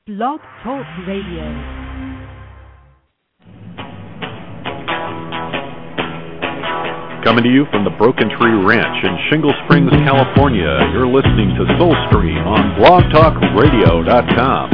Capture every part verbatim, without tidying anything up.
Blog Talk Radio. Coming to you from the Broken Tree Ranch in Shingle Springs, California, you're listening to Soulstream on blog talk radio dot com.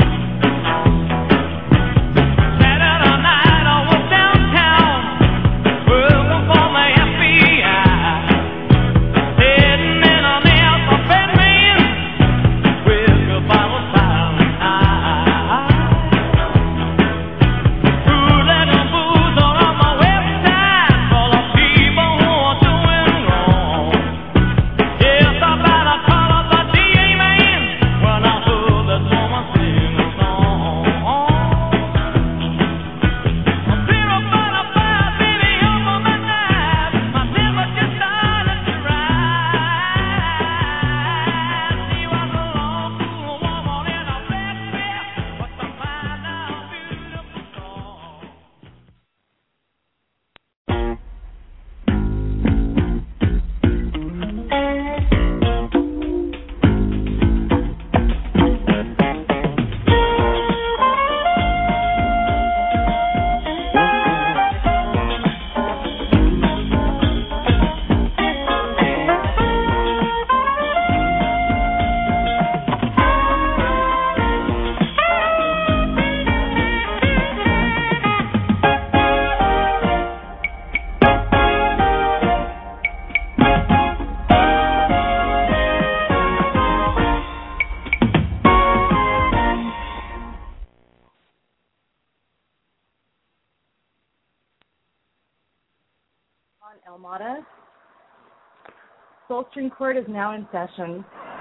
Almada. Soulstream Court is now in session.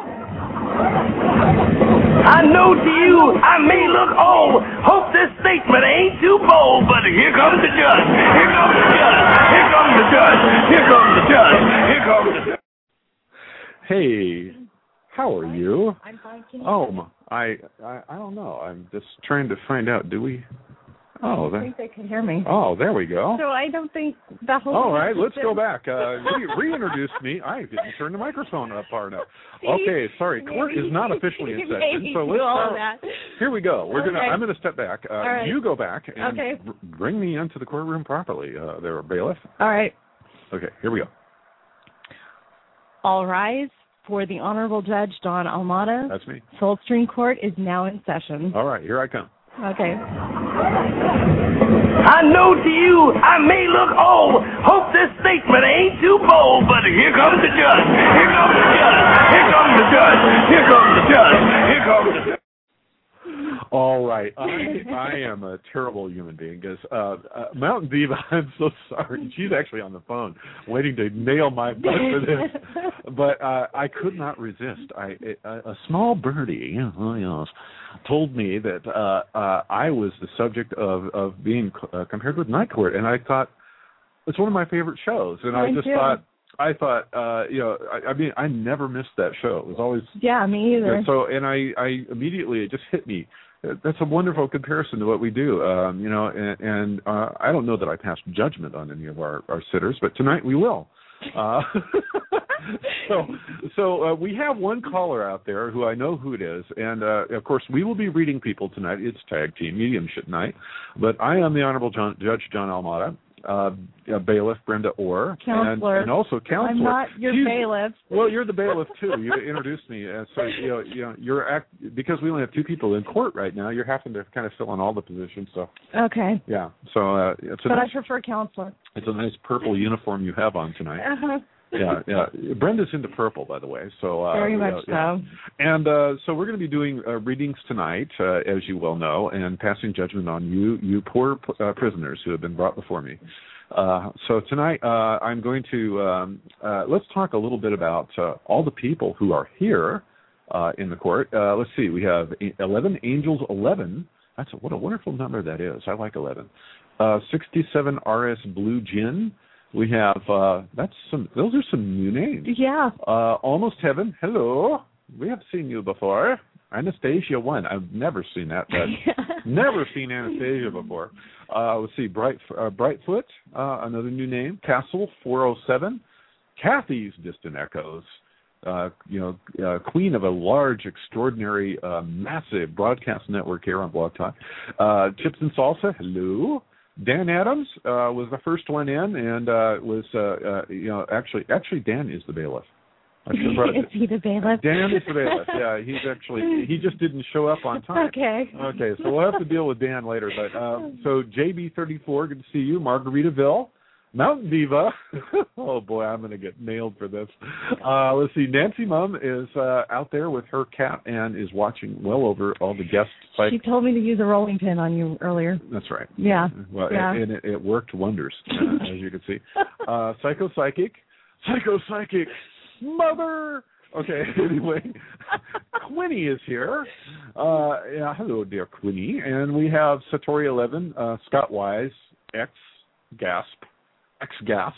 I know to you I may look old. Hope this statement ain't too bold, but here comes the judge. Here comes the judge. Here comes the judge. Here comes the judge. Here comes the judge. Hey, how are you? I'm fine. Can you Oh, I, I I don't know. I'm just trying to find out. Do we? Oh, I that, think they can hear me. oh, there we go. So I don't think the whole. All right, let's go back. Uh, re- reintroduce me. I didn't turn the microphone up far enough. Okay, sorry. Court is not officially in session, so let's all start. that. Here we go. We're gonna. Okay. I'm gonna step back. Uh, right. You go back and Okay. r- bring me into the courtroom properly. Uh, there, bailiff. All right. Okay, here we go. All rise for the Honorable Judge Don Almada. That's me. Soulstream Court is now in session. All right, here I come. Okay. I know to you I may look old. Hope this statement ain't too bold, but here comes the judge. Here comes the judge. Here comes the judge. Here comes the judge. Here comes the judge. All right, I, I am a terrible human being because uh, uh, Mountain Diva, I'm so sorry. She's actually on the phone waiting to nail my butt for this. But uh, I could not resist. I a, a small birdie, oh yes, told me that uh, uh, I was the subject of, of being uh, compared with Night Court, and I thought it's one of my favorite shows. And I Mine just too. thought, I thought, uh, you know, I, I mean, I never missed that show. It was always Yeah, me either. so, and I, I immediately it just hit me. That's a wonderful comparison to what we do, um, you know. And, and uh, I don't know that I passed judgment on any of our, our sitters, but tonight we will. Uh, so, so uh, we have one caller out there who I know who it is, and uh, of course we will be reading people tonight. It's tag team mediumship night, but I am the Honorable John, Judge John Almada. Uh, uh, bailiff Brenda Orr, Counselor. and, and also counselor. I'm not your She's, bailiff. Well, you're the bailiff too. You introduced me, uh, so you know, you know, you're act because we only have two people in court right now. You're having to kind of fill in all the positions. So Okay. yeah, so uh, it's a But nice, I prefer counselor. it's a nice purple uniform you have on tonight. Uh-huh. Yeah, yeah. Brenda's into purple, by the way. So uh, Very you much know, yeah. so. And uh, so we're going to be doing uh, readings tonight, uh, as you well know, and passing judgment on you, you poor uh, prisoners who have been brought before me. Uh, so tonight uh, I'm going to um, uh, let's talk a little bit about uh, all the people who are here uh, in the court. Uh, let's see, we have eleven angels, eleven. That's a, what a wonderful number that is. I like eleven. Uh, sixty-seven R S Blue Gin. We have uh, that's some. Those are some new names. Yeah. Uh, Almost Heaven. Hello. We have seen you before. Anastasia one. I've never seen that. But never seen Anastasia before. Uh, let's see. Bright uh, Brightfoot. Uh, another new name. Castle four oh seven. Kathy's Distant Echoes. uh, you know, uh, queen of a large, extraordinary, uh, massive broadcast network here on Blog Talk. Uh, Chips and Salsa, hello. Dan Adams uh, was the first one in, and uh, was uh, uh, you know actually actually Dan is the bailiff. I should have brought it. Is he the bailiff? Dan is the bailiff. Yeah, he's actually he just didn't show up on time. Okay. Okay, so we'll have to deal with Dan later. But uh, so J B thirty-four, good to see you. Margaritaville, Mountain Diva. Oh boy, I'm going to get nailed for this. Uh, let's see. Nancy Mum is uh, out there with her cat and is watching well over all the guests. Like, she told me to use a rolling pin on you earlier. That's right. Yeah. Well, yeah. and it, it worked wonders, uh, as you can see. Uh, Psycho Psychic, Psycho Psychic, Mother. Okay. Anyway, Quinny is here. Uh, yeah, hello, dear Quinny, and we have Satori Eleven, uh, Scott Wise, X Gasp, X Gasp.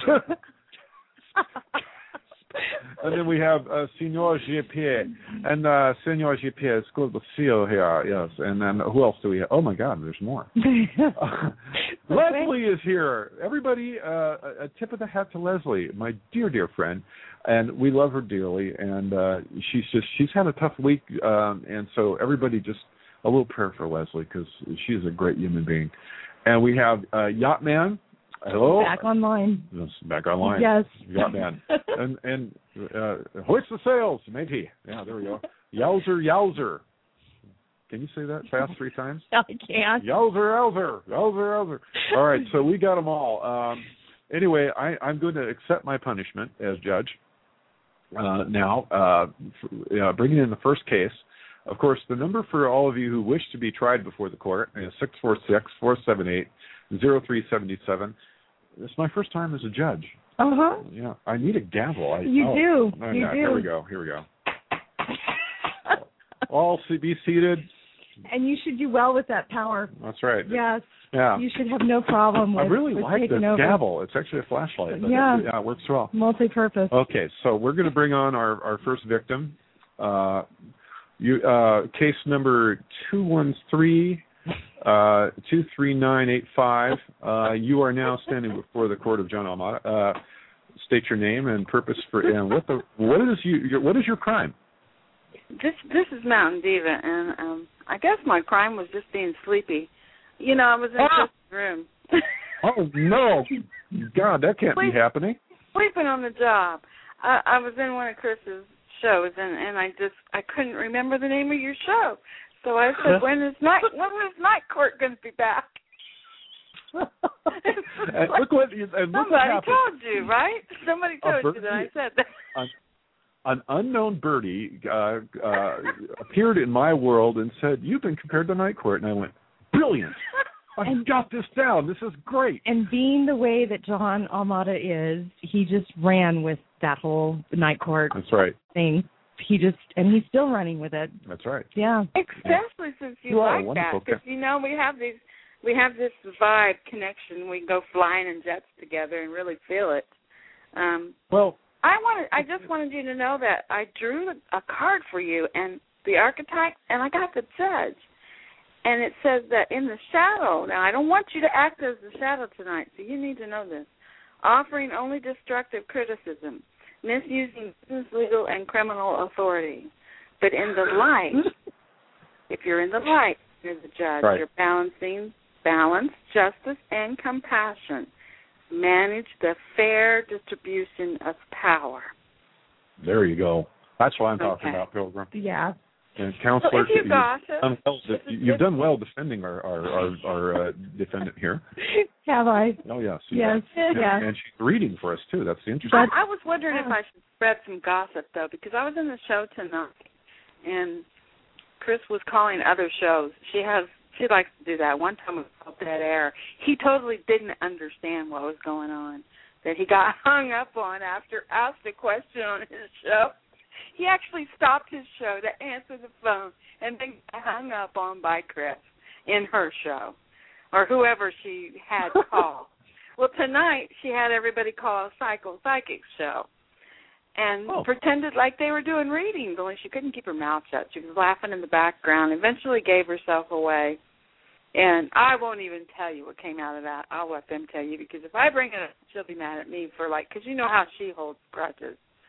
And then we have uh, Senor G P, and uh, Senor G P is good to see you here, yes. And then who else do we have? Oh, my God, there's more. uh, Leslie is here. Everybody, uh, a tip of the hat to Leslie, my dear, dear friend. And we love her dearly. And uh, she's just she's had a tough week. Um, and so everybody just a little prayer for Leslie because she's a great human being. And we have uh, Yachtman. Hello. Back online. Yes, back online. Yes. Yachtman. and and uh, hoist the sails, matey. Yeah, there we go. Yowzer, yowzer. Can you say that fast three times? I can't. Yowzer, yowzer, yowzer, yowzer. All right, so we got them all. Um, anyway, I, I'm going to accept my punishment as judge uh, now, uh, for, uh, bringing in the first case. Of course, the number for all of you who wish to be tried before the court is six four six, four seven eight, zero three seven seven. It's my first time as a judge. Uh-huh. Yeah, I need a gavel. I, you oh, do. Oh, you yeah, do. Here we go. Here we go. All be seated. And you should do well with that power. That's right. Yes. Yeah. You should have no problem with I really with like this taking over. gavel. It's actually a flashlight. But Yeah. It, yeah, it works well. Multi-purpose. Okay, so we're going to bring on our, our first victim. Uh, you uh, case number two one three. Uh, two three nine eight five. Uh, you are now standing before the court of John Almada. Uh, state your name and purpose for and what the what is you your, what is your crime? This this is Mountain Diva, and um, I guess my crime was just being sleepy. You know, I was in Ah! Chris's room. Oh no, God, that can't Sleep, be happening. Sleeping on the job. I, I was in one of Chris's shows, and, and I just I couldn't remember the name of your show. So I said, when is night when is night court going to be back? And look what and look Somebody what happened. told you, right? Somebody told birdie, you that I said that. An, an unknown birdie uh, uh, appeared in my world and said, "You've been compared to night court," and I went, "Brilliant! I've got this down. This is great." And being the way that John Almada is, he just ran with that whole night court That's right. thing. He just, and he's still running with it. That's right. Yeah. Especially since you You are like that, wonderful. because you know we have these, we have this vibe connection. We go flying in jets together and really feel it. Um, Well, I wanted, I just wanted you to know that I drew a card for you and the archetype, and I got the judge, and it says that in the shadow. Now I don't want you to act as the shadow tonight, so you need to know this. Offering only destructive criticism, misusing business, legal, and criminal authority. But in the light, if you're in the light, you're the judge. Right. You're balancing balance, justice, and compassion. Manage the fair distribution of power. there you go. That's what I'm talking Okay. about, Pilgrim. Yeah. And So counselor, if you gossip, done well, you've done well defending our our our, our uh, defendant here. Have I? Oh yes, you Yes. have. Yeah. And she's reading for us too. That's the interesting. I, I was wondering if I should spread some gossip, though, because I was in the show tonight, and Chris was calling other shows. She has, she likes to do that. One time it was called Dead Air. He totally didn't understand what was going on, that he got hung up on after asked a question on his show. He actually stopped his show to answer the phone and then got hung up on by Chris in her show, or whoever she had call. Well, tonight she had everybody call a Psycho Psychic show and oh. pretended like they were doing readings, only she couldn't keep her mouth shut. She was laughing in the background, eventually gave herself away. And I won't even tell you what came out of that. I'll let them tell you, because if I bring it up, she'll be mad at me for, like, because you know how she holds grudges.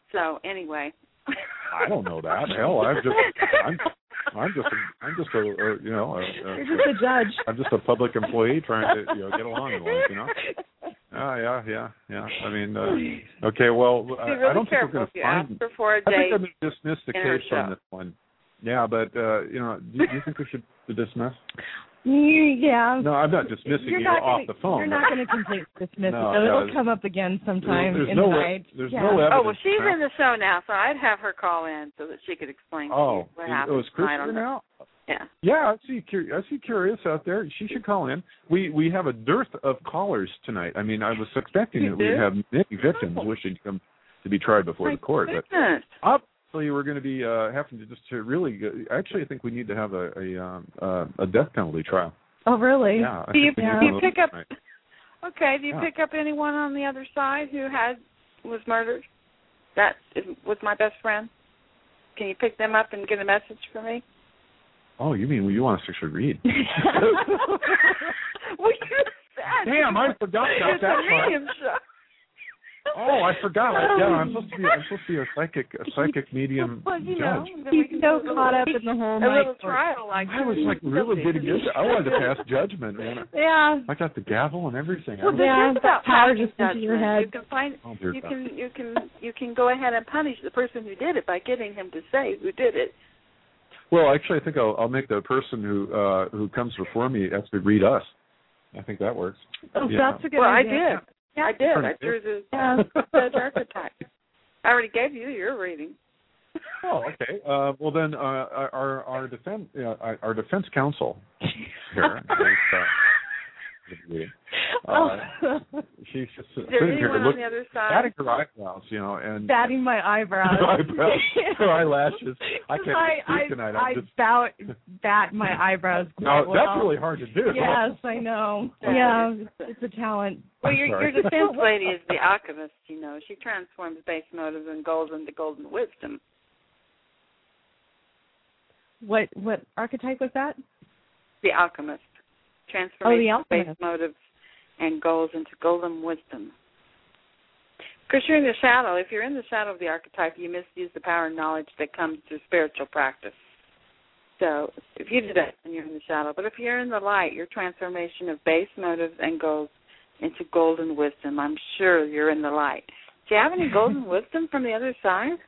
So anyway. I don't know that. Hell, I'm just, I'm, I'm just, a, I'm just a, a you know, a, a, You're just a judge. I'm just a public employee trying to, you know, get along in life, you know. Oh yeah, yeah, yeah. I mean, uh, okay. Well, Be I, really I don't think we're going to find. Ask her for a I think date I'm going to dismiss the case on this one. Yeah, but uh, you know, do, do you think we should dismiss? Yeah. No, I'm not dismissing you're you not off gonna, the phone. You're not going to completely dismiss no, it. It'll no, come up again sometime there's in no, the night. There's yeah. no evidence. Oh, well, she's in the show now, so I'd have her call in so that she could explain oh, to you what happened. Oh, is Chris here now? Yeah. Yeah, I see. I see. Curious out there. She should call in. We we have a dearth of callers tonight. I mean, I was expecting you that do? we'd have many victims wishing to come to be tried before My the court. goodness. But obviously, we're going to be uh, having to just to really. Actually, I think we need to have a a, um, uh, a death penalty trial. Oh, really? Yeah. I Do you, think we need do you one of pick those up? tonight. Okay. Do you Yeah. pick up anyone on the other side who had was murdered? That is, was my best friend. Can you pick them up and get a message for me? Oh, you mean well, you want us to actually read? Well, you said. Damn, I forgot about It's that a part. medium show. Oh, I forgot. I, yeah, I'm supposed to be. I'm supposed to be a psychic, a psychic medium Well, you know, judge. then we He's can so do a caught little- up in the whole a night. little trial, like I was like really getting into. I wanted to pass judgment, man. Yeah. I got the gavel and everything. Well, Yeah, this is about power passing just into your judgment. head. You can find. Oh, dear You God. can. You can. You can go ahead and punish the person who did it by getting him to say who did it. Well, actually, I think I'll, I'll make the person who uh, who comes before me actually read us. I think that works. Oh, Yeah. that's a good Well, I idea. did. Yeah. I did. I Yeah. drew the Yeah. judge archetype. I already gave you your reading. Oh, okay. Uh, well, then uh, our our defense uh, our defense counsel here is, uh, uh, she's just Is there sitting here anyone on looking, the other side? batting her eyebrows, you know, and Batting my eyebrows. her eyebrows, her eyelashes. I can't I, speak I, tonight. I I'm just. bout, bat my eyebrows quite No, well. that's really hard to do. Yes, I know. Yeah. Yeah, it's a talent. Well, I'm your, sorry. your defense lady is the alchemist, you know. She transforms base motives and goals into golden wisdom. What what archetype was that? The alchemist. Transformation Oh, of the base alchemist. motives and goals into golden wisdom. Because you're in the shadow. If you're in the shadow of the archetype, you misuse the power and knowledge that comes through spiritual practice. So if you do that, then you're in the shadow. But if you're in the light, your transformation of base motives and goals into golden wisdom, I'm sure you're in the light. Do you have any golden wisdom from the other side?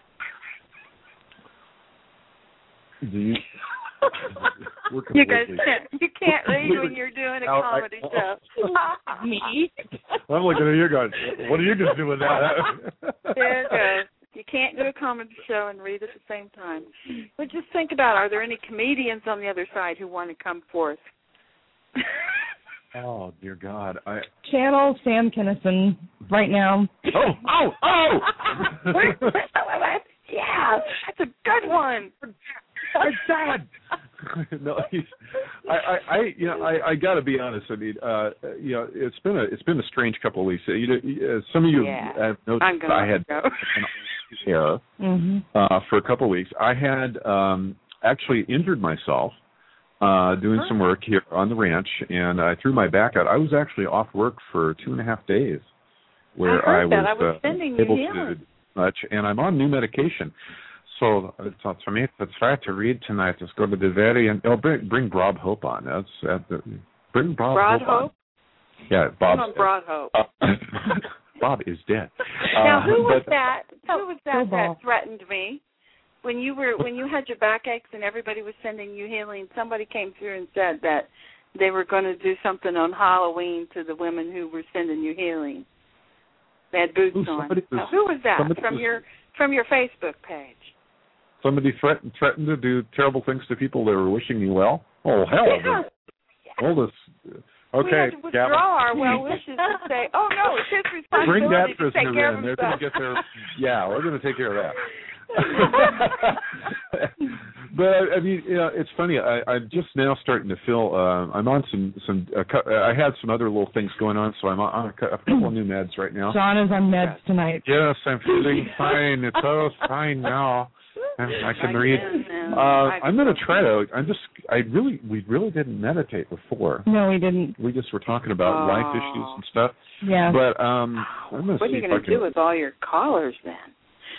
Do you? We're You guys completely- can't. You can't read when completely you're doing a out- I- comedy show. Me? I'm looking at you guys. What are you going to do with that? There it goes. You can't do a comedy show and read at the same time. But just think about, are there any comedians on the other side who want to come forth? Oh, dear God. I. Channel Sam Kinison right now. Oh, oh, oh! Wait, wait, wait, wait. Yeah, that's a good one. I'm sad. No, he's, I, I, I, you know, I, I got to be honest. I mean, uh, you know, it's been a, it's been a strange couple of weeks. You know, uh, some of you Yeah. have noticed I'm gonna I had go. hair Mm-hmm. uh, for a couple of weeks. I had um, actually injured myself uh, doing Huh? some work here on the ranch, and I threw my back out. I was actually off work for two and a half days, where I heard was, that. I was uh, sending you able healing. to do much, and I'm on new medication. So, so for me to try to read tonight is going to be very, and oh, bring bring Bob Hope on. That's at the, bring Bob Broad Hope on. Hope? Yeah, Bob. I'm on Broad Hope. Uh, Bob is dead. Now, Uh, who was but- that? Who was that Football. that threatened me? When you were when you had your backaches and everybody was sending you healing, somebody came through and said that they were going to do something on Halloween to the women who were sending you healing. They had boots Ooh, on. somebody was- Now, who was that somebody from was- your from your Facebook page? Somebody threatened threatened to do terrible things to people that were wishing me well. Oh hell! Yeah. Hold this. We Okay, had to withdraw Gavin. our well wishes and say, "Oh no, it's his responsibility Bring that to take prisoner care in. of They're going himself." to get their. Yeah, we're going to take care of that. But I mean, you know, it's funny. I, I'm just now starting to feel. Uh, I'm on some some. Uh, cu- I had some other little things going on, so I'm on, on a, cou- a couple of new meds right now. John is on meds tonight. Yes, I'm feeling fine. It's all fine now. And I can read. Again, Uh, I'm going to try to. I'm just. I really. We really didn't meditate before. No, we didn't. We just were talking about Oh. life issues and stuff. Yeah. But um, I'm going to What see are you if going I to can. do with all your callers then?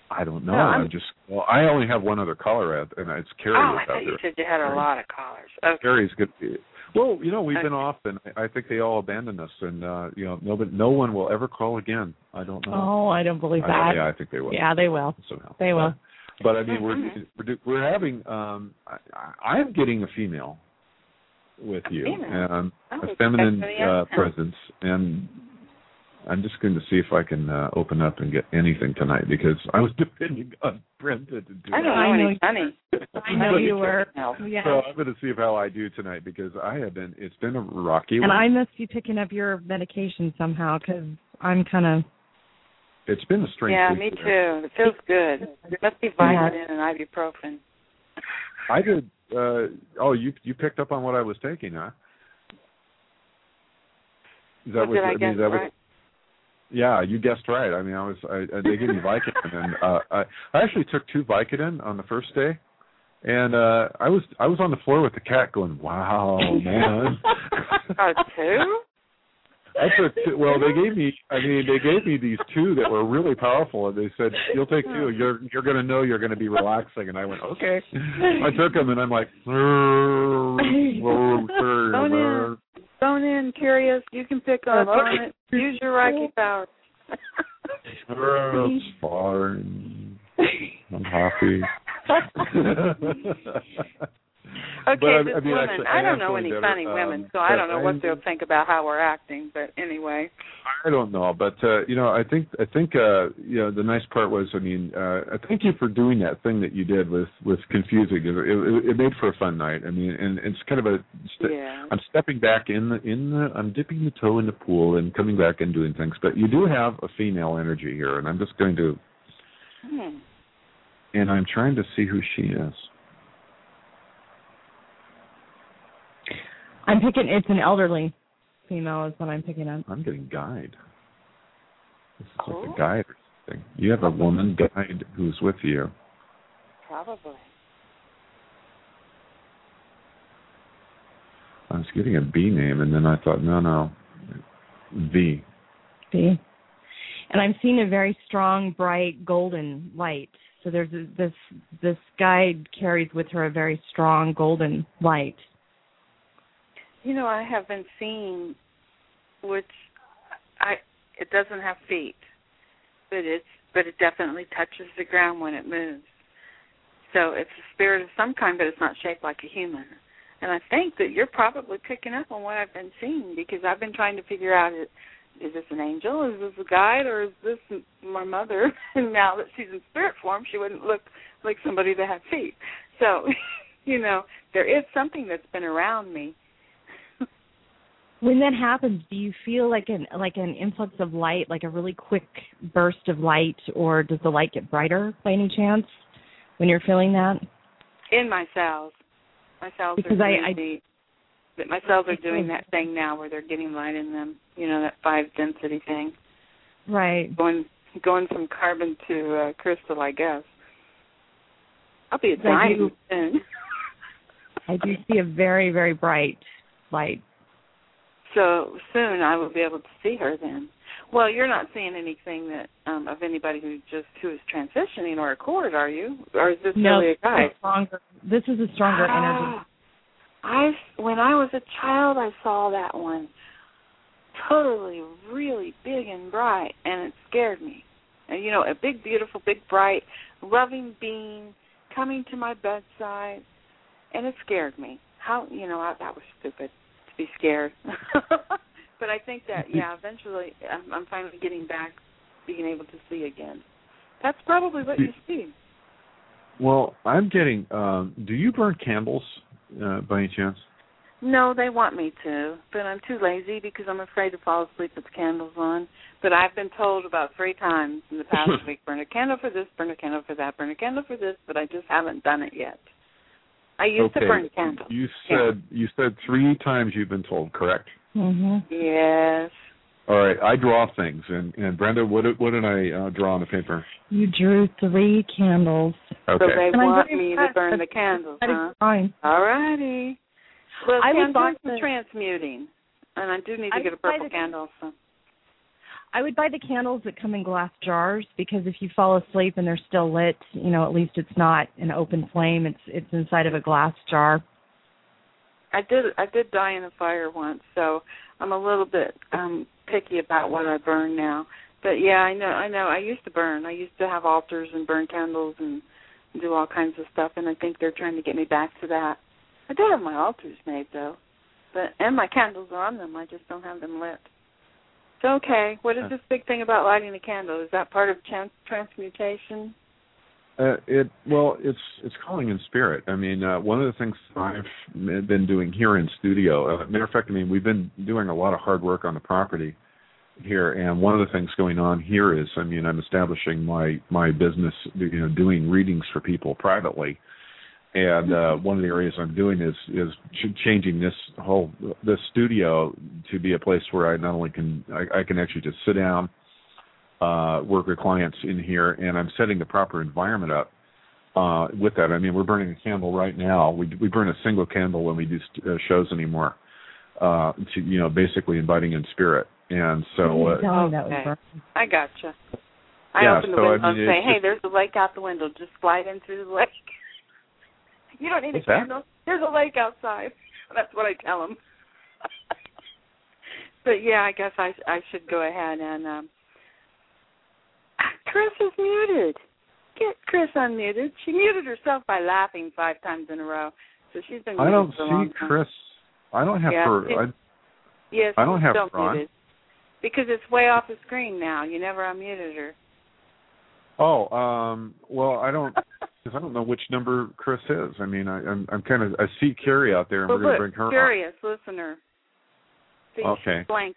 I don't know. No, I I'm- just well, I only have one other caller out, and it's Carrie. Oh, that's I out thought you there. said you had a lot of callers. Okay. Carrie's good. Well, you know, we've Okay. been off, and I think they all abandoned us, and uh, you know, nobody, no one will ever call again. I don't know. Oh, I don't believe I, that. yeah, I think they will. Yeah, they will. Somehow. They will. But, but I mean, we're Mhm. we're, do- we're having. Um, I, I'm getting a female with A you, female? and Oh, a feminine that's really uh, awesome. presence, and I'm just going to see if I can uh, open up and get anything tonight because I was depending on Brenda to do I it. don't know I know any funny. I know you were. Yeah. So I'm going to see if how I do tonight because I have been. It's been a rocky And one. I must be picking up your medication somehow because I'm kind of. It's been a strange. Yeah, week me for me. too. It feels good. It must be Vicodin and ibuprofen. I did. Uh, oh, you you picked up on what I was taking, huh? Is that What what did I mean, guess is that what- right? Yeah, you guessed right. I mean, I was. I, I they gave me Vicodin, and uh, I I actually took two Vicodin on the first day, and uh, I was I was on the floor with the cat, going, "Wow, man." Oh, two? I took two, well, they gave me. I mean, they gave me these two that were really powerful, and they said, "You'll take two. You're you're going to know you're going to be relaxing." And I went, "Okay." I took them, and I'm like, Phone in. Phone in, curious. You can pick up on it. Use your Reiki powers. It's fine. I'm happy. Okay, But I- this I mean, woman. actually, I I don't am know feeling any better, funny um, women, so I don't but know what I'm- they'll think about how we're acting. But anyway. I don't know, but uh, you know, I think I think uh, you know the nice part was, I mean, uh, thank you for doing that thing that you did with with confusing. It, it, it made for a fun night. I mean, and it's kind of a. St- Yeah. I'm stepping back in the in the. I'm dipping the toe in the pool and coming back and doing things. But you do have a female energy here, and I'm just going to. Hmm. And I'm trying to see who she is. I'm picking. It's an elderly female, is what I'm picking up. I'm getting guide. This is Cool. like a guide or something. You have a woman guide who's with you. Probably. I was getting a B name, and then I thought, no, no, V. See, and I'm seeing a very strong, bright, golden light. So there's a, this this guide carries with her a very strong golden light. You know, I have been seeing, which I it doesn't have feet, but it's but it definitely touches the ground when it moves. So it's a spirit of some kind, but it's not shaped like a human. And I think that you're probably picking up on what I've been seeing because I've been trying to figure out, is, is this an angel, is this a guide, or is this my mother? And now that she's in spirit form, she wouldn't look like somebody that had feet. So, you know, there is something that's been around me. When that happens, do you feel like an like an influx of light, like a really quick burst of light, or does the light get brighter by any chance when you're feeling that? In my cells. My cells Because are I- doing the, my cells are doing that thing now where they're getting light in them, you know, that five density thing. Right. Going going from carbon to uh, crystal, I guess. I'll be a I diamond do- soon. I do see a very, very bright light. So soon I will be able to see her then. Well, you're not seeing anything that um, of anybody who just who is transitioning or a cord, are you? Or is this No, really a this is guide? a stronger. This is a stronger energy. Ah, I when I was a child, I saw that one. Totally, really big and bright, and it scared me. And you know, a big, beautiful, big, bright, loving being coming to my bedside, and it scared me. How you know I, that was stupid to be scared. But I think that yeah, eventually I'm, I'm finally getting back, being able to see again. That's probably what you see. Well, I'm getting. Um, do you burn candles uh, by any chance? No, they want me to, but I'm too lazy because I'm afraid to fall asleep with the candles on. But I've been told about three times in the past week, burn a candle for this, burn a candle for that, burn a candle for this, but I just haven't done it yet. I used okay. to burn candles. You said you said three times you've been told, correct? Mm-hmm. Yes. All right, I draw things, and, and Brenda, what did, what did I uh, draw on the paper? You drew three candles. Okay. So they And I'm want very me to impressed. burn the That's- candles, that is huh? fine. All righty. Well, I was candles bought are the- transmuting, and I do need to I get a was by purple the- candle. So. I would buy the candles that come in glass jars, because if you fall asleep and they're still lit, you know, at least it's not an open flame. It's it's inside of a glass jar. I did I did die in a fire once, so I'm a little bit um, picky about what I burn now. But yeah, I know I know. I used to burn. I used to have altars and burn candles and do all kinds of stuff, and I think they're trying to get me back to that. I do have my altars made though, but and my candles are on them. I just don't have them lit. So, okay, what is this big thing about lighting the candle? Is that part of trans- transmutation? Uh, it well, it's it's calling in spirit. I mean, uh, one of the things I've been doing here in studio. Uh, matter of fact, I mean, we've been doing a lot of hard work on the property here, and one of the things going on here is, I mean, I'm establishing my my business, you know, doing readings for people privately. And uh, one of the areas I'm doing is is ch- changing this whole this studio to be a place where I not only can I, I can actually just sit down, uh, work with clients in here, and I'm setting the proper environment up uh, with that. I mean, we're burning a candle right now. We we burn a single candle when we do st- uh, shows anymore, uh, to you know basically inviting in spirit. And so uh, okay. I gotcha. I yeah, open the so, window I mean, and say, "Hey, just, there's a lake out the window. Just slide in through the lake." You don't need What's a candle. There's a lake outside. That's what I tell them. But yeah, I guess I I should go ahead and. Um, Chris is muted. Get Chris unmuted. She muted herself by laughing five times in a row, so she's been. I don't for a long see time. Chris. I don't have yeah, her. I, yes, I don't have still her on. muted because it's way off the screen now. You never unmuted her. Oh, um, well, I don't, because I don't know which number Chris is. I mean, I, I'm, I'm kind of, I see Carrie out there, and well, we're going to look, bring her curious on. Listener. See, okay. Blank.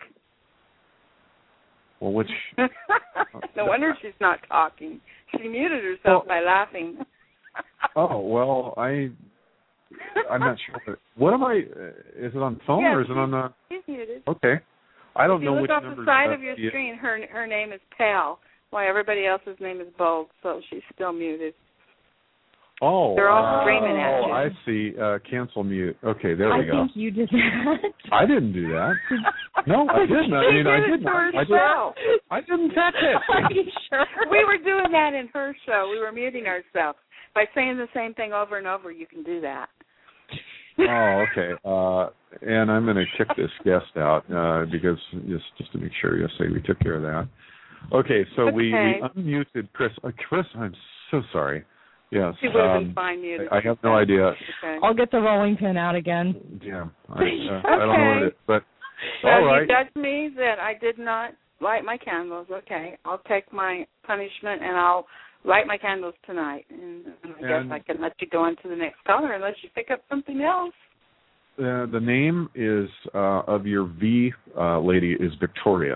Well, which? No wonder she's not talking. She muted herself well, by laughing. Oh well, I, I'm not sure. What am I? Is it on phone yes, or is it on the? She's muted. Okay, I don't if know you which look off number. the side uh, of your yeah. screen, her her name is pale. Why everybody else's name is bold, so she's still muted. Oh, they're all uh, screaming at oh, you. I see. Uh, cancel mute. Okay, there we I go. think you did that. I didn't do that. No, I didn't. I mean, I did didn't. her I, show. didn't I didn't touch it. Are you sure? We were doing that in her show. We were muting ourselves by saying the same thing over and over. You can do that. Oh, okay. Uh, and I'm going to kick this guest out uh, because just just to make sure, yes, say we took care of that. Okay, so okay. we, we unmuted Chris. Uh, Chris, I'm so sorry. Yes. She would have um, been fine muted. I, I have no idea. Okay. I'll get the rolling pin out again. Yeah, I, uh, okay. I don't know what it is, but so all right. you judged me that I did not light my candles. Okay, I'll take my punishment and I'll light my candles tonight. And I and guess I can let you go on to the next caller unless you pick up something else. Uh, the name is uh, of your V uh, lady is Victoria.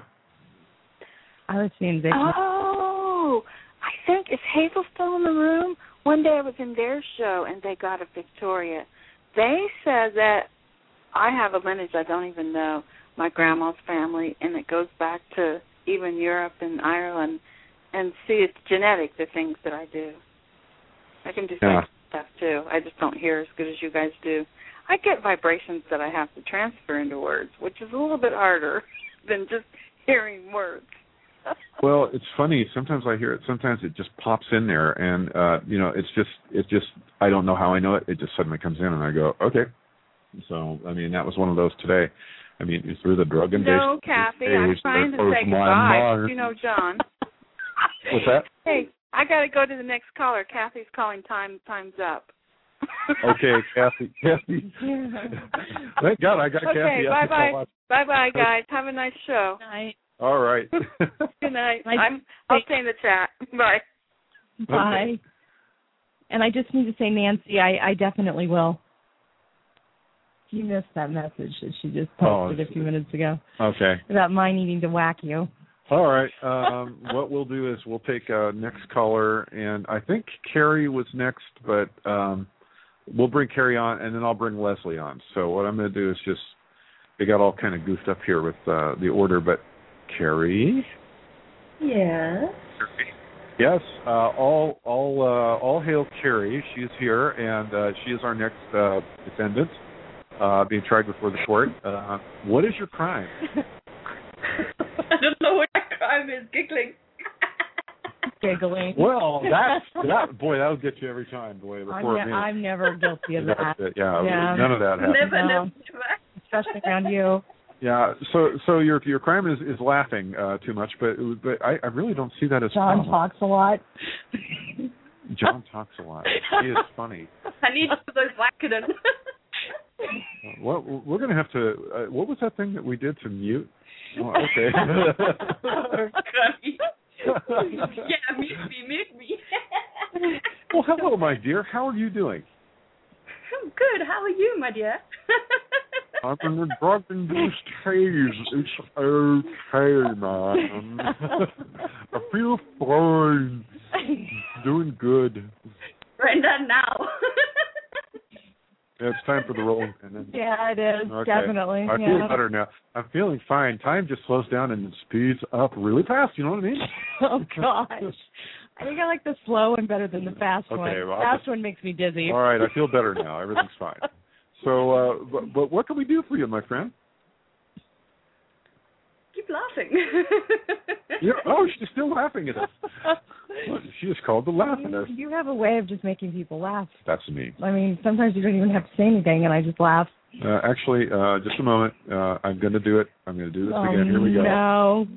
I was seeing Vicky. Oh, I think, is Hazel still in the room? One day I was in their show and they got a Victoria. They said that I have a lineage I don't even know, my grandma's family, and it goes back to even Europe and Ireland. And see, it's genetic, the things that I do. I can do Yeah. stuff too. I just don't hear as good as you guys do. I get vibrations that I have to transfer into words, which is a little bit harder than just hearing words. Well, it's funny. Sometimes I hear it. Sometimes it just pops in there, and uh, you know, it's just, it's just. I don't know how I know it. It just suddenly comes in, and I go, okay. So, I mean, that was one of those today. I mean, it's through the drug and No, Kathy, I'm trying to say goodbye. You know, John. What's that? Hey, I got to go to the next caller. Kathy's calling. Time, time's up. Okay, Kathy. Kathy. Thank God I got okay, Kathy. Okay, bye bye. Bye bye, guys. Have a nice show. Good night. All right. Good night. I'm, I'll stay in the chat. Bye. Bye. Okay. And I just need to say, Nancy, I, I definitely will. You missed that message that she just posted oh, a few minutes ago. Okay. About my needing to whack you. All right. Um, what we'll do is we'll take uh, next caller, and I think Carrie was next, but um, we'll bring Carrie on, and then I'll bring Leslie on. So what I'm going to do is just, they got all kind of goofed up here with uh, the order, but Carrie? Yes. Yes. Uh, all all uh, all hail Carrie. She's here, and uh, she is our next uh, defendant uh, being tried before the court. Uh, what is your crime? I don't know what I crime is giggling. Giggling. Well, that that boy, that would get you every time, boy. Before I'm, ne- me, I'm never guilty of that. That's it. Yeah, Yeah. none of that happens. Never, No. never, never. Especially around you. Yeah, so so your your crime is, is laughing uh, too much, but but I, I really don't see that as John problem. talks a lot. John talks a lot. He is funny. I need those Vicodin. What we're gonna have to? Uh, what was that thing that we did to mute? Oh, okay. Yeah, mute me, mute me. Well, hello, my dear. How are you doing? I'm good. How are you, my dear? I'm in the drug-induced haze. It's okay, man. I feel fine. Doing good. Brenda, now. Yeah, it's time for the rolling pin. Yeah, it is. Okay. Definitely. I yeah. feel better now. I'm feeling fine. Time just slows down and speeds up really fast. You know what I mean? Oh, gosh. I think I like the slow one better than the fast Okay, one. well, fast just, one makes me dizzy. All right, I feel better now. Everything's fine. So, uh, but, but what can we do for you, my friend? Keep laughing. Yeah. Oh, she's still laughing at us. She is called to laugh at us. You have a way of just making people laugh. That's me. I mean, sometimes you don't even have to say anything, and I just laugh. Uh, actually, uh, just a moment. Uh, I'm going to do it. I'm going to do this Oh, again. Here we go. No.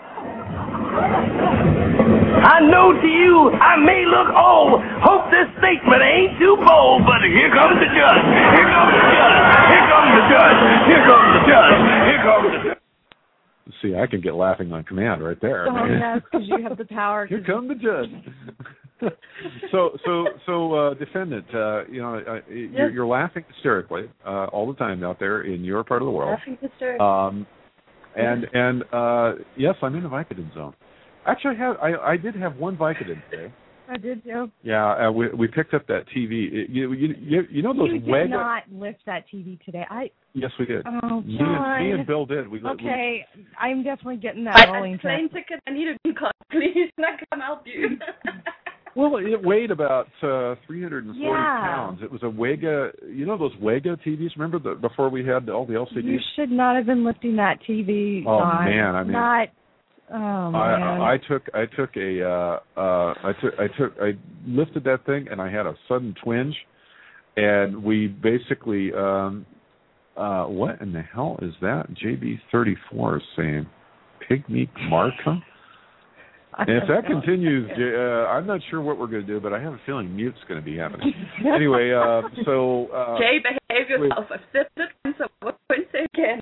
I know to you I may look old. Hope this statement ain't too bold, but here comes the judge. Here comes the judge. Here comes the judge. Here comes the judge. Here comes the judge. See, I can get laughing on command right there. Oh, yes, because you have the power. Here comes the judge. so, so, so, uh, defendant, uh, you know, uh, you're, you're laughing hysterically uh, all the time out there in your part of the world. Laughing hysterically. Um, and and uh, yes, I'm in the Vicodin zone. Actually, I have I, I did have one Vicodin today. I did too. Yeah, uh, we we picked up that T V. It, you, you you you know those You did Wega? not lift that T V today. I. Yes, we did. Oh, me, John. and, me and Bill did. We, Okay, we, I'm definitely getting that I had rolling a plane pin. ticket. I need a green card, please. And I can help you. well, it weighed about uh, three hundred forty Yeah. pounds. It was a Wega. You know those Wega T Vs? Remember the, before we had all the L C Ds? You should not have been lifting that T V. Oh John. man, I mean, not. Oh man. I, I took I took a uh, uh, I took I took I lifted that thing and I had a sudden twinge, and we basically um, uh, what in the hell is that? J B thirty-four is saying pygmy marca. And if that continues, uh, I'm not sure what we're going to do, but I have a feeling mute's going to be happening. Anyway, uh, so uh, Jay, behave yourself. I've said it, so what point say again?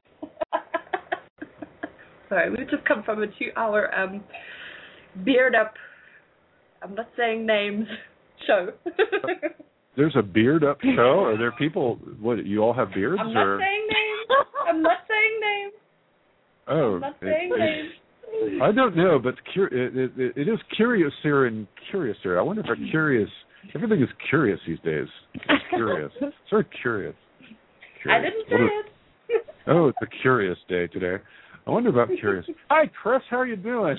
Sorry, we've just come from a two-hour um, beard up. I'm not saying names. Show. There's a beard up show. Are there people? What, you all have beards? I'm not or? saying names. I'm not saying names. Oh, I'm not saying it, names. I don't know, but cur- it, it, it is curious here and curious here. I wonder if I'm curious. Everything is curious these days. It's curious. It's very curious. I curious. didn't say What is, it. Oh, it's a curious day today. I wonder about curious. Hi, Chris. How are you doing?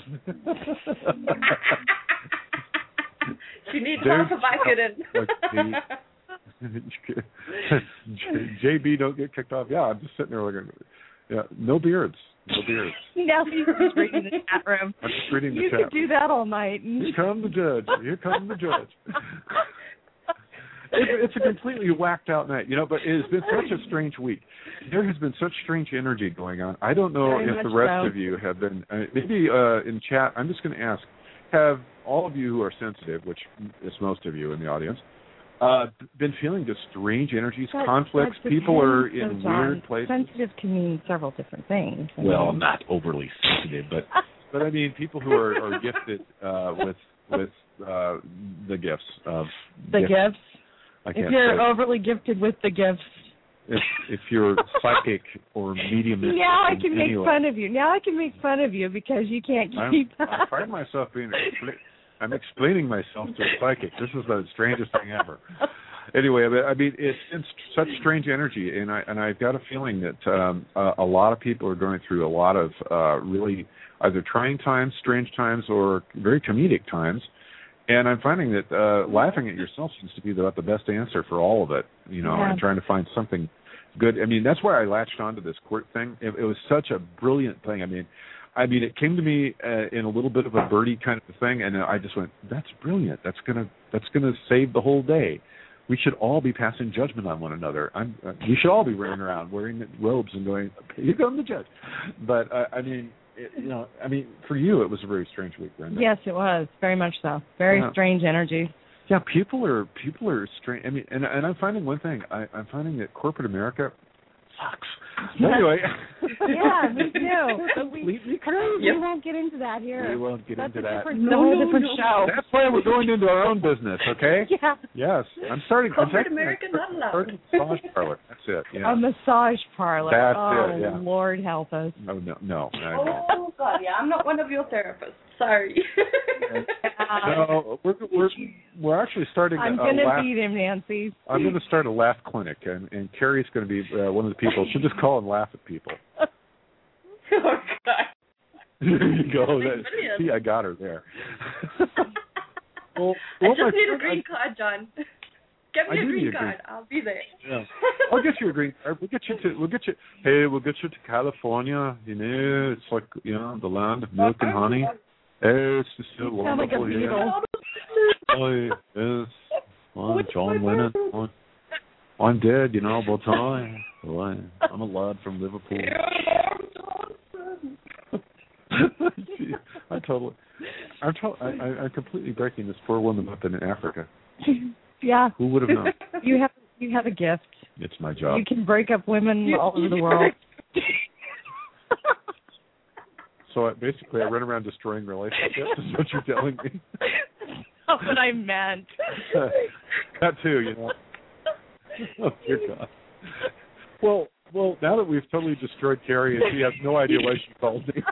She needs Dude, half a Vicodin. J B don't get kicked off. Yeah, I'm just sitting there looking. Yeah, no beards. No beards. Now he's just reading the chat room. I'm just reading the You chat could do that all night. Here comes the judge. Here comes the judge. It, it's a completely whacked out night, you know, but it has been such a strange week. There has been such strange energy going on. I don't know Very if the much rest so. of you have been, uh, maybe uh, in chat, I'm just going to ask, have all of you who are sensitive, which is most of you in the audience, uh, been feeling just strange energies, That- conflicts? that People are depends, in though, John. weird places. Sensitive can mean several different things. I Well, mean, not overly sensitive, but but I mean people who are, are gifted uh, with with uh, the gifts of the gifts. gifts. I If can't you're say. overly gifted with the gifts. If if you're psychic or mediumistic, Now I in can make any way. fun of you. Now I can make fun of you because you can't I'm, keep. I find myself being. Expl- I'm explaining myself to a psychic. This is the strangest thing ever. Anyway, I mean, it's, it's such strange energy, and I and I've got a feeling that um, a, a lot of people are going through a lot of uh, really either trying times, strange times, or very comedic times. And I'm finding that uh, laughing at yourself seems to be about the best answer for all of it, you know, Yeah. and trying to find something good. I mean, that's why I latched onto this court thing. It, it was such a brilliant thing. I mean, I mean, it came to me uh, in a little bit of a birdie kind of thing, and I just went, "That's brilliant. That's gonna that's gonna save the whole day. We should all be passing judgment on one another. I'm, uh, we should all be running around wearing robes and going, here comes the judge." But uh, I mean, it, you know, I mean, for you, it was a very strange week, Brenda. Yes, it was very much so. Very yeah. strange energy. Yeah, people are people are strange. I mean, and and I'm finding one thing. I, I'm finding that corporate America sucks. Anyway. Yeah, me too. But we, Completely we yep. won't get into that here. We won't get That's into a that. Different, no, whole no, different no. show. That's why we're going into our own business, okay? Yeah. Yes. I'm starting. Corporate I'm America not allowed. a massage parlor. That's it. Yeah. A massage parlor. That's oh, it. Yeah. Lord help us. No, no, no. no oh God, yeah. I'm not one of your therapists. Sorry. no, we're we're we're actually starting. I'm a gonna laugh, beat him, Nancy. I'm going to start a laugh clinic, and and Carrie's going to be uh, one of the people. She'll just call and laugh at people. Oh God. There you go. That, see, I got her there. well, I well, just need friend, a green I, card, John. Get me I a green need a card. green. I'll be there. Yeah. I'll get you a green card. We'll get you to. We'll get you. Hey, we'll get you to California. You know, it's like you know the land of milk and honey. Hey, it's just so you sound like a wonderful here. Beatle. Oh, yes. Oh, John Lennon. Oh, I'm dead, you know, but I, oh, I, I'm a lad from Liverpool. I totally, I'm, to, I, I, I'm completely breaking this poor woman up in Africa. Yeah. Who would have known? You have, you have a gift. It's my job. You can break up women all over the world. So I, basically, I run around destroying relationships. Is what you're telling me? That's not what I meant. That too, you know. Oh dear God. Well, well, now that we've totally destroyed Carrie and she has no idea why she called me.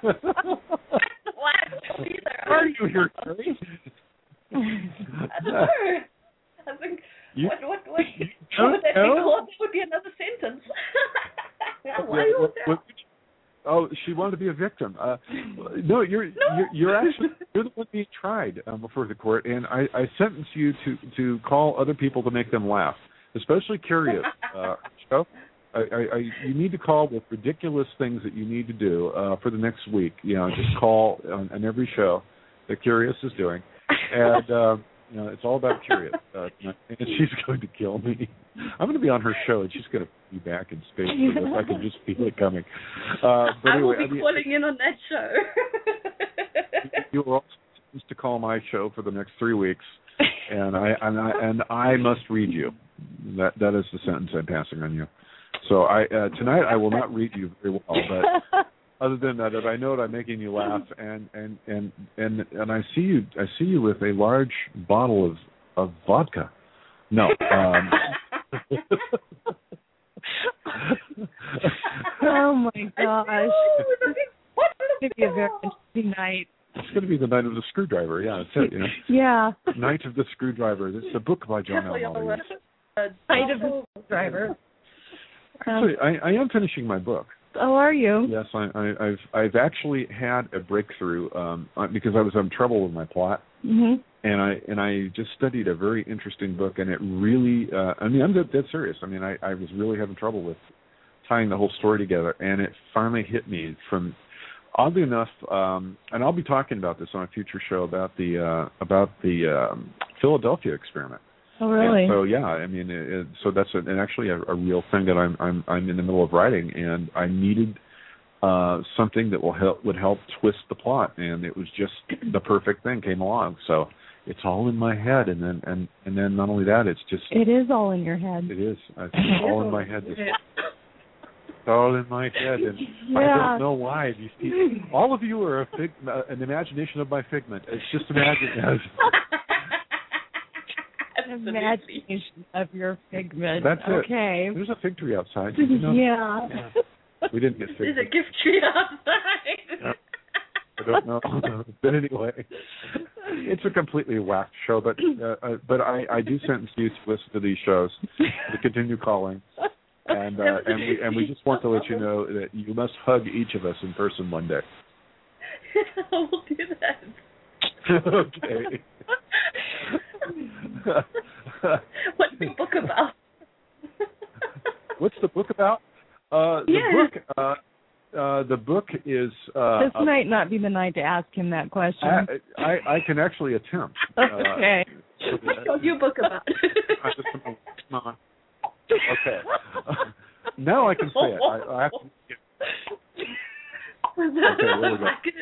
Are you here, Carrie? I don't know. I think you, what what what, you what would that be know? called? That would be another sentence. Why Yeah, was what, what, oh, she wanted to be a victim. Uh, no, you're, no. you're you're actually you're the one being tried um, before the court, and I, I sentence you to, to call other people to make them laugh, especially curious. Uh, so I, I, I, you need to call with ridiculous things that you need to do uh, for the next week. You know, just call on, on every show that Curious is doing, and uh, you know it's all about Curious. Uh, and she's going to kill me. I'm going to be on her show, and she's going to be back in space for this. I can just feel it coming. Uh, but I anyway, will be I mean, calling in on that show. you were also supposed to call my show for the next three weeks, and I and I and I must read you. That that is the sentence I'm passing on you. So I uh, tonight I will not read you very well, but other than that, that I know that I'm making you laugh, and and and and and I see you I see you with a large bottle of of vodka. No. Um, oh my gosh! It's gonna be a very interesting night. It's going to be the night of the screwdriver. Yeah, that's it. You know. Yeah. Night of the Screwdriver. This is a book by John L. Mallory. Night of the Screwdriver. Actually, I, I am finishing my book. Oh, are you? Yes, I, I, I've I've actually had a breakthrough um, because I was having trouble with my plot, mm-hmm. and I and I just studied a very interesting book, and it really, uh, I mean, I'm dead, dead serious. I mean, I, I was really having trouble with tying the whole story together, and it finally hit me from, oddly enough, um, and I'll be talking about this on a future show about the uh, about the um, Philadelphia experiment. Oh, really? And so yeah, I mean, it, it, so that's a, and actually a, a real thing that I'm I'm I'm in the middle of writing, and I needed uh, something that will help would help twist the plot, and it was just the perfect thing came along. So it's all in my head, and then and and then not only that, it's just it is all in your head. It is. It's all in my head. It's all in my head, and yeah. I don't know why these people. All of you are a fig, uh, an imagination of my figment. It's just imagine. Imagination of your figment. That's it. Okay. There's a fig tree outside. You know? Yeah. yeah. We didn't get fig. There's a gift tree outside. Yeah. I don't know. But anyway, it's a completely whacked show. But uh, uh, but I, I do sentence you to listen to these shows, to continue calling, and uh, and we and we just want to let you know that you must hug each of us in person one day. I will do that. Okay. What's the book about? What's the book about? Uh, the yeah. book. Uh, uh, the book is. Uh, this might not be the night to ask him that question. I, I, I can actually attempt. Okay. Uh, What's your book about? Okay. Uh, now I can say it. I, I have to. Okay, there we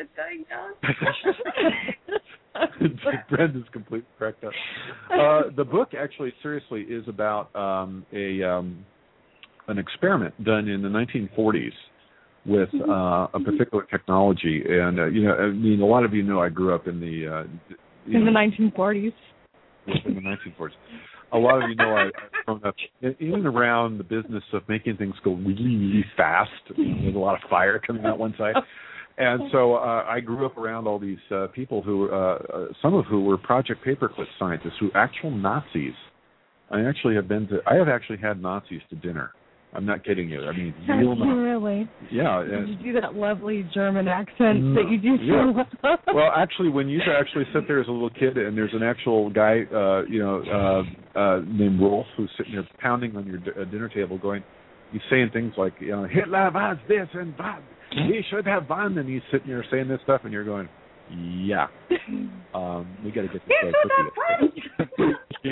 go. Brendan's completely cracked up. Uh, the book actually, seriously, is about um, a um, an experiment done in the nineteen forties with uh, a particular technology, and uh, you know, I mean, a lot of you know I grew up in the uh, in know, the nineteen forties. In the nineteen forties. A lot of you know I, I've grown up in and around the business of making things go really, really fast. There's a lot of fire coming out one side. And so uh, I grew up around all these uh, people who, uh, uh, some of who were Project Paperclip scientists, who actual Nazis. I actually have been to, I have actually had Nazis to dinner. I'm not kidding you. I mean, real Nazis. Really? Yeah. Did you do that lovely German accent no, that you do so yeah. well? Well, actually, when you actually sit there as a little kid and there's an actual guy, uh, you know, uh, uh, named Rolf, who's sitting there pounding on your d- uh, dinner table going, he's saying things like, you know, Hitler was this and that. He should have won. And he's sitting there saying this stuff and you're going, yeah. Um, we got to get this guy cookie.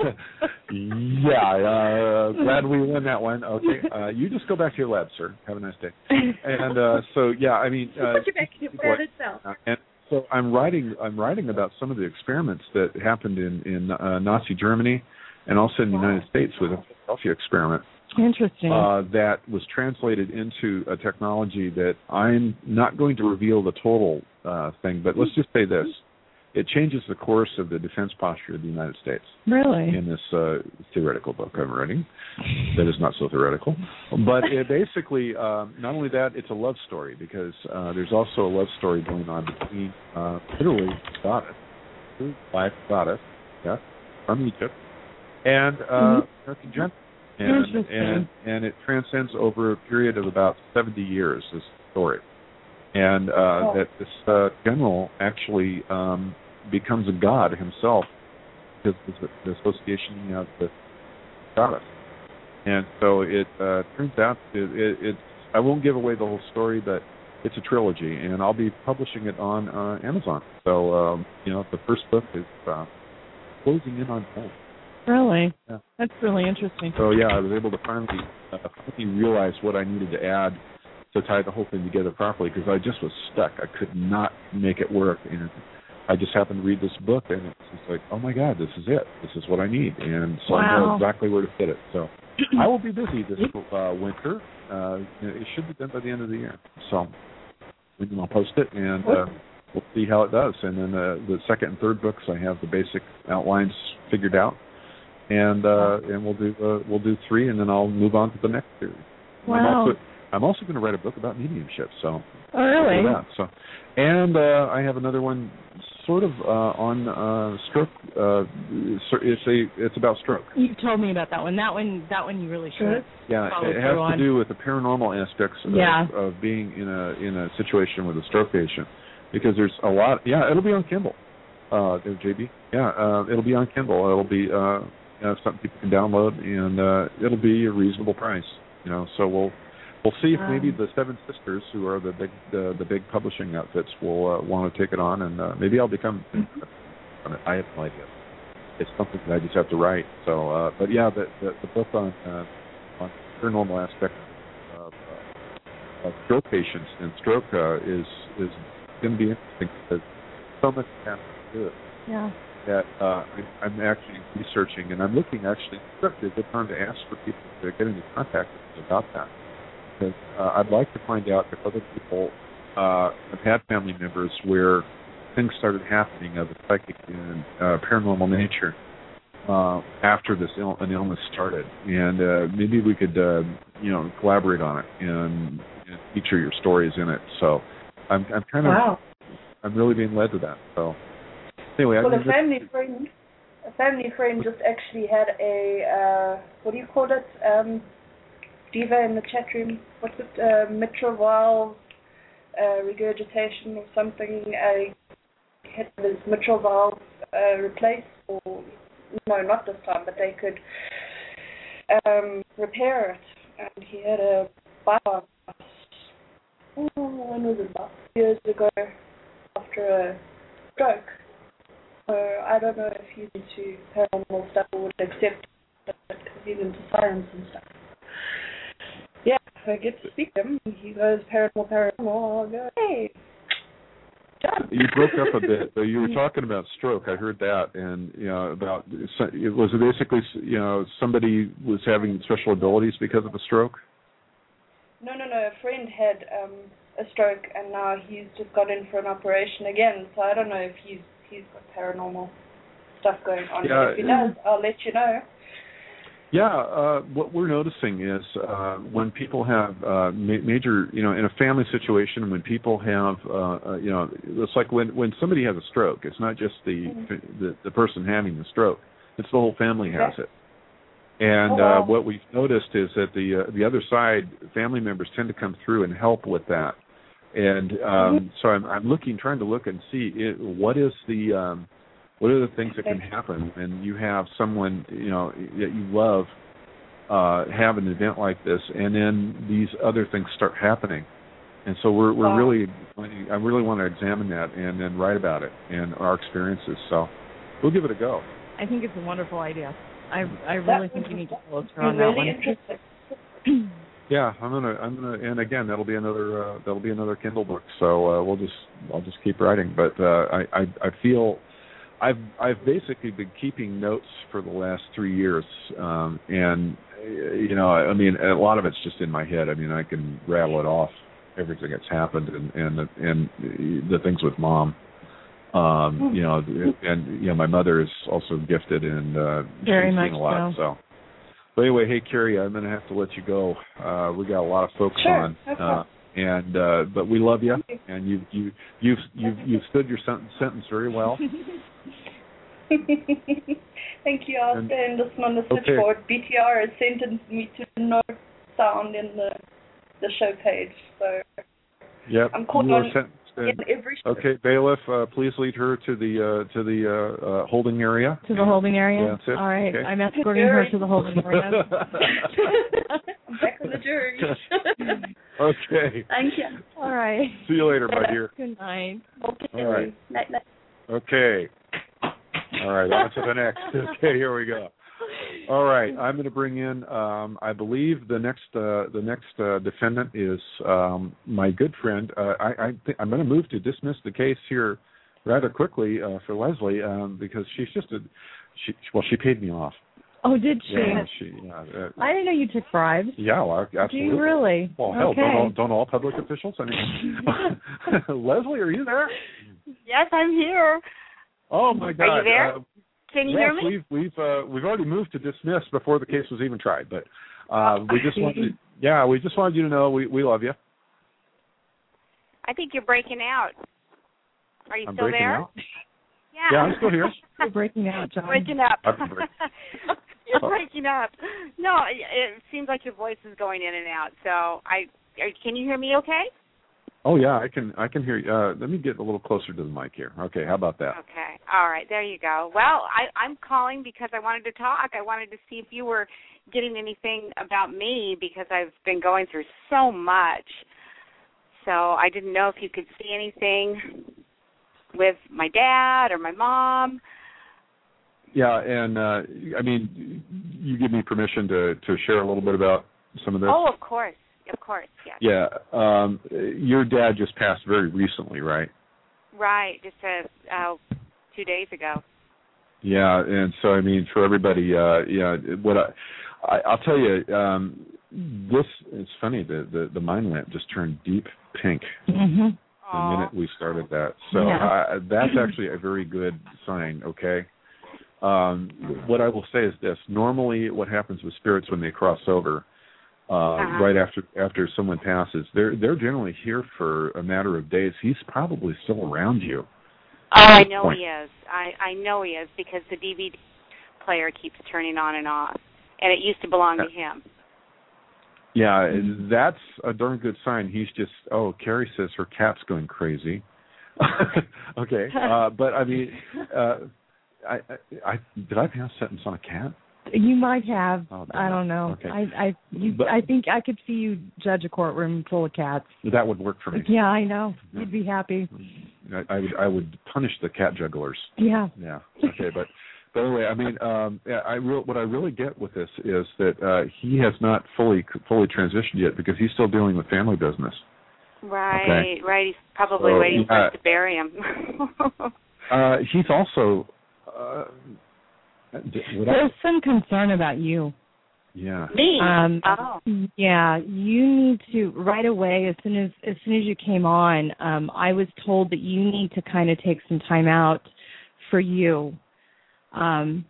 Yeah, uh, glad we won that one. Okay, uh, you just go back to your lab, sir. Have a nice day. And uh, so, yeah, I mean, uh, put you back in your bed itself. Uh, and so I'm writing. I'm writing about some of the experiments that happened in in uh, Nazi Germany, and also in the United States with the Philadelphia experiment. Interesting. Uh, that was translated into a technology that I'm not going to reveal the total uh, thing, but let's just say this. It changes the course of the defense posture of the United States. Really? In this uh, theoretical book I'm writing. That is not so theoretical. But it basically, um, not only that, it's a love story, because uh, there's also a love story going on between, uh, literally, goddess, life goddess, yeah, from Egypt, and uh, mm-hmm. American gentleman. And, and and it transcends over a period of about seventy years, this story. And uh, oh. that this uh, general actually um, becomes a god himself because of the association of the goddess. And so it uh, turns out, it, it, it's, I won't give away the whole story, but it's a trilogy, and I'll be publishing it on uh, Amazon. So, um, you know, the first book is uh, closing in on home. Really? Yeah. That's really interesting. So, yeah, I was able to finally, uh, finally realize what I needed to add to tie the whole thing together properly, because I just was stuck. I could not make it work. And I just happened to read this book, and it's just like, oh, my God, this is it. This is what I need. And so wow. I know exactly where to fit it. So I will be busy this uh, winter. Uh, it should be done by the end of the year. So I'll post it, and uh, we'll see how it does. And then uh, the second and third books, I have the basic outlines figured out. And uh, and we'll do uh, we'll do three, and then I'll move on to the next series. Wow. I'm also, I'm also going to write a book about mediumship. So. Oh really? That. So, and uh, I have another one, sort of uh, on uh, stroke. Uh, it's a it's about stroke. You told me about that one. That one that one you really should. Yeah, it has to on. do with the paranormal aspects of, yeah. of being in a in a situation with a stroke patient, because there's a lot. Yeah, it'll be on Kindle. Uh, J B. Yeah, uh, it'll be on Kindle. It'll be. Uh, Uh, something people can download, and uh, it'll be a reasonable price. You know, so we'll we'll see if maybe the Seven Sisters, who are the big the, the big publishing outfits, will uh, want to take it on, and uh, maybe I'll become. Mm-hmm. I have no idea. It's something that I just have to write. So, uh, but yeah, the the, the book on uh, on paranormal aspects of, uh, of stroke patients and stroke uh, is is going to be interesting, because so much happens to do it. Yeah. That uh, I'm actually researching, and I'm looking actually, it's a good time to ask for people to get into contact with me about that. Because uh, I'd like to find out if other people uh, have had family members where things started happening of a psychic and uh, paranormal nature uh, after this Ill- an illness started. And uh, maybe we could, uh, you know, collaborate on it and, and feature your stories in it. So I'm, I'm kind of, wow. I'm really being led to that. So. Anyway, well, I a family just... friend, a family friend just actually had a uh, what do you call it? Um, Diva in the chat room. What's it? Uh, mitral valve uh, regurgitation or something. Uh, had his mitral valve uh, replaced, or no, not this time, but they could um, repair it, and he had a bypass oh, when was it, about years ago, after a stroke. So I don't know if he's into paranormal stuff or would accept it because he's into science and stuff. Yeah, if I get to speak to him, he goes paranormal, paranormal, I'll go, hey, John. You broke up a bit, but you were talking about stroke. I heard that, and you know about it was it basically you know somebody was having special abilities because of a stroke. No, no, no. A friend had um, a stroke, and now he's just got in for an operation again. So I don't know if he's he's got paranormal stuff going on. Yeah, But if he does, I'll let you know. Yeah, uh, what we're noticing is uh, when people have uh, ma- major, you know, in a family situation, when people have, uh, uh, you know, it's like when, when somebody has a stroke, it's not just the, mm-hmm. the the person having the stroke, it's the whole family has it. And oh, wow. uh, what we've noticed is that the uh, the other side, family members tend to come through and help with that. And um, mm-hmm. so I'm, I'm looking, trying to look and see it, what is the um, what are the things that can happen when you have someone, you know, that you love uh, have an event like this, and then these other things start happening. And so we're we're wow. really, I really want to examine that and then write about it and our experiences. So we'll give it a go. I think it's a wonderful idea. I I really that think you need to follow through on really that one. Interesting. Yeah, I'm gonna, I'm gonna, and again, that'll be another, uh, that'll be another Kindle book. So uh, we'll just, I'll just keep writing. But uh, I, I, I feel. I've I've basically been keeping notes for the last three years, um, and you know, I mean, a lot of it's just in my head. I mean, I can rattle it off, everything that's happened, and and the, and the things with Mom, um, you know, and you know, my mother is also gifted and uh, very she's much seen a lot. so. so. But anyway, hey Carrie, I'm going to have to let you go. Uh, we got a lot of folks sure, on. Okay. Uh, And uh, but we love you, and you you you've you've you've stood your sentence very well. Thank you. I'll stay and listen on the switchboard. Okay. B T R has sentenced me to no sound in the the show page, so yep. I'm caught you on sentenced in every show. Okay, bailiff, uh, please lead her to the uh, to the uh, uh, holding area. To the holding area. Yeah, that's it. All right, okay. I'm escorting her to the holding area. I'm back on the jury. Okay. Thank you. All right. See you later, my dear. Good night. Okay. All right. Night, night. Okay. All right, on to the next. Okay, here we go. All right, I'm going to bring in. Um, I believe the next uh, the next uh, defendant is um, my good friend. Uh, I, I th- I'm going to move to dismiss the case here rather quickly uh, for Leslie um, because she's just a. She, well, she paid me off. Oh, did she? Yeah, she yeah, uh, I didn't know you took bribes. Yeah, well, absolutely. Do you really? Well, hell, okay. don't, all, don't all public officials? I mean, Leslie, are you there? Yes, I'm here. Oh my God! Are you there? Uh, Can you yes, hear me? we've we've uh, we've already moved to dismiss before the case was even tried, but uh, we just wanted, to, yeah, we just wanted you to know we, we love you. I think you're breaking out. Are you I'm still breaking there? Out? Yeah. Yeah, I'm still here. You're breaking out, John. Breaking up. Break- You're breaking up. No, it, it seems like your voice is going in and out. So I, are, can you hear me? Okay. Oh yeah, I can I can hear you. Uh, let me get a little closer to the mic here. Okay, how about that? Okay. All right. There you go. Well, I, I'm calling because I wanted to talk. I wanted to see if you were getting anything about me because I've been going through so much. So I didn't know if you could see anything with my dad or my mom. Yeah, and uh, I mean, you give me permission to, to share a little bit about some of this? Oh, of course. Of course, yes. Yeah. Um, your dad just passed very recently, right? Right, just a, uh, two days ago. Yeah, and so, I mean, for everybody, uh, yeah, what I, I, I'll tell you, um, this, it's funny, the, the, the mind lamp just turned deep pink mm-hmm. the minute we started that. So yeah. uh, that's actually a very good sign, okay? Um, what I will say is this. Normally what happens with spirits when they cross over, uh, uh-huh. right after after someone passes, they're they're generally here for a matter of days. He's probably still around you. Oh, I know point. he is. I, I know he is because the D V D player keeps turning on and off, and it used to belong to him. Yeah, that's a darn good sign. He's just, oh, Carrie says her cat's going crazy. Okay, uh, but I mean, uh, I, I, I did I pass sentence on a cat? You might have. Oh, I don't know. Okay. I I you, But- I think I could see you judge a courtroom full of cats. That would work for me. Yeah, I know. You'd be happy. I, I would I would punish the cat jugglers. Yeah. Yeah. Okay, but by the way, I mean, um, yeah, I re- what I really get with this is that uh, he has not fully fully transitioned yet because he's still dealing with family business. Right, okay. right. He's probably So, waiting for uh, us to bury him. uh, he's also. Uh, would I- There's some concern about you. yeah. Me? Um, oh. Yeah, you need to right away as soon as as soon as you came on. Um, I was told that you need to kind of take some time out for you. Um,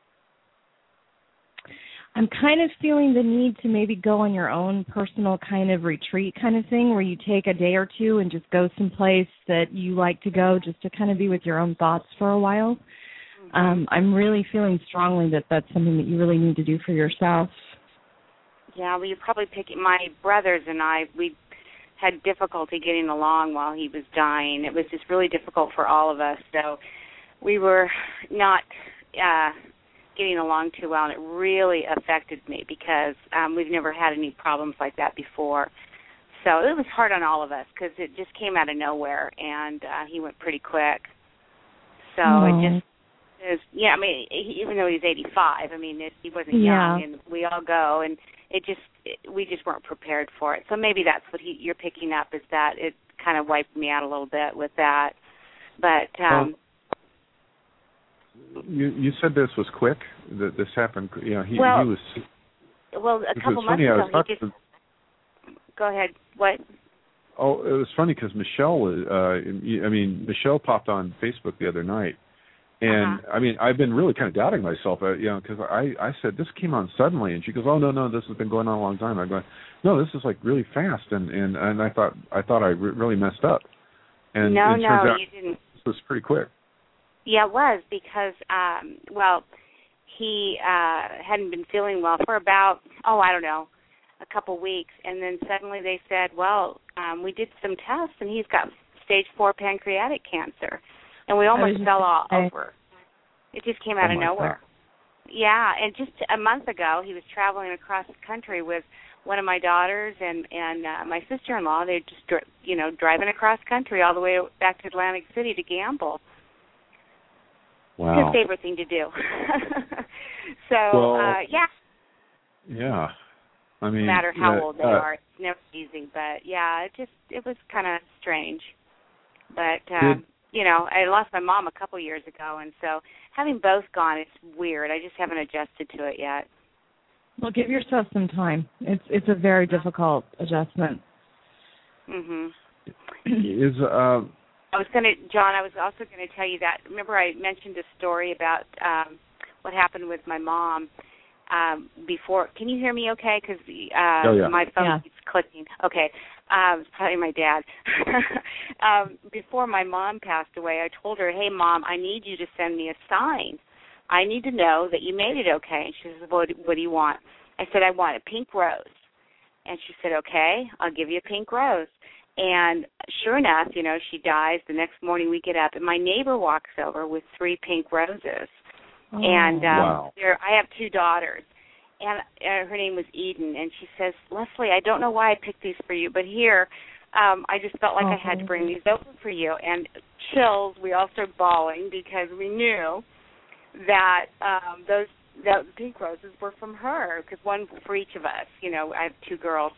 I'm kind of feeling the need to maybe go on your own personal kind of retreat kind of thing where you take a day or two and just go someplace that you like to go just to kind of be with your own thoughts for a while. Um, I'm really feeling strongly that that's something that you really need to do for yourself. Yeah, well, you're probably picking my brothers and I. We had difficulty getting along while he was dying. It was just really difficult for all of us. So we were not uh, getting along too well, and it really affected me because um, we've never had any problems like that before. So it was hard on all of us because it just came out of nowhere, and uh, he went pretty quick. So Oh. it just is, yeah, I mean, he, even though he's eighty-five, I mean, it, he wasn't Yeah. young, and we all go, and it just, it, we just weren't prepared for it. So maybe that's what he, you're picking up is that it kind of wiped me out a little bit with that. But, um, well, you you said this was quick. That this happened. You know, he well, he was. well, a couple was months funny, I ago, was he just, talking go ahead, what? Oh, it was funny because Michelle was. Uh, I mean, Michelle popped on Facebook the other night, and Uh-huh. I mean, I've been really kind of doubting myself, uh, you know, because I I said this came on suddenly, and she goes, "Oh no, no, this has been going on a long time." I'm going, "No, this is like really fast," and and and I thought I thought I re- really messed up, and no, it no, turns out you didn't. this was pretty quick. Yeah, it was because, um, well, he uh, hadn't been feeling well for about, oh, I don't know, a couple weeks, and then suddenly they said, well, um, we did some tests, and he's got stage four pancreatic cancer, and we almost fell all over. It just came out Oh, of my nowhere. God. Yeah, and just a month ago, he was traveling across the country with one of my daughters and and uh, my sister-in-law. They just, dri- you know, driving across country all the way back to Atlantic City to gamble. Wow. His favorite thing to do. so, Well, uh, yeah. Yeah. I mean, No matter how uh, old they uh, are, it's never easy. But yeah, it just it was kind of strange. But uh, Did- you know, I lost my mom a couple years ago, and so having both gone, it's weird. I just haven't adjusted to it yet. Well, give yourself some time. It's it's a very difficult adjustment. Mhm. is uh. I was going to, John, I was also going to tell you that, remember I mentioned a story about um, what happened with my mom um, before. Can you hear me okay? Because uh, oh, yeah. my phone Yeah. keeps clicking. Okay. Um, it's probably my dad. um, before my mom passed away, I told her, hey, Mom, I need you to send me a sign. I need to know that you made it okay. And she says, what, what do you want? I said, I want a pink rose. And she said, okay, I'll give you a pink rose. And sure enough, you know, she dies. The next morning we get up, and my neighbor walks over with three pink roses. Oh. And um, Wow. there, I have two daughters, and uh, her name was Eden. And she says, Leslie, I don't know why I picked these for you, but here, um, I just felt like oh. I had to bring these over for you. And chills, we all started bawling because we knew that um, those that pink roses were from her, because one for each of us. You know, I have two girls.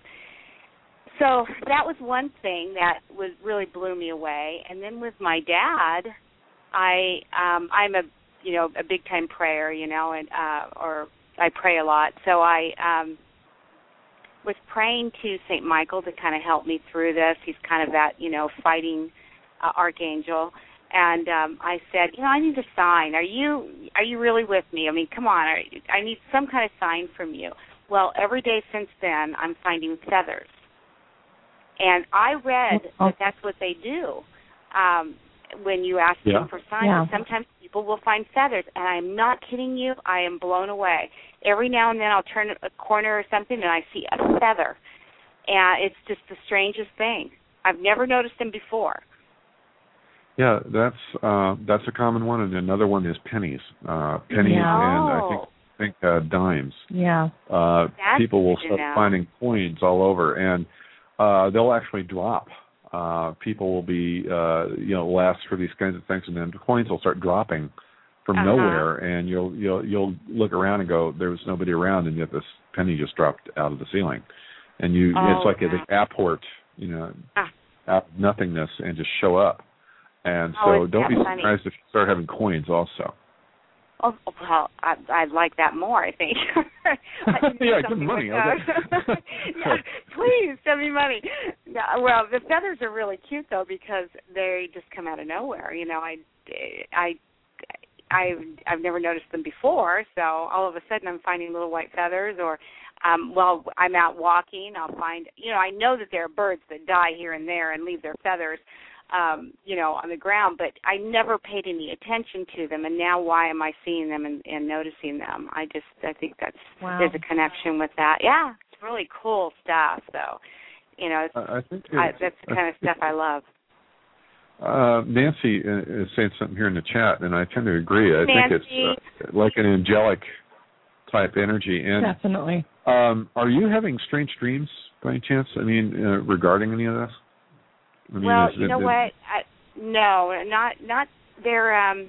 So that was one thing that was really blew me away. And then with my dad, I um, I'm a you know a big time prayer, you know, and uh, or I pray a lot. So I um, was praying to Saint Michael to kind of help me through this. He's kind of that you know fighting uh, archangel. And um, I said, you know, I need a sign. Are you are you really with me? I mean, come on. Are, I need some kind of sign from you. Well, every day since then, I'm finding feathers. And I read that that's what they do um, when you ask Yeah. them for signs. Yeah. Sometimes people will find feathers, and I'm not kidding you. I am blown away. Every now and then I'll turn a corner or something, and I see a feather. And it's just the strangest thing. I've never noticed them before. Yeah, that's uh, that's a common one, and another one is pennies. Uh, pennies, Yeah. and I think think uh, dimes. Yeah. Uh, That's people will good to start know. finding coins all over, and uh, they'll actually drop. Uh, people will be, uh, you know, last for these kinds of things, and then the coins will start dropping from Uh-huh. nowhere, and you'll you'll you'll look around and go, there was nobody around, and yet this penny just dropped out of the ceiling, and you Oh, it's like wow. at the airport, you know, Ah. out of nothingness, and just show up. And Oh, so it's don't be that funny. surprised if you start having coins also. Oh, well, I, I'd like that more, I think. I need Yeah, give something money. like that. Yeah, please, send me money. Yeah, well, the feathers are really cute, though, because they just come out of nowhere. You know, I, I, I've, I've never noticed them before, so all of a sudden I'm finding little white feathers, or um, while I'm out walking, I'll find, you know, I know that there are birds that die here and there and leave their feathers, Um, you know, on the ground, but I never paid any attention to them, and now why am I seeing them and, and noticing them? I just, I think that's, Wow. there's a connection with that. Yeah, it's really cool stuff, though. You know, it's, I, I think I, it's, that's the kind of stuff I love. Uh, Nancy is saying something here in the chat, and I tend to agree. I Nancy. think it's uh, like an angelic type energy. And Definitely. um, are you having strange dreams by any chance? I mean, uh, regarding any of this? I mean, Well, is you it- know it- what? I, no, not not. They're um.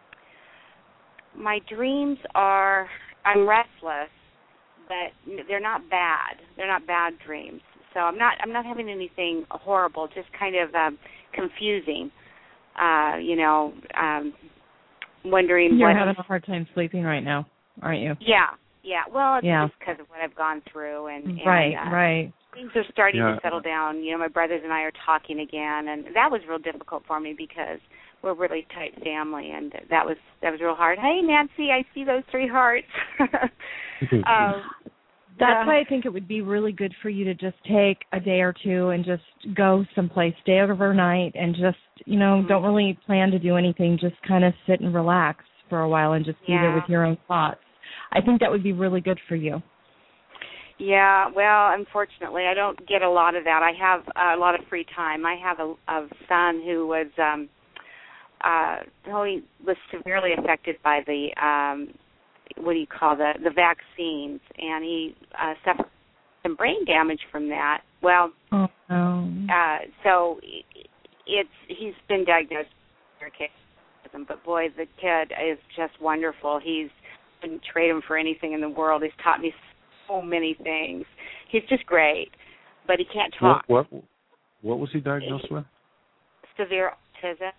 My dreams are. I'm restless, but they're not bad. They're not bad dreams. So I'm not. I'm not having anything horrible. Just kind of um, confusing. Uh, you know, um, wondering. You're what having a hard time sleeping right now, aren't you? Yeah, yeah. Well, it's Yeah. just because of what I've gone through, and, and Right, uh, right. things are starting Yeah. to settle down. You know, my brothers and I are talking again, and that was real difficult for me because we're a really tight family, and that was that was real hard. Hey, Nancy, I see those three hearts. um, That's yeah. why I think it would be really good for you to just take a day or two and just go someplace, stay overnight, and just, you know, Mm-hmm. don't really plan to do anything. Just kind of sit and relax for a while and just be there Yeah. with your own thoughts. I think that would be really good for you. Yeah, well, unfortunately, I don't get a lot of that. I have uh, a lot of free time. I have a, a son who was, um, uh, he was severely affected by the, um, what do you call the the vaccines, and he uh, suffered some brain damage from that. Well, Oh, no. uh, so it's he's been diagnosed with autism, but boy, the kid is just wonderful. He's wouldn't trade him for anything in the world. He's taught me so many things. He's just great, but he can't talk. What, what what was he diagnosed with? Severe autism.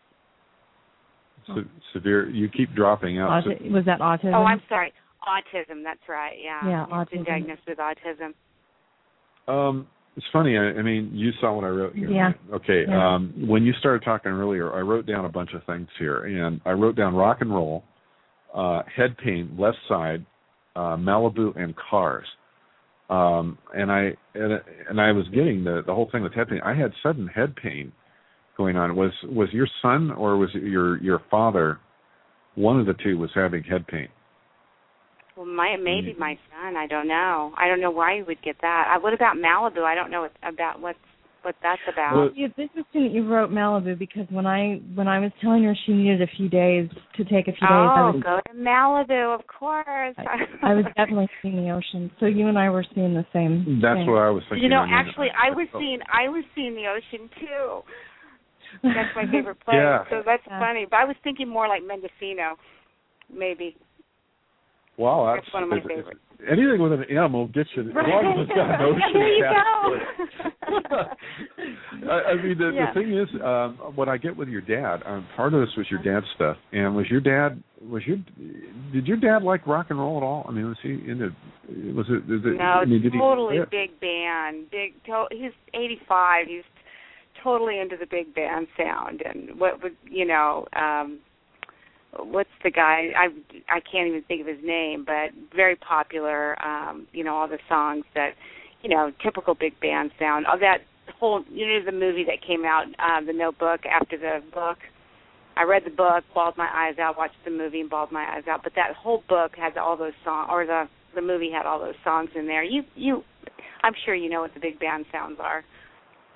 Se- severe. You keep dropping out. Auti- was that autism? Oh, I'm sorry. Autism, that's right, yeah. Yeah, He's been autism. diagnosed with autism. Um, it's funny. I, I mean, you saw what I wrote here. Yeah. Right? Okay. Yeah. Um, when you started talking earlier, I wrote down a bunch of things here, and I wrote down rock and roll, uh, head pain, left side, uh, Malibu, and cars. Um, and I and, and I was getting the the whole thing with head pain. I had sudden head pain going on. Was was your son or was it your your father? One of the two was having head pain. Well, my, maybe Mm. my son. I don't know. I don't know why you would get that. Uh, what about Malibu? I don't know what, about what what that's about. Well, It's interesting that you wrote Malibu because when I when I was telling her she needed a few days to take a few days, I oh, was go to Malibu, of course. I, I was definitely seeing the ocean. So you and I were seeing the same. That's thing. what I was thinking. You know, I mean, actually, I was oh. seeing I was seeing the ocean too. That's my favorite place. Yeah. So that's Yeah. funny. But I was thinking more like Mendocino, maybe. Wow, that's, That's one of my it's- favorites. Anything with an M will get you. As long as it's got an ocean There you attached go. to it. I, I mean, the, Yeah. the thing is, um, what I get with your dad, um, part of this was your dad's stuff. And was your dad? Was your? Did your dad like rock and roll at all? I mean, was he into? Was it? Is it No, I mean, did totally he, big band. Big. To, he's eighty-five. He's totally into the big band sound. And what would you know? Um, what's the guy? I I can't even think of his name, but very popular. Um, you know, all the songs that, you know, typical big band sound. All that whole, you know, the movie that came out, uh, The Notebook. After the book, I read the book, bawled my eyes out. Watched the movie and bawled my eyes out. But that whole book had all those songs, or the the movie had all those songs in there. You you, I'm sure you know what the big band sounds are.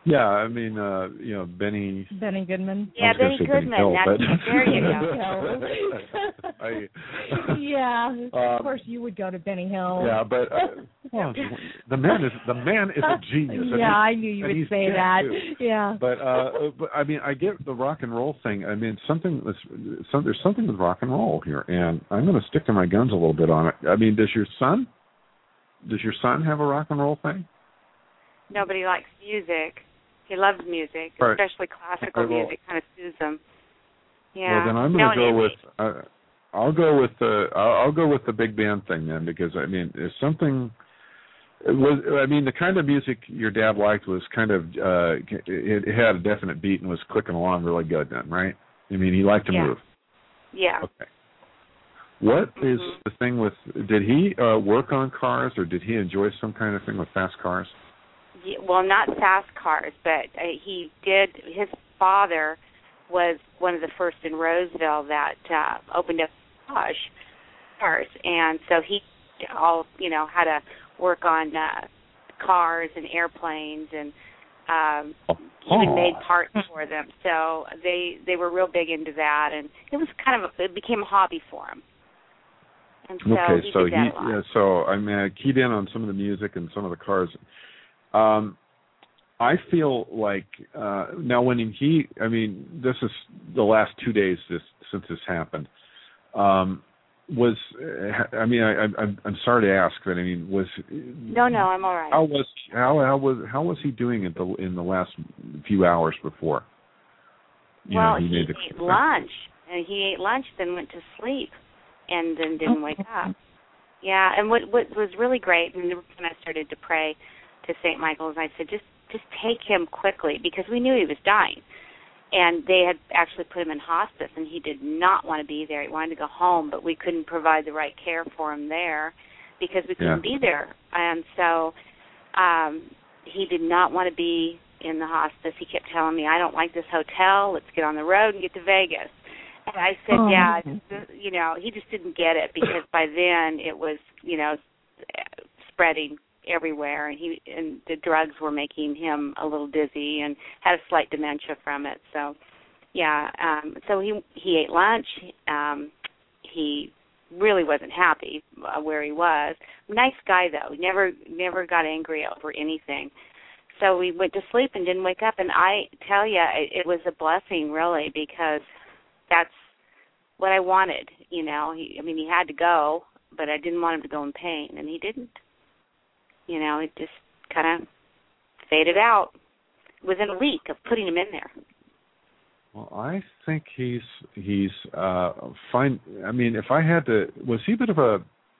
Yeah, I mean, uh, you know, Benny. Benny Goodman. Yeah, Benny Goodman. Benny Hill, That's, but... there you go. I, yeah, um, of course you would go to Benny Hill. Yeah, but uh, well, the man is the man is a genius. Yeah, I knew you would say that. Too. Yeah, but uh, but I mean, I get the rock and roll thing. I mean, something that's some, there's something with rock and roll here, and I'm going to stick to my guns a little bit on it. I mean, does your son does your son have a rock and roll thing? Nobody likes music. He loves music, right. especially classical right, well, music. Kind of soothes him. Yeah. Well, then I'm going to go with. Uh, I'll go with the. I'll, I'll go with the big band thing then, because I mean, if something. It was. I mean, the kind of music your dad liked was kind of. Uh, it, it had a definite beat and was clicking along really good then, right? I mean, he liked to yeah. move. Yeah. Okay. What mm-hmm. is the thing with? Did he uh, work on cars, or did he enjoy some kind of thing with fast cars? Well, not fast cars, but uh, he did. His father was one of the first in Roseville that uh, opened up garage cars, and so he all you know had to work on uh, cars and airplanes, and um, oh. even made parts for them. So they they were real big into that, and it was kind of a, it became a hobby for him. And so okay, he so did that he a lot. yeah, so I mean, I keyed in on some of the music and some of the cars. Um, I feel like uh, now when he, I mean, this is the last two days this, since this happened. Um, was I mean, I, I'm I'm sorry to ask, but I mean, was no, no, I'm all right. How was how how was how was he doing in the in the last few hours before? You well, know, he, he made the, ate lunch, and he ate lunch, then went to sleep, and then didn't wake up. Yeah, and what what was really great, and when I started to pray to Saint Michael's, I said, just just take him quickly, because we knew he was dying. And they had actually put him in hospice, and he did not want to be there. He wanted to go home, but we couldn't provide the right care for him there because we couldn't yeah. be there. And so um, he did not want to be in the hospice. He kept telling me, I don't like this hotel. Let's get on the road and get to Vegas. And I said, oh. yeah, you know, he just didn't get it, because by then it was, you know, spreading everywhere, and he and the drugs were making him a little dizzy and had a slight dementia from it. So, yeah, um, so he he ate lunch. Um, he really wasn't happy uh, where he was. Nice guy though. He never never got angry over anything. So we went to sleep and didn't wake up. And I tell you, it, it was a blessing really, because that's what I wanted. You know, he, I mean, he had to go, but I didn't want him to go in pain, and he didn't. You know, it just kind of faded out within a week of putting him in there. Well, I think he's he's uh, fine. I mean, if I had to, was he a bit of a?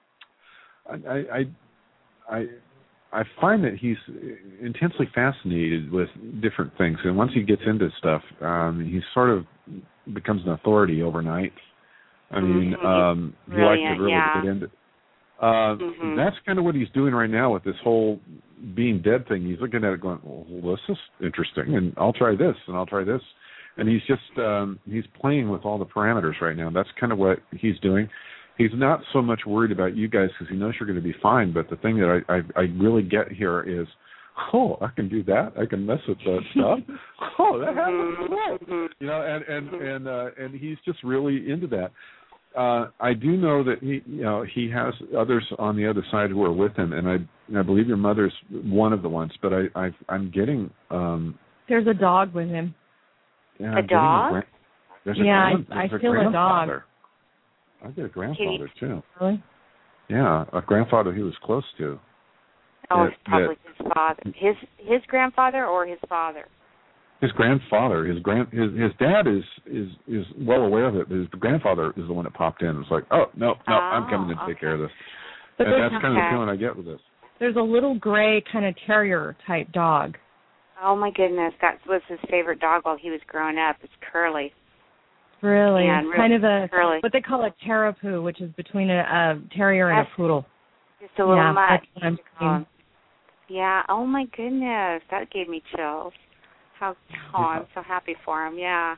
I I I I find that he's intensely fascinated with different things, and once he gets into stuff, um, he sort of becomes an authority overnight. I mean, mm-hmm. um, he Brilliant, likes to really yeah. get into. Uh, mm-hmm. That's kind of what he's doing right now with this whole being dead thing. He's looking at it going, well, this is interesting, and I'll try this, and I'll try this. And he's just, um, he's playing with all the parameters right now. That's kind of what he's doing. He's not so much worried about you guys because he knows you're going to be fine, but the thing that I, I, I really get here is, oh, I can do that. I can mess with that stuff. Oh, that happens. Mm-hmm. You know, and, and, and, uh, and he's just really into that. Uh, I do know that he, you know, he has others on the other side who are with him, and I, and I believe your mother's one of the ones. But I, I I'm getting. Um, There's a dog with him. Yeah, a I'm dog? A gran- there's a yeah, grand, I, I there's feel a a dog. I get a grandfather too. Really? Yeah, a grandfather he was close to. Oh, that, it's probably that, his father. His his grandfather or his father? His grandfather, his grand, his his dad is is is well aware of it, but his grandfather is the one that popped in. It's like, oh no, no, oh, I'm coming to okay. take care of this. But and that's okay. kind of the feeling I get with this. There's a little gray kind of terrier type dog. Oh my goodness, that was his favorite dog while he was growing up. It's Curly. Really, Yeah, really kind of a curly. what they call a terrapoo, which is between a, a terrier and Yes. a poodle. Just a little yeah, mutt. that's what I'm Um, yeah. Oh my goodness, that gave me chills. How? Oh, I'm so happy for him. Yeah.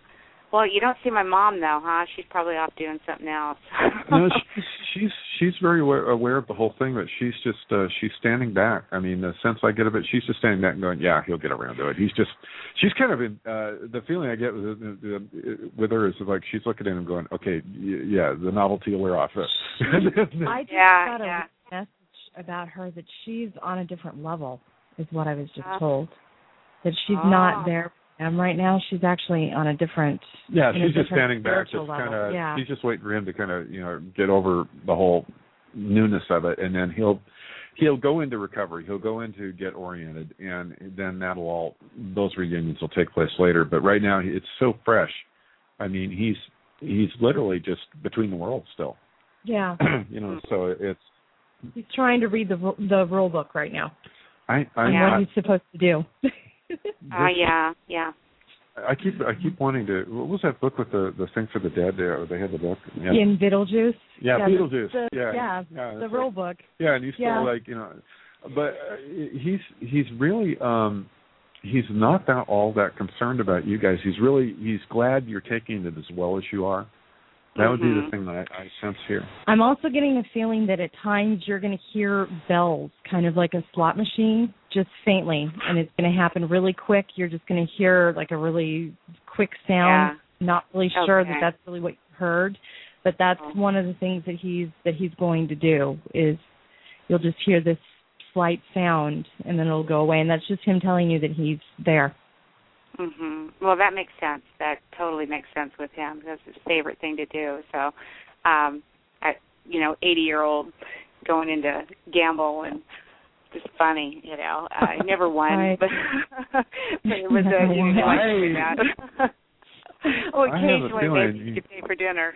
Well, you don't see my mom though, huh? She's probably off doing something else. No, she's she's she's very aware, aware of the whole thing, but she's just uh, she's standing back. I mean, the sense I get of it, she's just standing back and going, "Yeah, he'll get around to it." He's just she's kind of in uh, the feeling I get with, with her is like she's looking at him going, "Okay, yeah, the novelty will wear off." I just yeah, got a yeah. message about her that she's on a different level, is what I was just Uh, told. That she's oh. not there for him right now. She's actually on a different. Yeah, in a she's just different standing back, spiritual just level. kind of. Yeah. She's just waiting for him to kind of, you know, get over the whole newness of it, and then he'll he'll go into recovery. He'll go into get oriented, and then that'll all those reunions will take place later. But right now, it's so fresh. I mean, he's he's literally just between the worlds still. Yeah. You know, so it's. He's trying to read the the rule book right now. I I, on Yeah. what he's supposed to do. Oh, uh, yeah, yeah. I keep I keep wanting to. What was that book with the the thing for the dead? There, they had the book. Yeah, In Beetlejuice. yeah, yeah Beetlejuice. The, yeah, yeah, yeah, the that's rule right. book. Yeah, and he's still Yeah. like, you know, but uh, he's he's really um he's not that all that concerned about you guys. He's really he's glad you're taking it as well as you are. That would be the Mhm. thing that I, I sense here. I'm also getting the feeling that at times you're going to hear bells, kind of like a slot machine, just faintly, and it's going to happen really quick. You're just going to hear like a really quick sound. Yeah. Not really sure Okay. that that's really what you heard, but that's Oh. one of the things that he's that he's going to do is you'll just hear this slight sound, and then it'll go away, and that's just him telling you that he's there. Mhm. Well, that makes sense. That totally makes sense with him. That's his favorite thing to do. So, um, I, you know, eighty-year-old going into gamble and just funny, you know. Uh, I never won, Right. but, but it was a you know, like doing that. Well, I have a occasionally feeling maybe he- you could pay for dinner.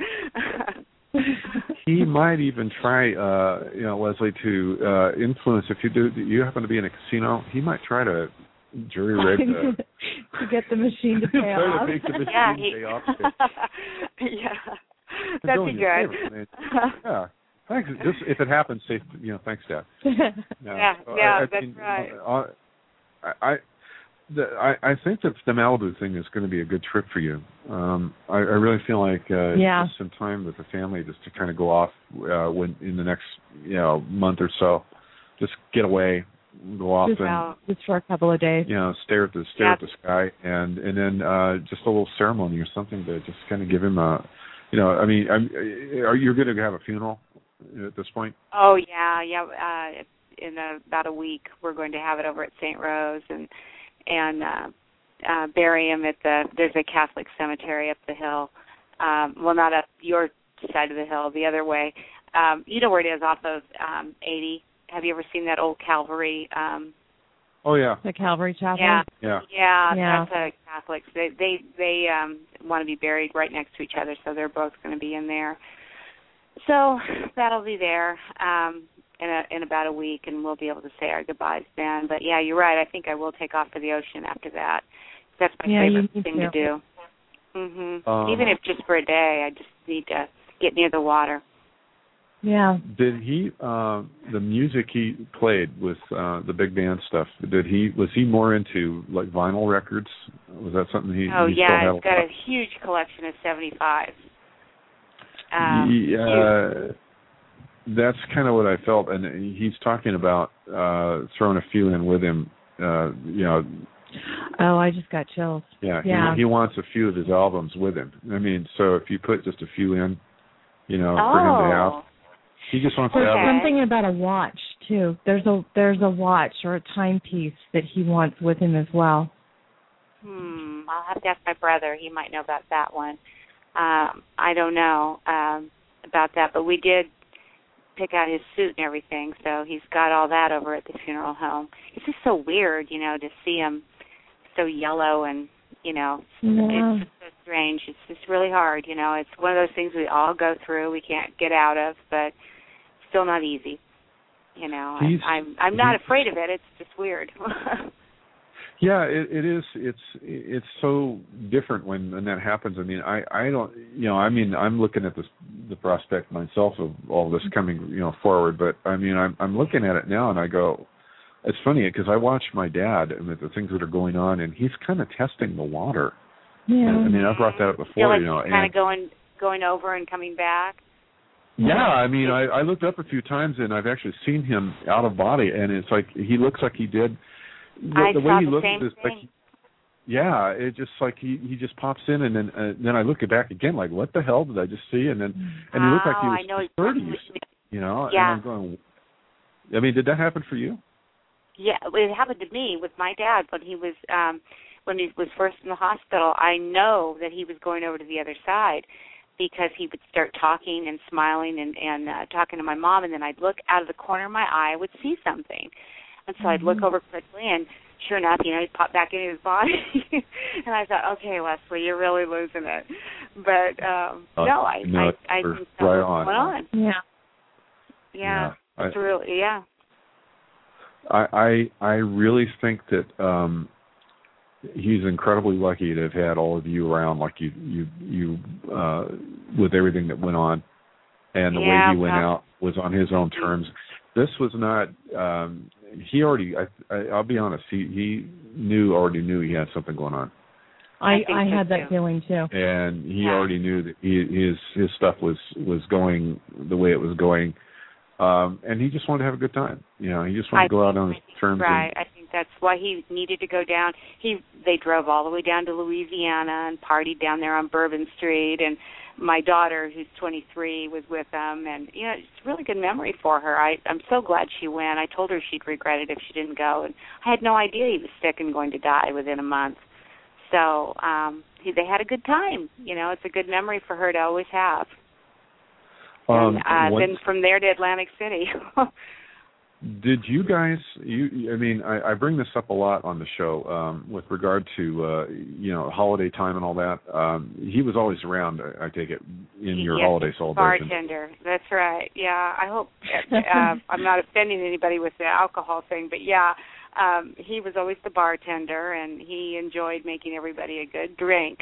He might even try, uh, you know, Leslie, to uh, influence. If you do, you happen to be in a casino, he might try to jury rig the. to get the machine to pay Try to off. make the machine yeah, he, pay off. yeah, I'm that'd doing be you a good. favor, man. Yeah. Thanks. Just if it happens, say, you know, thanks, Dad. Yeah, Uh, yeah, I, I that's mean, right. Uh, I, I, the, I, I think that the Malibu thing is going to be a good trip for you. Um, I, I really feel like uh, Yeah. just some time with the family, just to kind of go off uh, when in the next, you know, month or so. Just get away, go off just, and just for a couple of days. you know stare at the stare Yeah. at the sky, and and then uh, just a little ceremony or something to just kind of give him a, you know, I mean, I'm, are you going to have a funeral at this point? Oh yeah, yeah. Uh, in a, about a week, we're going to have it over at Saint Rose and and uh, uh, bury him at the. There's a Catholic cemetery up the hill. Um, well, not up your side of the hill, the other way. Um, you know where it is, off of um, eighty. Have you ever seen that old Calvary? Um, Oh yeah, The Calvary Chapel. yeah, yeah. yeah, Yeah. that's a Catholics. They they they um, want to be buried right next to each other, so they're both going to be in there. So that'll be there um, in a, in about a week, and we'll be able to say our goodbyes then. But yeah, you're right. I think I will take off for the ocean after that. That's my Yeah, you favorite need thing to, to. do. Mhm. Um, Even if just for a day, I just need to get near the water. Yeah. Did he uh, the music he played with uh, the big band stuff? Did he was he more into like vinyl records? Was that something he? Oh he yeah, still I've had got a huge collection of seventy-fives. Um, He, uh, that's kind of what I felt, and he's talking about uh, throwing a few in with him. Uh, you know, Oh, I just got chills. yeah, Yeah. He, he wants a few of his albums with him. I mean, so if you put just a few in, you know, oh. for him to have, he just wants There's to have. something about a watch too. There's a there's a watch or a timepiece that he wants with him as well. Hmm. I'll have to ask my brother. He might know about that one. Um, I don't know um, about that, but we did pick out his suit and everything, so he's got all that over at the funeral home. It's just so weird, you know, to see him so yellow and, you know, Yeah. it's just so strange. It's just really hard, you know. It's one of those things we all go through, we can't get out of, but still not easy. You know, I, He's- I'm I'm not he's- afraid of it. It's just weird. Yeah, it, it is. It's it's so different when, when that happens. I mean, I, I don't, you know, I mean, I'm looking at this the prospect myself of all this coming, you know, forward. But I mean, I'm I'm looking at it now, and I go, it's funny because I watch my dad and the things that are going on, and he's kind of testing the water. Yeah. I mean, I've brought that up before. Feel like you know, kind and, of going going over and coming back. Yeah, I mean, I, I looked up a few times, and I've actually seen him out of body, and it's like he looks like he did. The, I the way saw he the looks same is like, thing. yeah, it just like he he just pops in, and then uh, then I look back again, like, what the hell did I just see? And then and he looked like he Oh, was I know in his thirties, you know. Yeah. And I'm going. I mean, did that happen for you? Yeah, it happened to me with my dad when he was um when he was first in the hospital. I know that he was going over to the other side because he would start talking and smiling and and uh, talking to my mom, and then I'd look out of the corner of my eye, I would see something, and so mm-hmm. I'd look over quickly, and sure enough, you know, he'd pop back into his body, and I thought, okay, Leslie, you're really losing it, but um, uh, no, I no, I, I think that's right what's on. going on. Yeah, yeah, yeah it's I, really yeah. I I I really think that um, he's incredibly lucky to have had all of you around, like you you you uh, with everything that went on, and the yeah, way he went well, out was on his own terms. This was not. Um, he already. I, I, I'll be honest. He he knew already knew he had something going on. I I, I so had too. that feeling too. And he yeah. already knew that he, his his stuff was was going the way it was going. Um, and he just wanted to have a good time. You know, he just wanted I to go think, out on his terms. Right. And, I think that's why he needed to go down. He they drove all the way down to Louisiana and partied down there on Bourbon Street. And my daughter, who's twenty-three, was with them. And you know, it's a really good memory for her. I I'm so glad she went. I told her she'd regret it if she didn't go. And I had no idea he was sick and going to die within a month. So um, he, they had a good time. You know, it's a good memory for her to always have. um, and uh, then from there to Atlantic City. Did you guys? You, I mean, I, I bring this up a lot on the show um, with regard to uh, you know holiday time and all that. Um, he was always around. I, I take it in your yes, holiday celebration. Bartender. That's right. Yeah. I hope uh, I'm not offending anybody with the alcohol thing, but yeah, um, he was always the bartender, and he enjoyed making everybody a good drink.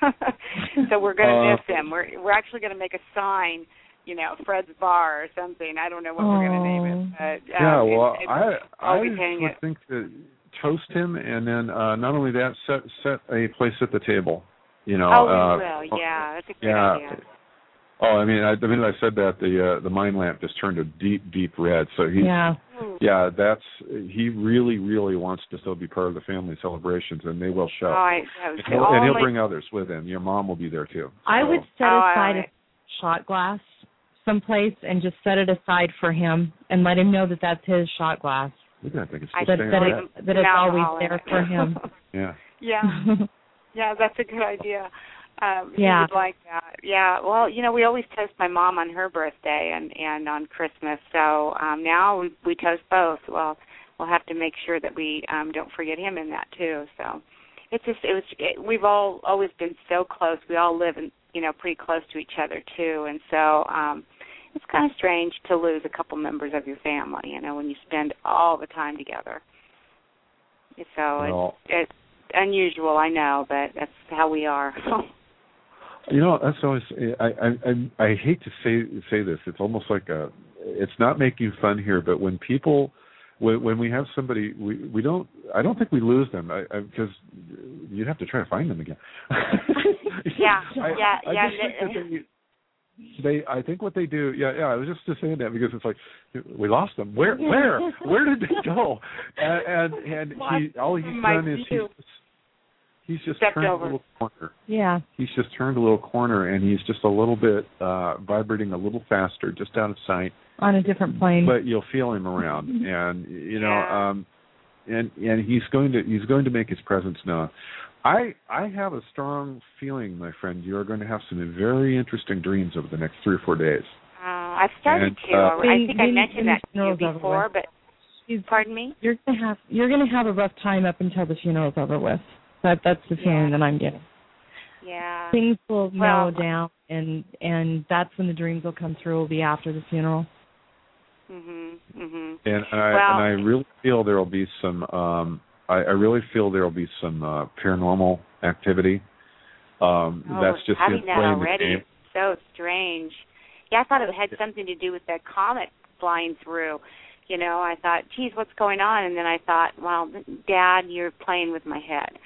So we're going to uh, miss him. We're we're actually going to make a sign. You know, Fred's Bar or something. I don't know what Aww. we're going to name it. But, um, yeah, well, it, it, I I would it. think that toast him, and then uh, not only that, set set a place at the table. You know. Oh, uh, we will. Yeah, that's a good yeah. idea. Oh, I mean, I, the minute I said that, the uh, the mind lamp just turned a deep, deep red. So he's, yeah, yeah, that's he really, really wants to still be part of the family celebrations, and they will show. Oh, I, that was and he'll, and he'll my... bring others with him. Your mom will be there too. So. I would set oh, aside I... a shot glass someplace and just set it aside for him and let him know that that's his shot glass. Look at that thing. It's I still that, staying that, red. it, that it's always there for him. Yeah. Yeah. Yeah, that's a good idea. Um, he yeah. would like that. Yeah. Well, you know, we always toast my mom on her birthday and, and on Christmas. So um, now we, we toast both. Well, we'll have to make sure that we um, don't forget him in that too. So it's just it was. It, we've all always been so close. We all live in you know pretty close to each other too, and so um, it's kind of strange to lose a couple members of your family. You know, when you spend all the time together. So well, it's, it's unusual, I know, but that's how we are. You know, that's always. I, I I I hate to say say this. It's almost like a. It's not making fun here, but when people, when, when we have somebody, we we don't. I don't think we lose them because you'd have to try to find them again. yeah, I, yeah, I yeah. Just think that they, they. I think what they do. Yeah, yeah. I was just, just saying that because it's like we lost them. Where where where did they go? And and, and he all he's My done is view. he's. He's just Stepped turned over. a little corner. Yeah. He's just turned a little corner, and he's just a little bit uh, vibrating a little faster, just out of sight. On a different plane. But you'll feel him around, and you know, Yeah. um, and and he's going to he's going to make his presence known. I I have a strong feeling, my friend, you are going to have some very interesting dreams over the next three or four days. Uh, I've started And, to. uh, I think I When- mentioned when that the to you funeral's over before, with. but He's, pardon me? you're gonna have you're gonna have a rough time up until the funeral's over with. That that's the feeling Yeah. that I'm getting. Yeah. Things will Well, mellow down, and and that's when the dreams will come through. Will be after the funeral. Mhm. Mhm. And I Well, and I really feel there will be some. Um, I, I really feel there will be some uh, paranormal activity. Um, oh, that's just having him that playing the already game. is so strange. Yeah, I thought it had something to do with that comet flying through. You know, I thought, geez, what's going on? And then I thought, well, Dad, you're playing with my head.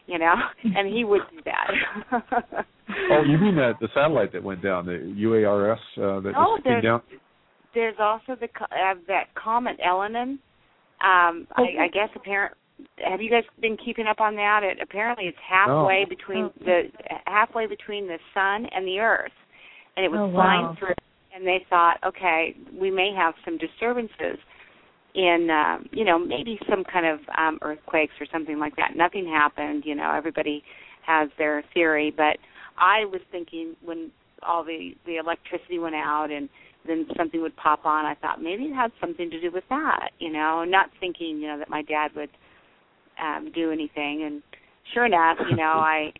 you know, and he would do that. Oh, you mean that the satellite that went down, the U A R S uh, that oh, just came down? There's also the uh, that comet Elenin. Um, I, I guess apparent. Have you guys been keeping up on that? It, apparently, it's halfway no. between oh. the halfway between the sun and the Earth, and it was oh, flying wow. through. And they thought, okay, we may have some disturbances in, uh, you know, maybe some kind of um, earthquakes or something like that. Nothing happened. You know, everybody has their theory, but I was thinking when all the the electricity went out and then something would pop on, I thought maybe it had something to do with that, you know, not thinking, you know, that my dad would um, do anything. And sure enough, you know, I,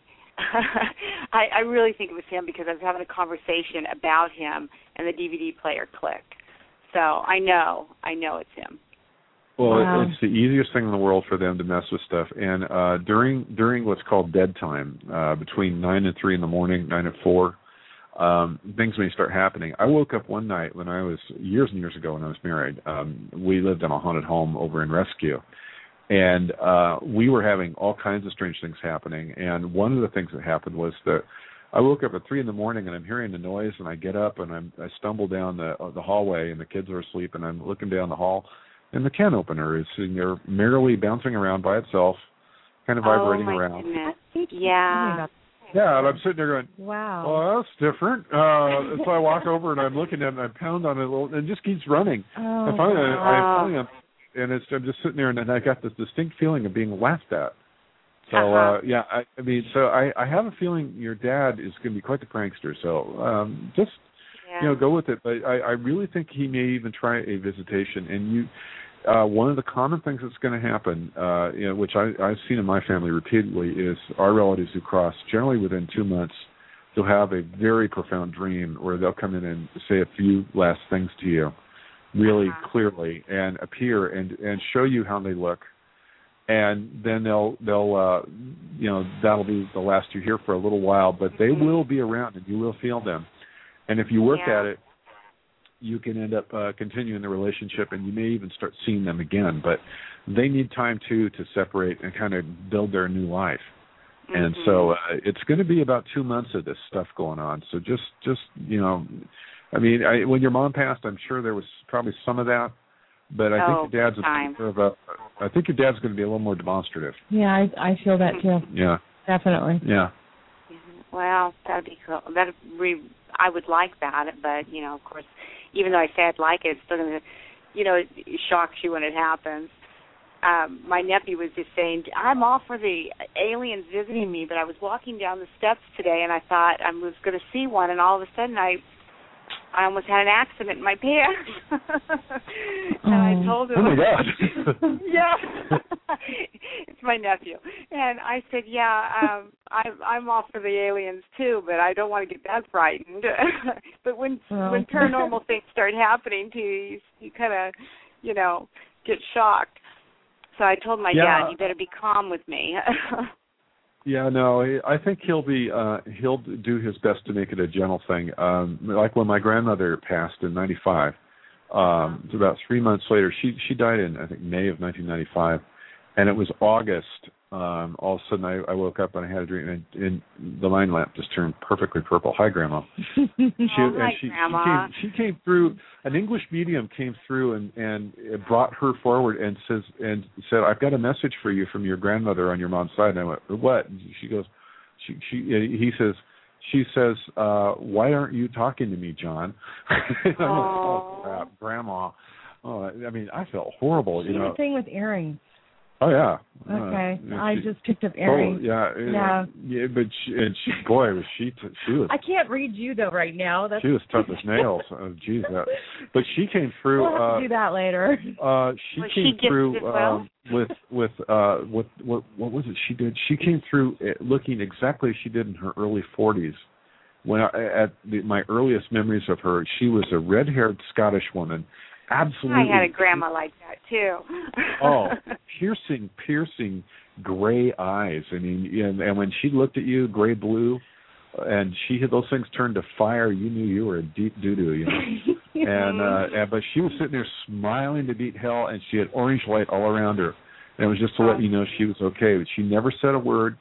I I really think it was him because I was having a conversation about him and the D V D player clicked. So I know, I know it's him. Well, wow. it's the easiest thing in the world for them to mess with stuff. And uh, during during what's called dead time, uh, between nine and three in the morning, nine and four, um, things may start happening. I woke up one night when I was years and years ago when I was married. Um, we lived in a haunted home over in Rescue, and uh, we were having all kinds of strange things happening. And one of the things that happened was that I woke up at three in the morning and I'm hearing the noise, and I get up and I'm, I stumble down the uh, the hallway, and the kids are asleep, and I'm looking down the hall, and the can opener is sitting there merrily bouncing around by itself, kind of vibrating oh, my around. Goodness. Yeah. Yeah, and I'm sitting there going, wow. "Oh, that's different." Uh, so I walk over and I'm looking at it, and I pound on it a little, and it just keeps running. Oh, I finally, wow. I finally, am, and it's, I'm just sitting there, and then I got this distinct feeling of being laughed at. So uh-huh. uh, yeah, I, I mean, so I, I have a feeling your dad is going to be quite the prankster. So um, just yeah. you know, go with it. But I, I really think he may even try a visitation. And you, uh, one of the common things that's going to happen, uh, you know, which I, I've seen in my family repeatedly, is our relatives who cross, generally within two months, they'll have a very profound dream where they'll come in and say a few last things to you, really uh-huh. clearly, and appear and and show you how they look. And then they'll they'll uh, you know, that'll be the last you hear for a little while, but they mm-hmm. will be around and you will feel them. And if you work yeah. at it, you can end up uh, continuing the relationship, and you may even start seeing them again. But they need time too to separate and kind of build their new life. Mm-hmm. And so uh, it's going to be about two months of this stuff going on. So just just you know, I mean, I, when your mom passed, I'm sure there was probably some of that. But I oh, think your dad's time. a, a, I think your dad's going to be a little more demonstrative. Yeah, I I feel that too. Yeah, definitely. Yeah. Well, that'd be cool. That re, I would like that, but you know, of course, even though I say I'd like it, it's still going to, you know, it shocks you when it happens. Um, my nephew was just saying, I'm all for the aliens visiting me, but I was walking down the steps today, and I thought I was going to see one, and all of a sudden I. I almost had an accident in my pants. and I told him. Oh, my God. yeah. It's my nephew. And I said, yeah, um, I, I'm all for the aliens, too, but I don't want to get that frightened. But when well. when paranormal things start happening to you, you, you kind of, you know, get shocked. So I told my yeah. dad, you better be calm with me. Yeah, no, I think he'll be uh, he'll do his best to make it a gentle thing. Um, like when my grandmother passed in ninety-five, um, it's about three months later. She she died in I think May of nineteen ninety-five, and it was August. Um, all of a sudden, I, I woke up and I had a dream, and, and the line lamp just turned perfectly purple. Hi, Grandma. She, oh, hi, and she, Grandma. She came, she came through. An English medium came through and and it brought her forward and says and said, "I've got a message for you from your grandmother on your mom's side." And I went, "What?" And she goes, "She she." He says, "She says, uh, why aren't you talking to me, John?" And I'm like, "Oh crap, Grandma." Oh, I mean, I felt horrible. She you know. was thing with earrings. Oh yeah. Okay, uh, I she, just picked up earrings. Oh yeah, yeah, yeah. But she, and she, boy, was she t- she was. I can't read you though right now. That's she was tough as nails. Oh, geez, that. But she came through. We'll have uh, to do that later. Uh, she was came she through gifted well? um, with with uh, what what what was it she did? She came through looking exactly as she did in her early forties. When I, at the, my earliest memories of her, she was a red-haired Scottish woman. Absolutely. I had a grandma like that too. Oh, piercing, piercing gray eyes. I mean, and, and when she looked at you, gray blue, and she had those things turned to fire, you knew you were a deep doo-doo, you know. and, uh, and but she was sitting there smiling to beat hell, and she had orange light all around her. And it was just to let you know she was okay. But she never said a word.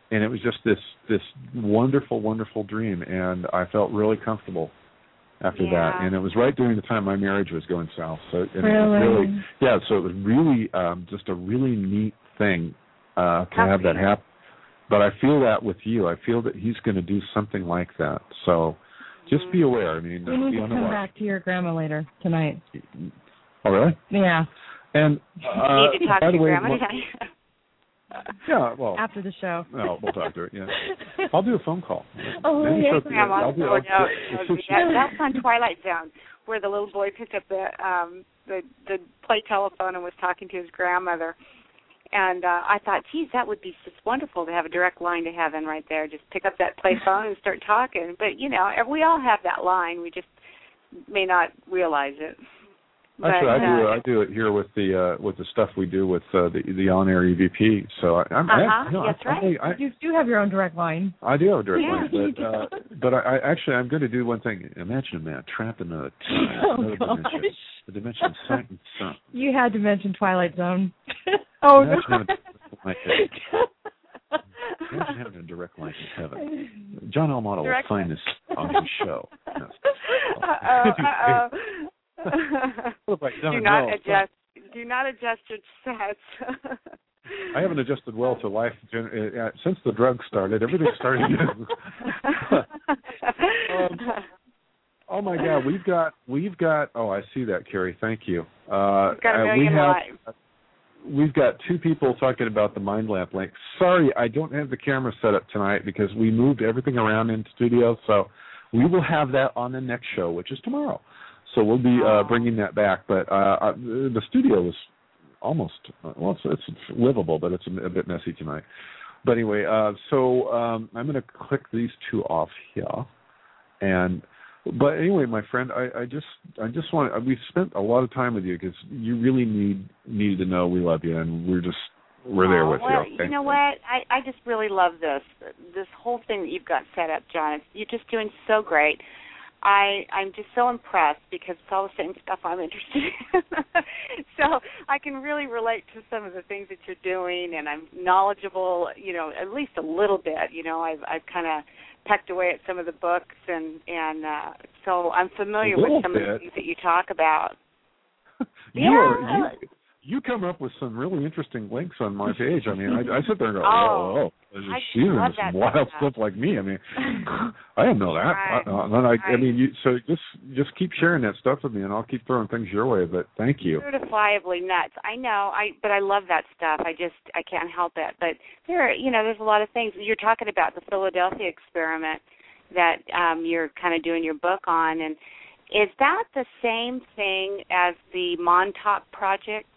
and it was just this this wonderful, wonderful dream, and I felt really comfortable after yeah. that. And it was right during the time my marriage was going south. So and really? it was really, yeah. So it was really um, just a really neat thing uh, to have that happen. But I feel that with you. I feel that he's going to do something like that. So just be aware. I mean, we need be to on come the watch. back to your grandma later tonight. Oh, really? Yeah. And uh, you need to talk by to the way, your grandma what, tonight. yeah, well, after the show. No, we'll talk to her. Yeah, I'll do a phone call. Oh, Maybe yeah. she'll- Grandma. I'll do- Oh, I'll- no, I'll- no, that, that's on Twilight Zone, where the little boy picked up the um the the play telephone and was talking to his grandmother. And uh, I thought, geez, that would be just wonderful to have a direct line to heaven right there. Just pick up that play phone and start talking. But, you know, we all have that line. We just may not realize it. But, Actually, I do. uh, I do it here with the uh, with the stuff we do with uh, the the on-air E V P. So I, I'm. Uh-huh, I, no, that's I, right. I, I, You do have your own direct line. I do have a direct Yeah, line, you but uh, but I, I actually I'm going to do one thing. Imagine a man trapped in a Oh, another gosh. dimension, the dimension of sight and sound. You had to mention Twilight Zone. oh, Imagine no. having a direct line to- Imagine having a direct line to heaven. John Almato will Direct find this on his show. Yes. Uh-oh, uh-oh. What have I done? Do not Well, adjust. Do not adjust your sets. I haven't adjusted well to life uh, since the drugs started. Everything started. um, oh my God, we've got we've got. Oh, I see that, Carrie. Thank you. Uh, We've got a uh, million we have. lives. We've got two people talking about the Mind Lamp link. Sorry, I don't have the camera set up tonight because we moved everything around in studio. So we will have that on the next show, which is tomorrow. So we'll be uh, bringing that back. But uh, uh, the studio was almost, well, it's, it's livable, but it's a, a bit messy tonight. But anyway, uh, so um, I'm going to click these two off here. And but anyway, my friend, I, I just I just want we've spent a lot of time with you because you really need need to know we love you, and we're just we're there oh, with well, you. You know what? I, I just really love this this whole thing that you've got set up, John. It's, you're just doing so great. I, I'm just so impressed because it's all the same stuff I'm interested in. So I can really relate to some of the things that you're doing, and I'm knowledgeable, you know, at least a little bit. You know, I've, I've kind of pecked away at some of the books, and, and uh, so I'm familiar with some bit. of the things that you talk about. you, yeah. are, you, you come up with some really interesting links on my page. I mean, I, I sit there and go, oh, oh, I she's into love some that wild stuff. stuff like me. I mean, I didn't know that. Right. I, uh, and I, I Right. mean, you, so just just keep sharing that stuff with me, and I'll keep throwing things your way. But thank you. Certifiably nuts. I know, I but I love that stuff. I just I can't help it. But there, are, you know, there's a lot of things. You're talking about the Philadelphia experiment that um, you're kind of doing your book on, and is that the same thing as the Montauk Project?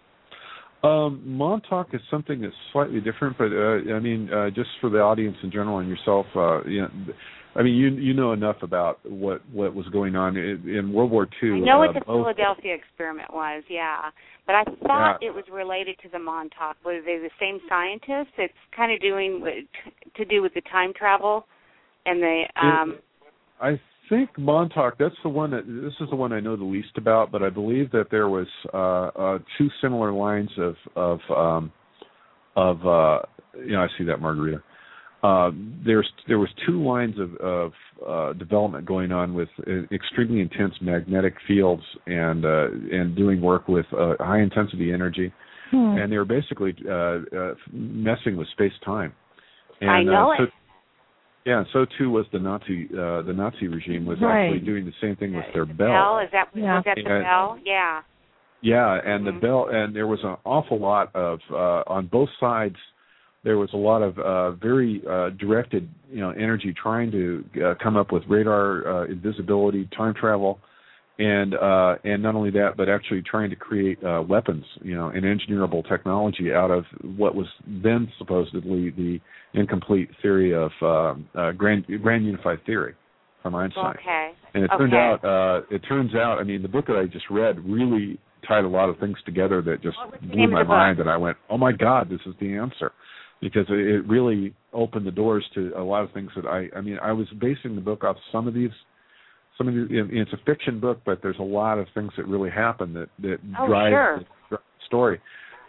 Um, Montauk is something that's slightly different, but uh, I mean, uh, just for the audience in general and yourself, uh, you know, I mean, you you know enough about what, what was going on in, in World War Two. I know uh, what the both, Philadelphia experiment was, yeah, but I thought Yeah. it was related to the Montauk. Were they the same scientists? It's kind of doing with, to do with the time travel and the. Um, it, I think Montauk. That's the one that this is the one I know the least about, but I believe that there was uh, uh, two similar lines of of um, of uh, you know I see that Margarita. Uh, there's there was two lines of, of uh, development going on with extremely intense magnetic fields and uh, and doing work with uh, high intensity energy, Hmm. and they were basically uh, uh, messing with space time. And, I know uh, so, it. Yeah, so too was the Nazi uh, the Nazi regime was Right. actually doing the same thing with their the bell. bell? Is that Yeah. was that the Yeah. bell? Yeah. Yeah, and Mhm. the bell, and there was an awful lot of uh, on both sides. There was a lot of uh, very uh, directed, you know, energy trying to uh, come up with radar uh, invisibility, time travel, and uh, and not only that, but actually trying to create uh, weapons, you know, and engineerable technology out of what was then supposedly the incomplete theory of uh, uh, grand grand unified theory from Einstein. Okay. And it turned Okay. out, uh, it turns out, I mean, the book that I just read really tied a lot of things together that just What was the blew name my of the book? mind, and I went, oh my God, this is the answer. Because it it really opened the doors to a lot of things that I, I mean, I was basing the book off some of these, some of these, it's a fiction book, but there's a lot of things that really happen that, that Oh, drive sure. the story.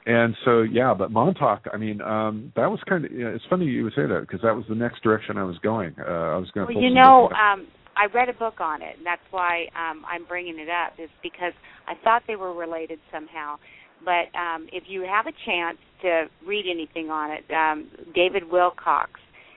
and so yeah, but Montauk, I mean, um, that was kind of. You know, it's funny you would say that because that was the next direction I was going. Uh, I was going to. Well, you know, um, I read a book on it, and that's why um, I'm bringing it up. Is because I thought they were related somehow. But um, if you have a chance to read anything on it, um, David Wilcox,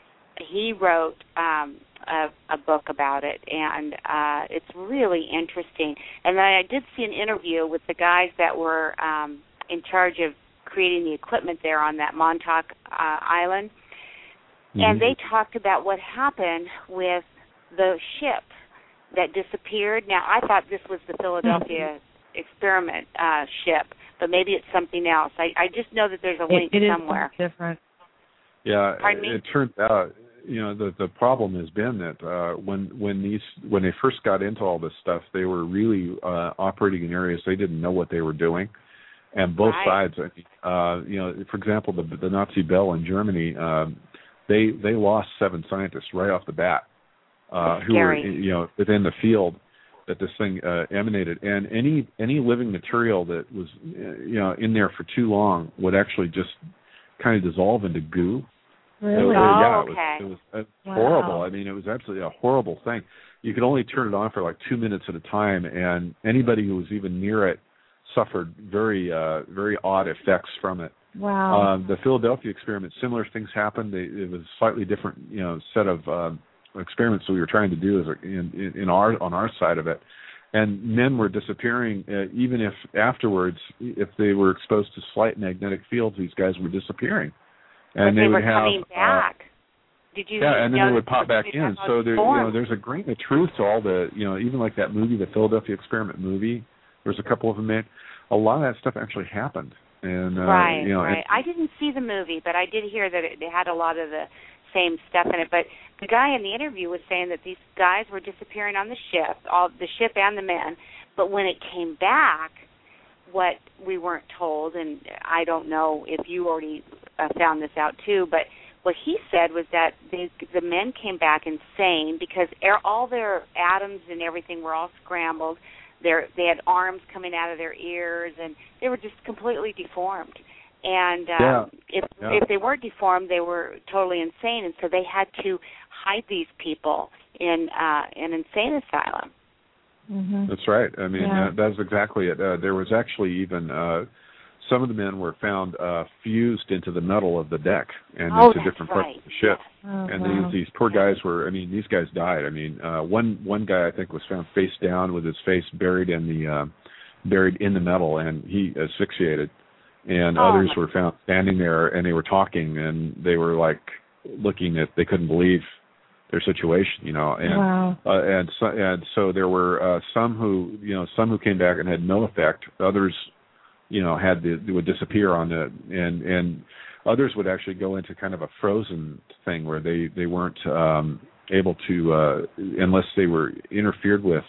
he wrote um, a, a book about it, and uh, it's really interesting. And then I did see an interview with the guys that were um, in charge of creating the equipment there on that Montauk uh, Island, mm-hmm. and they talked about what happened with the ship that disappeared. Now, I thought this was the Philadelphia mm-hmm. experiment uh, ship, but maybe it's something else. I, I just know that there's a link it, it somewhere. It is different. Yeah, Pardon it, me? it turns out, you know, the the problem has been that uh, when when these when they first got into all this stuff, they were really uh, operating in areas they didn't know what they were doing, and both right. sides. Uh, you know, for example, the the Nazi Bell in Germany, um, they they lost seven scientists right off the bat, uh, who were you know within the field that this thing uh, emanated, and any any living material that was you know in there for too long would actually just kind of dissolve into goo. Really? It was, oh, yeah, okay. it was, it was wow. horrible. I mean, it was absolutely a horrible thing. You could only turn it on for like two minutes at a time, and anybody who was even near it suffered very, uh, very odd effects from it. Wow. Um, the Philadelphia experiment, similar things happened. They, it was a slightly different, you know, set of um, experiments that we were trying to do as a, in, in our on our side of it. And men were disappearing, uh, even if afterwards, if they were exposed to slight magnetic fields, these guys were disappearing. And but they, they would were have, coming back. Uh, Did you? Yeah, and then know they would pop back in. in. So there, you know, there's a grain of truth to all the, you know, even like that movie, the Philadelphia Experiment movie. There's a couple of them made. A lot of that stuff actually happened. And uh, right, you know, right. and, I didn't see the movie, but I did hear that it, it had a lot of the same stuff in it. But the guy in the interview was saying that these guys were disappearing on the ship, all the ship and the men. But when it came back, what we weren't told, and I don't know if you already uh, found this out too, but what he said was that they, the men came back insane because air, all their atoms and everything were all scrambled. Their, they had arms coming out of their ears, and they were just completely deformed. And uh, yeah. if yeah. if they weren't deformed, they were totally insane, and so they had to hide these people in uh, an insane asylum. Mm-hmm. That's right. I mean, yeah. uh, that's exactly it. Uh, there was actually even uh, some of the men were found uh, fused into the metal of the deck and oh, into different right. parts of the ship. Oh, and wow. these, these poor guys were, I mean, these guys died. I mean, uh, one one guy I think was found face down with his face buried in the uh, buried in the metal, and he asphyxiated. And oh, others were found standing there, and they were talking, and they were like looking at, they couldn't believe their situation, you know, and wow. uh, and so and so there were uh, some who, you know, some who came back and had no effect. Others, you know, had the would disappear on the and and others would actually go into kind of a frozen thing where they they weren't um, able to uh, unless they were interfered with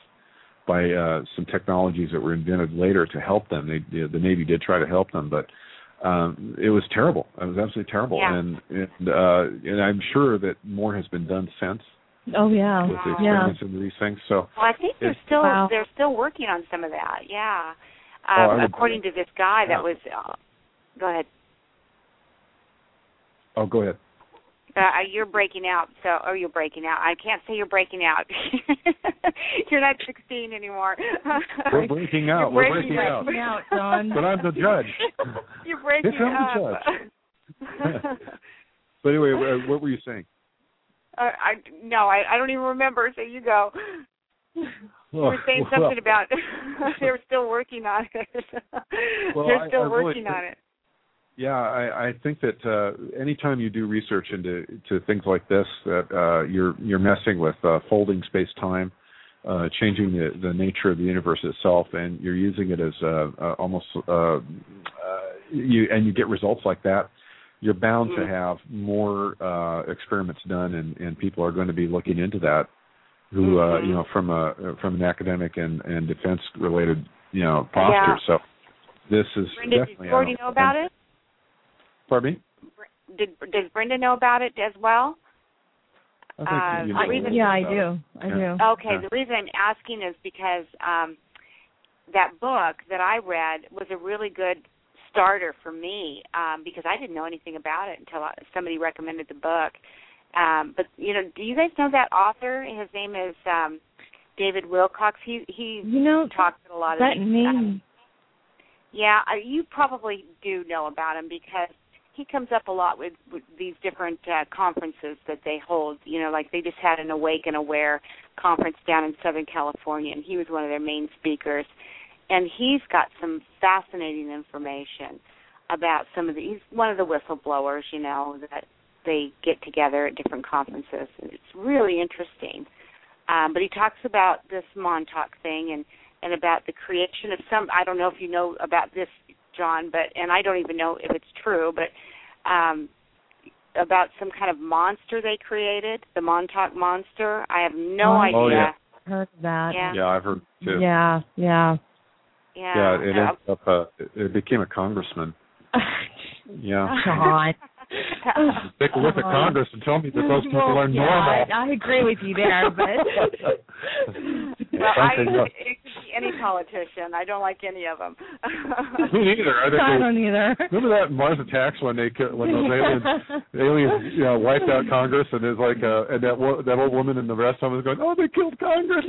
by uh, some technologies that were invented later to help them. They, the Navy did try to help them, but um, it was terrible. It was absolutely terrible, yeah. and and, uh, and I'm sure that more has been done since. Oh yeah, with the yeah. experiments into these things. So well, I think they're still wow. they're still working on some of that. Yeah, oh, um, would, according to this guy yeah. that was. Uh, go ahead. Oh, go ahead. Uh, you're breaking out, so oh, you're breaking out. I can't say you're breaking out. You're not sixteen anymore. We're breaking out. You're We're breaking breaking out. out, John. But I'm the judge. You're breaking Yes, I'm up. the judge. But anyway, what were you saying? Uh, I no, I, I don't even remember. So you go. You Well, were saying well, something about they were still working on it. Well, They're I- still I really working think- on it. Yeah, I, I think that uh, anytime you do research into to things like this, that uh, you're you're messing with uh, folding space-time, uh, changing the, the nature of the universe itself, and you're using it as uh, uh, almost uh, uh, you and you get results like that. You're bound mm-hmm. to have more uh, experiments done, and, and people are going to be looking into that. Who mm-hmm. uh, you know from a from an academic and, and defense related you know posture. Yeah. So this is Brenda, definitely. did you already know about it? Pardon me? Did does Brenda know about it as well? I think Uh, you the know reason- Yeah, I about do. it. I Yeah. do. Okay, Yeah. the reason I'm asking is because um, that book that I read was a really good starter for me um, because I didn't know anything about it until I, somebody recommended the book. Um, but, you know, do you guys know that author? His name is um, David Wilcox. He he you know, talks at a lot of that these, name. Uh, yeah, uh, you probably do know about him because he comes up a lot with, with these different uh, conferences that they hold. You know, like they just had an Awake and Aware conference down in Southern California, and he was one of their main speakers. And he's got some fascinating information about some of the, he's one of the whistleblowers, you know, that they get together at different conferences. And it's really interesting. Um, but he talks about this Montauk thing and, and about the creation of some, I don't know if you know about this, John, but and I don't even know if it's true, but um, about some kind of monster they created, the Montauk Monster. I have no oh, idea. Oh, yeah. I've heard that. Yeah. Yeah, I've heard too. Yeah, yeah. Yeah, Yeah, it uh, ended up. Uh, it, it became a congressman. Yeah. God. Take a look at Congress and tell me that those people well, are yeah, normal. I, I agree with you there, but well, I, it could be any politician. I don't like any of them. Me neither. I, think I they, don't either. Remember that Mars Attacks when they ki- when those aliens aliens you know wiped out Congress and there's like uh, and that wo- that old woman in the rest of them was going, oh, they killed Congress.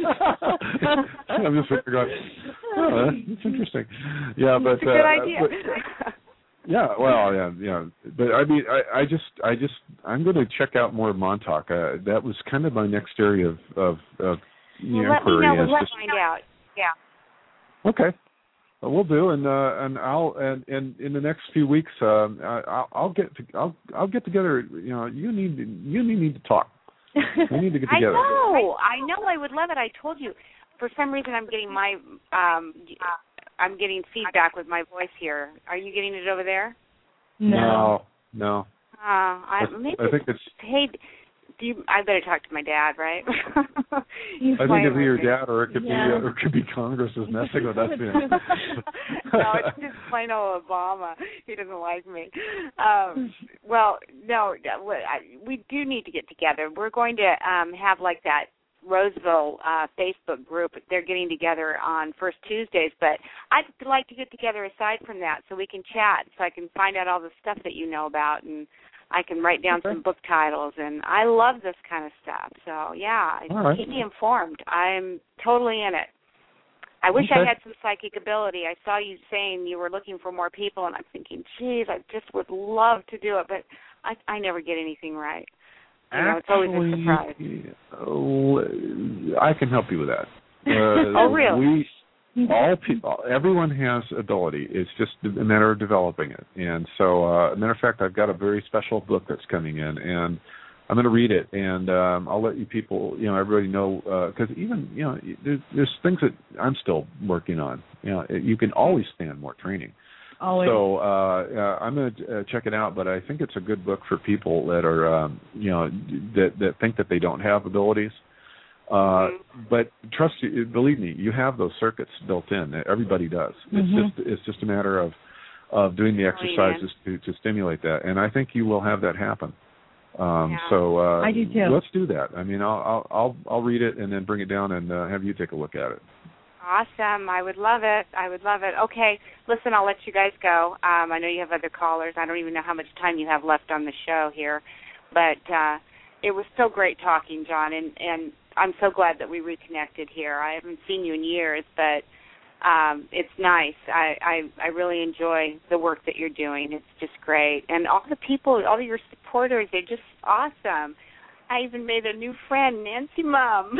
I'm just sitting there going, oh, that's interesting. Yeah, but it's a good uh, idea. But, yeah, well, yeah, yeah, but I mean, I, I just, I just, I'm going to check out more of Montauk. Uh, that was kind of my next area of, of, of you well, know, let me inquiry. know. is Let's just, find out. Yeah. Okay, well, we'll do, and uh, and I'll, and, and in the next few weeks, um, I, I'll, I'll get, to, I'll, I'll get together. You know, you need, you need to talk. We need to get together. I know, I know, I would love it. I told you. For some reason, I'm getting my. Um, I'm getting feedback with my voice here. Are you getting it over there? No, no. Uh, I, maybe I think it's. Hey, do you, I better talk to my dad, right? I think it's either dad or it could yeah. be, uh, or it could be Congress is messing with us. No, it's just plain old Obama. He doesn't like me. Um, well, no, we do need to get together. We're going to um, have like that Roseville uh, Facebook group. They're getting together on first Tuesdays, but I'd like to get together aside from that so we can chat, so I can find out all the stuff that you know about, and I can write down some book titles, and I love this kind of stuff. So, yeah, right. Keep me informed. I'm totally in it. I wish okay. I had some psychic ability. I saw you saying you were looking for more people, and I'm thinking, geez, I just would love to do it, but I, I never get anything right. You know, it's always a surprise. I can help you with that. Uh, oh, really? We, all people, everyone has ability. It's just a matter of developing it. And so, uh, as a matter of fact, I've got a very special book that's coming in, and I'm going to read it, and um, I'll let you people, you know, everybody know, because uh, even, you know, there's, there's things that I'm still working on. You know, you can always stand more training. Always. So uh, uh, I'm going to uh, check it out, but I think it's a good book for people that are, um, you know, that, that think that they don't have abilities. Uh, mm-hmm. But trust you, believe me, you have those circuits built in. Everybody does. Mm-hmm. It's just it's just a matter of of doing the exercises to, to stimulate that, and I think you will have that happen. Um, yeah. So uh, I do too. Let's do that. I mean, I'll I'll I'll, I'll read it and then bring it down and uh, have you take a look at it. Awesome. I would love it. I would love it. Okay, listen, I'll let you guys go. Um, I know you have other callers. I don't even know how much time you have left on the show here. But uh, it was so great talking, John, and, and I'm so glad that we reconnected here. I haven't seen you in years, but um, it's nice. I, I, I really enjoy the work that you're doing. It's just great. And all the people, all of your supporters, they're just awesome. I even made a new friend, Nancy Mom.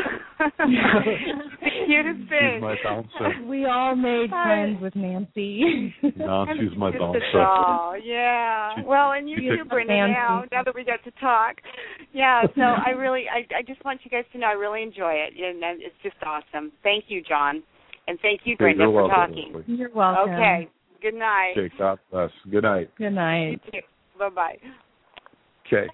The cutest thing. She's my bouncer. We all made friends with Nancy. No, she's my bouncer. Oh, yeah. She, well, and you too, Brenda, now, now that we got to talk. Yeah, so I really, I, I just want you guys to know I really enjoy it, and it's just awesome. Thank you, John. And thank you, Brenda, You're for welcome, talking. Leslie. You're welcome. Okay. Good night. Okay, God bless. Good night. Good night. You too. Bye-bye. Okay.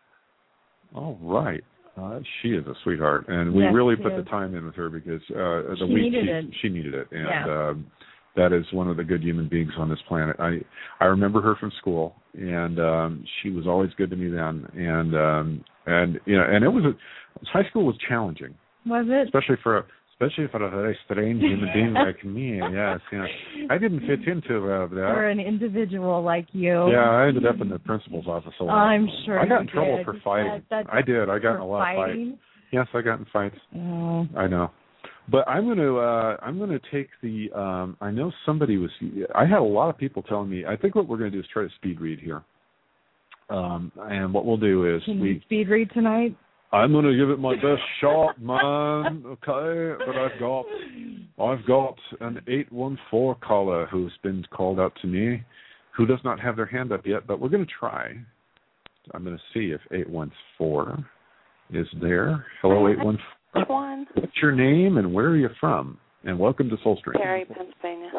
All right. Uh, she is a sweetheart, and we yes, really put is. the time in with her because uh, the she week needed she, it. she needed it, and yeah. um, that is one of the good human beings on this planet. I I remember her from school, and um, she was always good to me then, and um, and you know, and it was a high school was challenging, Was it? especially for a, Especially for a very strange human being like me. Yes, yeah. I didn't fit into uh, that. For an individual like you. Yeah, I ended up in the principal's office a lot. I'm sure I got you in trouble did. for fighting. That, I did. I got in for a lot fighting? of fights. Yes, I got in fights. Oh. I know. But I'm going to uh, I'm going to take the. Um, I know somebody was. I had a lot of people telling me. I think what we're going to do is try to speed read here. Um, and what we'll do is Can we you speed read tonight? I'm going to give it my best shot, man. Okay, but I've got I've got an eight one four caller who's been called out to me, who does not have their hand up yet. But we're going to try. I'm going to see if eight one four is there. Hello, eight one four. One. What's your name and where are you from? And welcome to Soulstream. Terry, Pennsylvania.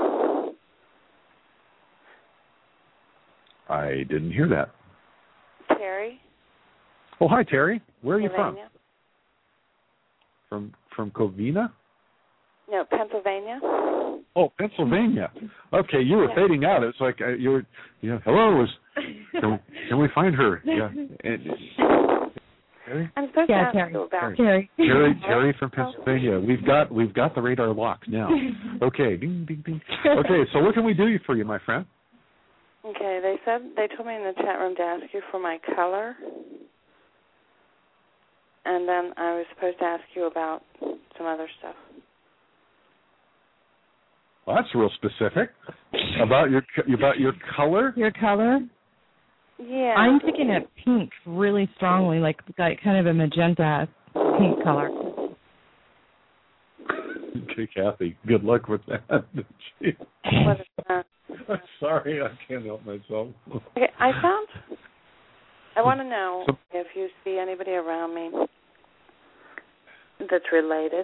I didn't hear that. Terry. Oh, hi, Terry. Where are you Pennsylvania. from? From from Covina? No, Pennsylvania. Oh, Pennsylvania. Okay, you were Yeah. fading out. It's like uh, you were. Yeah. Hello. Is, can, can we find her? Yeah. And, Terry? I'm supposed Yeah, to ask Terry. you about. Terry. Terry, Terry from Pennsylvania. We've got we've got the radar locked now. Okay. Ding, ding, ding. Okay. So what can we do for you, my friend? Okay, they said they told me in the chat room to ask you for my color, and then I was supposed to ask you about some other stuff. Well, that's real specific. About your about your color. Your color? Yeah. I'm picking up pink really strongly, like like kind of a magenta pink color. Okay, Kathy. Good luck with that. What is that? I'm sorry, I can't help myself. Okay, I found. I want to know if you see anybody around me that's related.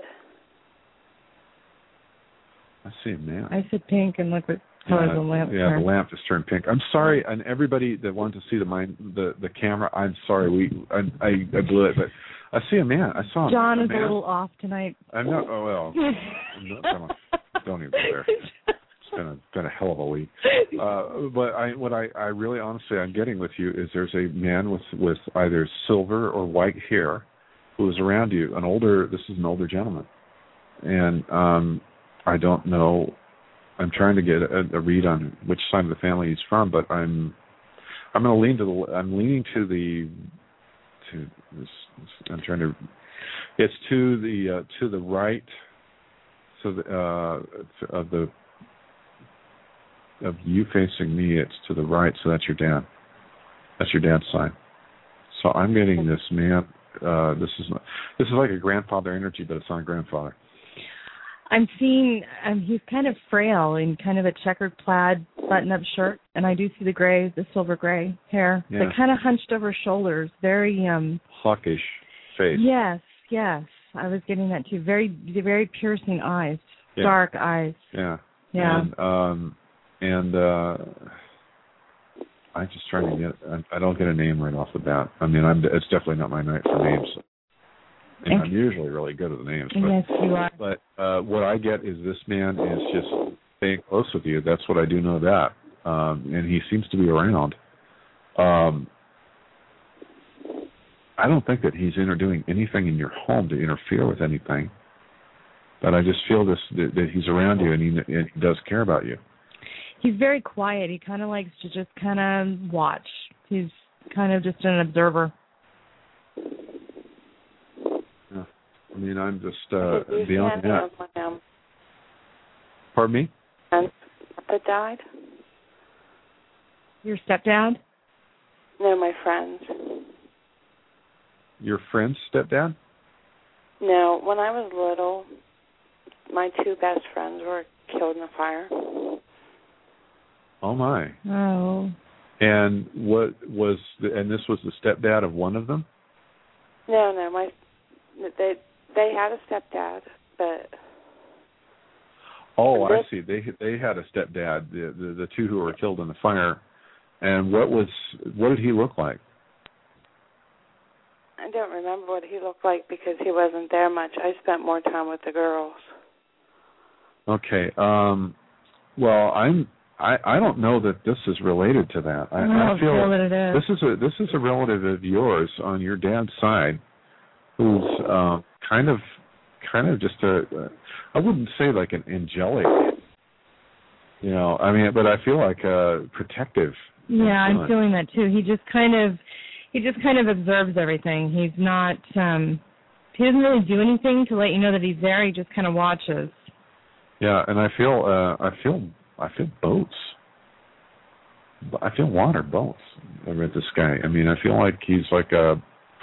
I see a man. I said pink, and look what color yeah, the lamp Yeah, turned. the lamp just turned pink. I'm sorry, and everybody that wanted to see the mind, the the camera. I'm sorry, we I I, I blew it, but I see a man. I saw John a is man. a little off tonight. I'm not. Oh well. I'm not gonna, don't even go there. It's been a been a hell of a week. Uh, but I what I, I really honestly I'm getting with you is there's a man with with either silver or white hair who is around you. An older. This is an older gentleman, and um, I don't know. I'm trying to get a, a read on which side of the family he's from, but I'm I'm going to lean to the I'm leaning to the to this. I'm trying to. It's to the uh, to the right, so the uh, of the of you facing me. It's to the right, so that's your dad. That's your dad's side. So I'm getting this man. Uh, this is this is like a grandfather energy, but it's not a grandfather. I'm seeing um, he's kind of frail in kind of a checkered plaid button-up shirt, and I do see the gray, the silver gray hair, Yeah. but kind of hunched over shoulders. Very um. Hawkish face. Yes, yes. I was getting that too. Very, very piercing eyes, Yeah. dark eyes. Yeah. Yeah. And um, and uh, I'm just trying to get. I, I don't get a name right off the bat. I mean, I'm. It's definitely not my night for names. And I'm usually really good at the names, but Yes, you are. but uh, what I get is this man is just staying close with you. That's what I do know that, um, and he seems to be around. Um, I don't think that he's inter- doing anything in your home to interfere with anything, but I just feel this that, that he's around you and he, and he does care about you. He's very quiet. He kind of likes to just kind of watch. He's kind of just an observer. Yeah. I mean, I'm just uh, Did you see beyond any that. of my um, Pardon me? friends that died? Your stepdad? No, my friends. Your friend's stepdad? No, when I was little, my two best friends were killed in a fire. Oh my! Oh. And what was the, and this was the stepdad of one of them? No, no, my they they had a stepdad, but Oh, I this- see. They they had a stepdad, the, the the two who were killed in the fire. And what was what did he look like? I don't remember what he looked like because he wasn't there much. I spent more time with the girls. Okay. Um, well, I'm I, I don't know that this is related to that. I, I I don't feel feel that it is. this is a this is a relative of yours on your dad's side, who's uh, kind of kind of just a, uh, I wouldn't say like an angelic, you know, I mean, but I feel like uh, protective. Yeah, I'm feeling that too. He just kind of, he just kind of observes everything. He's not, um, he doesn't really do anything to let you know that he's there. He just kind of watches. Yeah, and I feel, uh, I feel, I feel boats. I feel water boats with this guy. I mean, I feel like he's like a,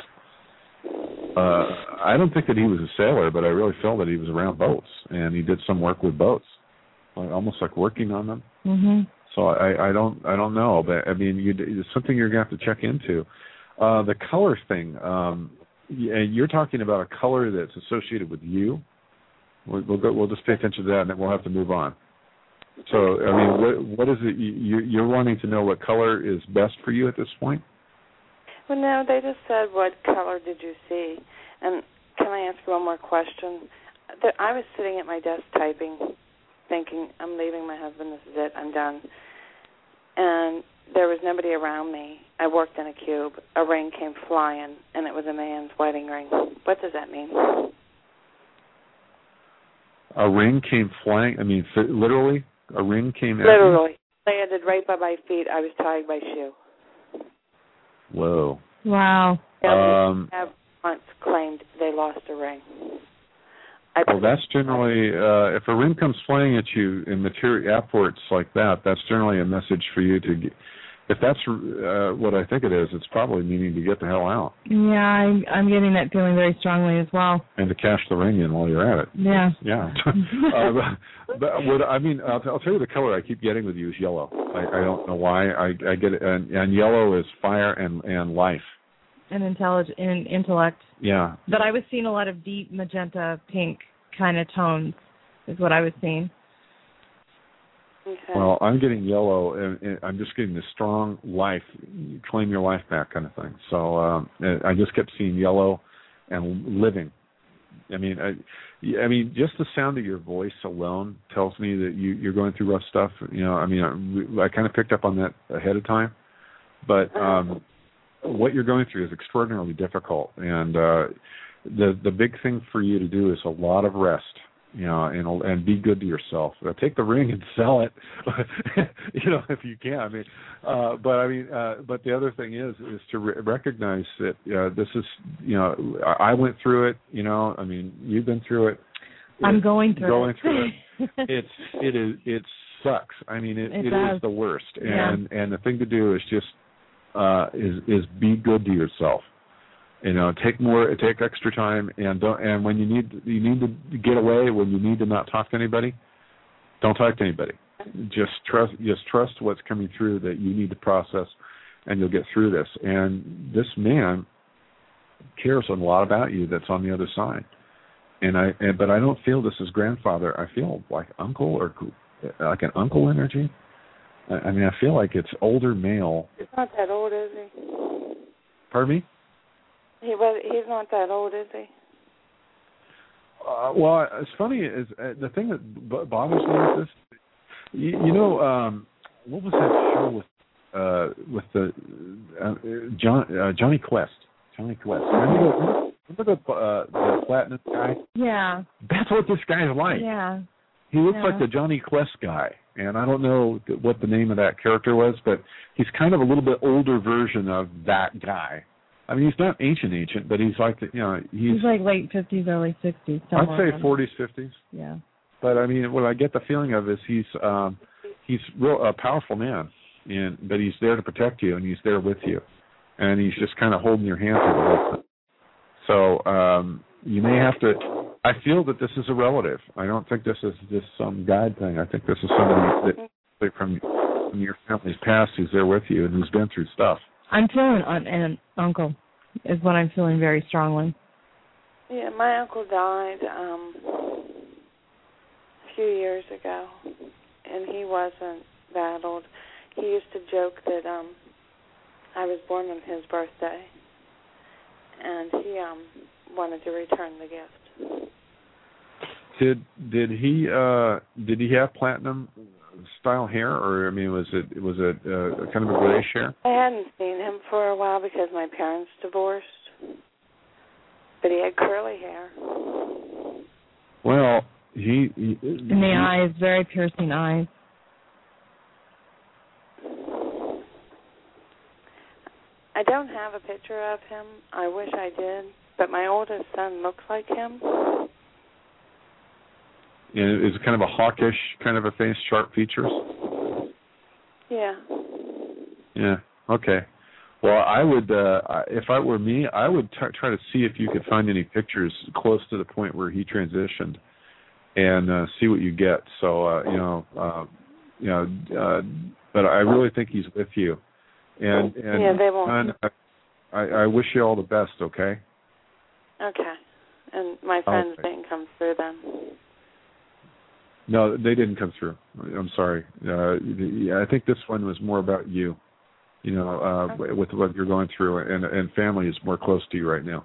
uh, I don't think that he was a sailor, but I really feel that he was around boats, and he did some work with boats, like, almost like working on them. Mm-hmm. So I, I don't I don't know, but I mean, you, it's something you're going to have to check into. Uh, the color thing, um, you're talking about a color that's associated with you. We'll, we'll go. We'll just pay attention to that, and then we'll have to move on. So, I mean, what, what is it? You, you're wanting to know what color is best for you at this point? Well, no, they just said, what color did you see? And can I ask one more question? I was sitting at my desk typing, thinking, I'm leaving my husband, this is it, I'm done. And there was nobody around me. I worked in a cube. A ring came flying, and it was a man's wedding ring. What does that mean? A ring came flying? I mean, literally? A ring came at Literally. Landed right by my feet. I was tied by shoe. Whoa. Wow. Um, have once claimed they lost a ring. I well, that's generally, uh, if a ring comes flying at you in material airports like that, that's generally a message for you to get. If that's uh, what I think it is, it's probably meaning to get the hell out. Yeah, I'm, I'm getting that feeling very strongly as well. And to cash the ring in while you're at it. Yeah. Yeah. uh, but, but what I mean, I'll, I'll tell you the color I keep getting with you is yellow. I, I don't know why. I, I get it, and, and yellow is fire and, and life. And intelligent, and intellect. Yeah. But I was seeing a lot of deep magenta, pink kind of tones, is what I was seeing. Okay. Well, I'm getting yellow, and, and I'm just getting this strong life, claim your life back kind of thing. So um, I just kept seeing yellow and living. I mean, I, I mean, just the sound of your voice alone tells me that you, you're going through rough stuff. You know, I mean, I, I kind of picked up on that ahead of time, but um, what you're going through is extraordinarily difficult, and uh, the the big thing for you to do is a lot of rest. You know, and and be good to yourself. Uh, take the ring and sell it, you know, if you can. I mean, uh, but I mean, uh, but the other thing is is to re- recognize that uh, this is, you know, I, I went through it. You know, I mean, you've been through it. I'm it, going through going it. through it. It's it is it sucks. I mean, it, it, it is the worst. Yeah. And and the thing to do is just uh, is is be good to yourself. You know, take more, take extra time, and don't. And when you need, you need to get away. When you need to not talk to anybody, don't talk to anybody. Just trust, just trust what's coming through that you need to process, and you'll get through this. And this man cares a lot about you. That's on the other side. And I, and, but I don't feel this as grandfather. I feel like uncle or like an uncle energy. I, I mean, I feel like it's older male. He's not that old, is he? Pardon me? He was. He's not that old, is he? Uh, well, it's funny. Is uh, the thing that b- bothers me with this? You, you know, um, what was that show with uh, with the uh, John uh, Johnny Quest? Johnny Quest. Remember the, remember the, uh, the platinum guy? Yeah. That's what this guy is like. Yeah. He looks yeah. like the Johnny Quest guy, and I don't know what the name of that character was, but he's kind of a little bit older version of that guy. I mean, he's not ancient, ancient, but he's like, the, you know, he's... He's like late fifties, early sixties. I'd say forties, fifties. Yeah. But, I mean, what I get the feeling of is he's um, he's real, a powerful man, and but he's there to protect you, and he's there with you. And he's just kind of holding your hand through the whole thing. So um, you may have to... I feel that this is a relative. I don't think this is just some guide thing. I think this is somebody that from, from your family's past who's there with you and who's been through stuff. I'm feeling aunt and uncle is what I'm feeling very strongly. Yeah, my uncle died um, a few years ago, and he wasn't that old. He used to joke that um, I was born on his birthday, and he um, wanted to return the gift. Did did he uh, did he have platinum style hair, or I mean, was it was it uh, kind of a grayish hair? I hadn't seen him for a while because my parents divorced, but he had curly hair. Well, he, he in the eyes, very piercing eyes. I don't have a picture of him. I wish I did, but my oldest son looks like him. And is it kind of a hawkish kind of a face, sharp features? Yeah. Yeah. Okay. Well, I would, uh, if I were me, I would t- try to see if you could find any pictures close to the point where he transitioned, and uh, see what you get. So, uh, you know, uh, you know, uh, but I really think he's with you. And, and yeah, they won't. I, I wish you all the best. Okay. Okay. And my friends okay. didn't come through then. No, they didn't come through. I'm sorry. Uh, the, I think this one was more about you. You know, uh, okay. with what you're going through, and and family is more close to you right now.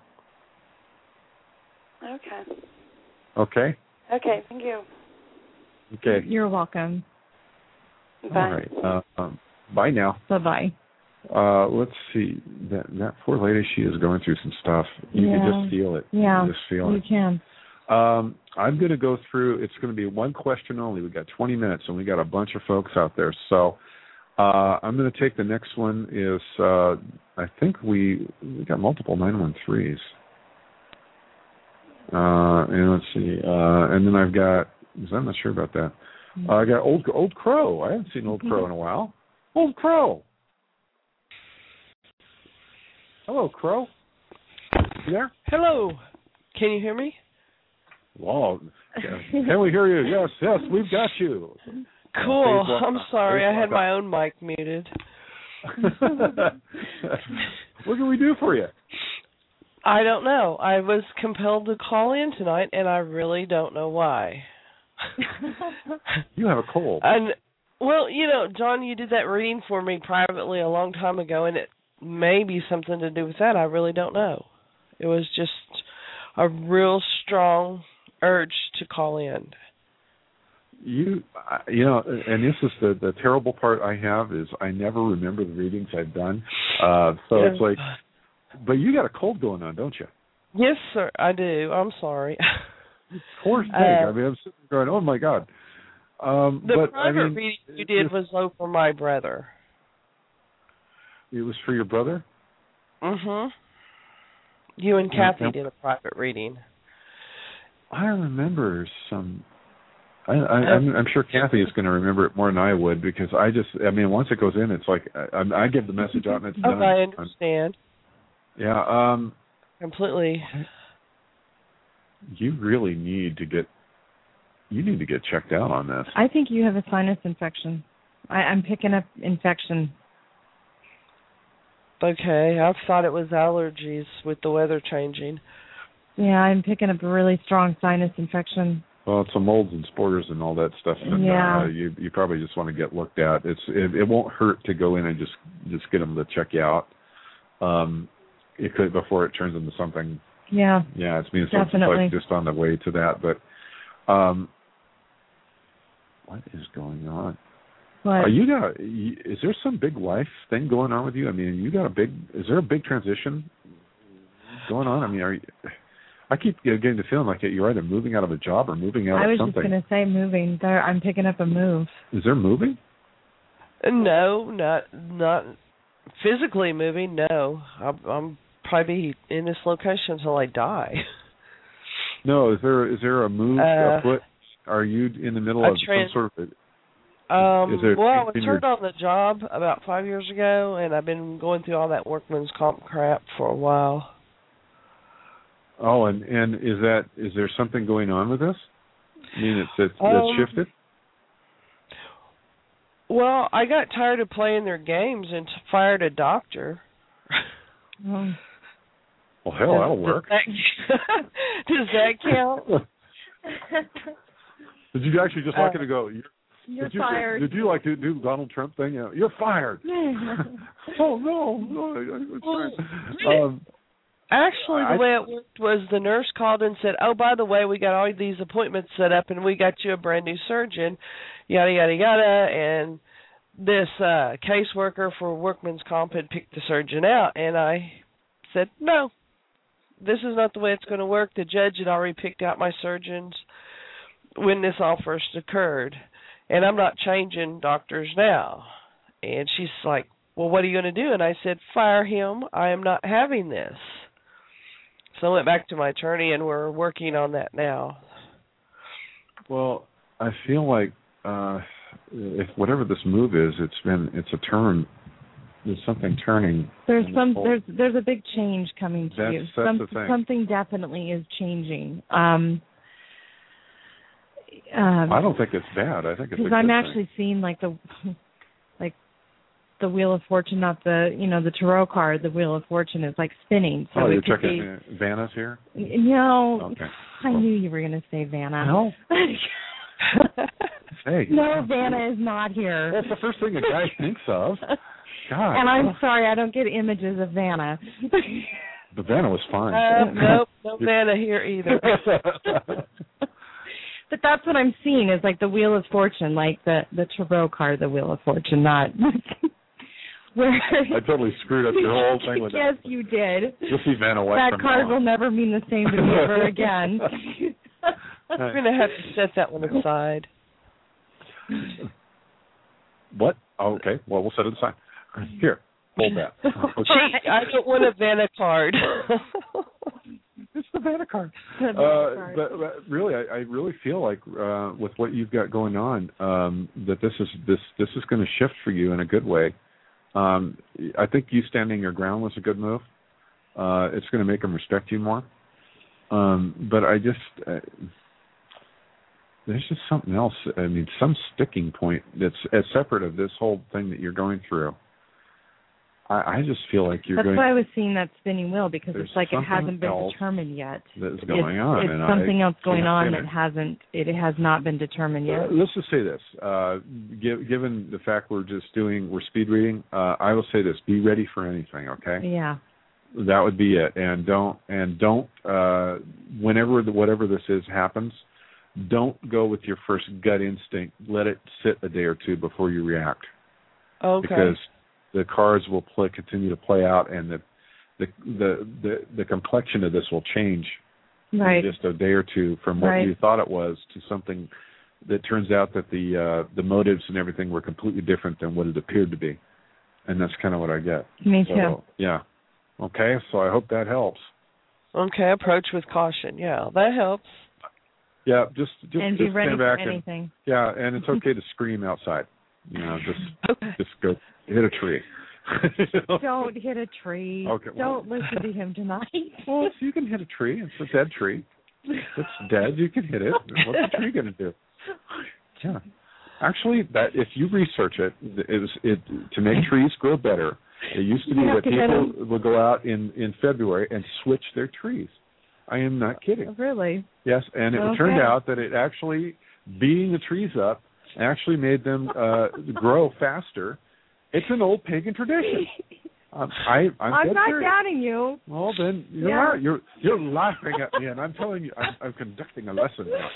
Okay. Okay. Okay. Thank you. Okay. You're welcome. Bye. All right. Uh, um, bye now. Bye bye. Uh, let's see. That that poor lady, she is going through some stuff. You yeah. can just feel it. Yeah. You just feel you it. can. Um, I'm going to go through. It's going to be one question only. We got twenty minutes, and we got a bunch of folks out there. So uh, I'm going to take the next one. Is uh, I think we we got multiple nine one threes. Uh, and let's see. Uh, and then I've got. I'm not sure about that. Uh, I got old old Crow. I haven't seen Old Crow in a while. Old Crow. Hello, Crow. You there? Hello. Can you hear me? Wow. Can we hear you? Yes, yes, we've got you. Cool. I'm sorry. I had my own mic muted. What can we do for you? I don't know. I was compelled to call in tonight, and I really don't know why. You have a cold. And well, you know, John, you did that reading for me privately a long time ago, and it may be something to do with that. I really don't know. It was just a real strong urge to call in. You, you know, and this is the the terrible part I have is I never remember the readings I've done. Uh, so yeah. it's like, but you got a cold going on, don't you? Yes, sir, I do. I'm sorry. Poor thing. Uh, I mean, I'm sitting there going, oh my God. Um, the but, private I mean, reading you did was low for my brother. It was for your brother? Mm-hmm. You and Kathy yeah. did a private reading. I remember some. I, I, I'm, I'm sure Kathy is going to remember it more than I would because I just. I mean, once it goes in, it's like I, I give the message out and it's oh, done. I understand. Yeah. Um. Completely. You really need to get. You need to get checked out on this. I think you have a sinus infection. I, I'm picking up infection. Okay, I thought it was allergies with the weather changing. Yeah, I'm picking up a really strong sinus infection. Well, it's the molds and spores and all that stuff. And, yeah. Uh, you you probably just want to get looked at. It's it, it won't hurt to go in and just just get them to check you out. Um, it could before it turns into something. Yeah. Yeah, it's means something like just on the way to that. But um, what is going on? What? Uh, you got? Is there some big life thing going on with you? I mean, you got a big. Is there a big transition going on? I mean, are you? I keep getting the feeling like you're either moving out of a job or moving out I of something. I was just going to say moving. There, I'm picking up a move. Is there moving? No, not not physically moving. No, I'm, I'm probably in this location until I die. No, is there is there a move uh, afoot? Are you in the middle of trans- some sort of? Um, is there well, I was your... turned on the job about five years ago, and I've been going through all that workman's comp crap for a while. Oh, and, and is that is there something going on with this? I mean, it's it's, um, it's shifted. Well, I got tired of playing their games and fired a doctor. Oh. Well, hell, does, that'll work. Does that, does that count? Did you actually just walk uh, in and go? You're, you're did you, fired. Did you like do do Donald Trump thing? You know, you're fired. Oh no, no. It's well, um, Actually, the I, way it worked was the nurse called and said, oh, by the way, we got all these appointments set up, and we got you a brand new surgeon, yada, yada, yada, and this uh, caseworker for workman's comp had picked the surgeon out, and I said, no, this is not the way it's going to work. The judge had already picked out my surgeons, when this all first occurred, and I'm not changing doctors now. And she's like, well, what are you going to do? And I said, fire him. I am not having this. So I went back to my attorney, and we're working on that now. Well, I feel like uh, if whatever this move is, it's been it's a turn. There's something turning. There's some whole, there's there's a big change coming to that's, you. That's some, the thing. Something definitely is changing. Um, um, I don't think it's bad. I think it's because I'm thing. actually seeing like the like the Wheel of Fortune, not the you know the tarot card. The Wheel of Fortune is like spinning. So oh, it you're could checking be, uh, Vanna's here? No, okay. I knew you were going to say Vanna. No. Hey. No, Vanna is not here. That's the first thing a guy thinks of. God. And I'm sorry, I don't get images of Vanna. But Vanna was fine. Uh, nope, no Vanna here either. But that's what I'm seeing is like the Wheel of Fortune, like the the tarot card, the Wheel of Fortune, not where I totally screwed up your whole thing with yes, that. Yes, you did. You'll see Vanna White That from card now will on. never mean the same to me ever again. I'm going to have to set that one aside. What? Oh, okay. Well, we'll set it aside. Here, hold that. Okay. Gee, I don't want a Vanna card. It's the Vanna card. The Vanna Uh, card. but, but really, I, I really feel like uh, with what you've got going on, um, that this is this this is going to shift for you in a good way. Um, I think you standing your ground was a good move. Uh, it's going to make them respect you more. Um, but I just uh, there's just something else. I mean, some sticking point that's as separate of this whole thing that you're going through. I, I just feel like you're That's going. why I was seeing that spinning wheel because There's it's like it something hasn't been else determined yet. That's going it's, on. It's and something I else going can't on finish. that hasn't. It has not been determined yet. Uh, let's just say this. Uh, give, given the fact we're just doing, we're speed reading, uh, I will say this: be ready for anything. Okay. Yeah. That would be it. And don't and don't uh, whenever the, whatever this is happens, don't go with your first gut instinct. Let it sit a day or two before you react. Okay. Because the cards will play, continue to play out, and the the the the, the complexion of this will change Right. in just a day or two from what Right. you thought it was to something that turns out that the uh, the motives and everything were completely different than what it appeared to be, and that's kind of what I get. Me too. So, yeah. Okay. So I hope that helps. Okay, approach with caution. Yeah, that helps. Yeah. Just just, and just be ready stand for back and anything. yeah, and it's okay to scream outside. You know, just Okay. just go hit a tree. You know? Don't hit a tree. Okay, well- Don't listen to him tonight. Well, you can hit a tree. It's a dead tree. It's dead. You can hit it. What's the tree going to do? Yeah. Actually, that if you research it, it, was, it to make trees grow better. It used to be You have that to hit people would go out in, in February and switch their trees. I am not kidding. Really? Yes, and it Okay. turned out that it actually beating the trees up actually made them uh, grow faster. It's an old pagan tradition. Um, I, I'm, I'm dead not serious. doubting you. Well, then you Yeah. are. You're you're laughing at me, and I'm telling you, I'm, I'm conducting a lesson now.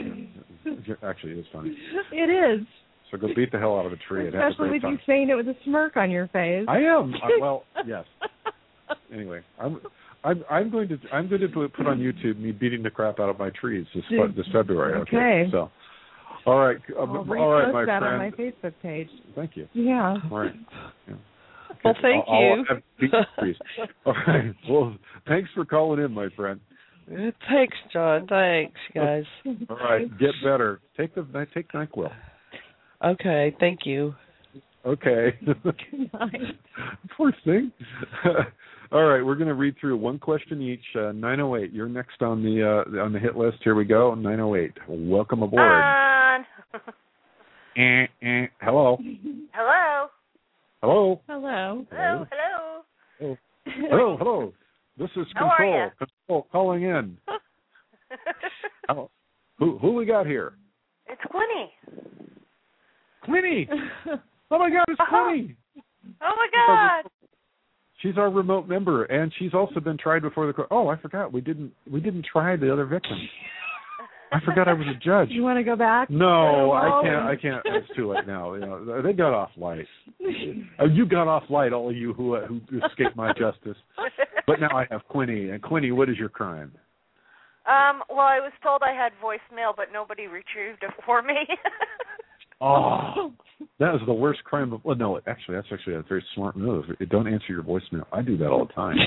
Actually, it is funny. It is. So go beat the hell out of a tree and have a Especially great with time. you saying it with a smirk on your face. I am. I, well, yes. Anyway, I'm. I'm, I'm going to I'm going to put on YouTube me beating the crap out of my trees this fe- this February. Okay. Okay. So, all right, uh, I'll all right, repost my that friend. on my Facebook page. Thank you. Yeah. All right. Yeah. Well, thank I'll, you. I'll have beat the trees. All right. Well, thanks for calling in, my friend. Thanks, John. Thanks, guys. All right, get better. Take the take NyQuil. Okay, thank you. Okay. Good night. Poor thing. All right, we're going to read through one question each. Uh, nine oh eight, you're next on the uh, on the hit list. Here we go. nine oh eight, welcome aboard. On. eh, eh. Hello. Hello. Hello. Hello. Hello. Hello. Hello. Hello. Hello. This is How are Control. ya? Control calling in. Hello. Who who we got here? It's Quinny. Quinny. Oh my God, it's Uh-huh. Quinny. Oh my God. She's our remote member, and she's also been tried before the court. Oh, I forgot. We didn't. We didn't try the other victims. I forgot I was a judge. You want to go back? No, Oh. I can't. I can't. It's too late now. You know, they got off light. Uh, You got off light, all of you who uh, who escaped my justice. But now I have Quinny, and Quinny, what is your crime? Um, well, I was told I had voicemail, but nobody retrieved it for me. Oh, that is the worst crime. Of, well, no, actually, that's actually a very smart move. Don't answer your voicemail. I do that all the time.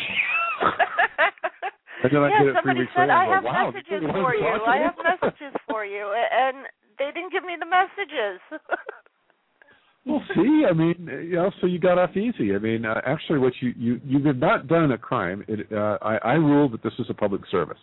And then I yeah, get it somebody three weeks said, later, I go, have wow, messages you for you. talking I to have me? messages for you. And they didn't give me the messages. Well, see, I mean, you know, so you got off easy. I mean, uh, actually, what you, you, you have not done a crime. It, uh, I, I rule that this is a public service.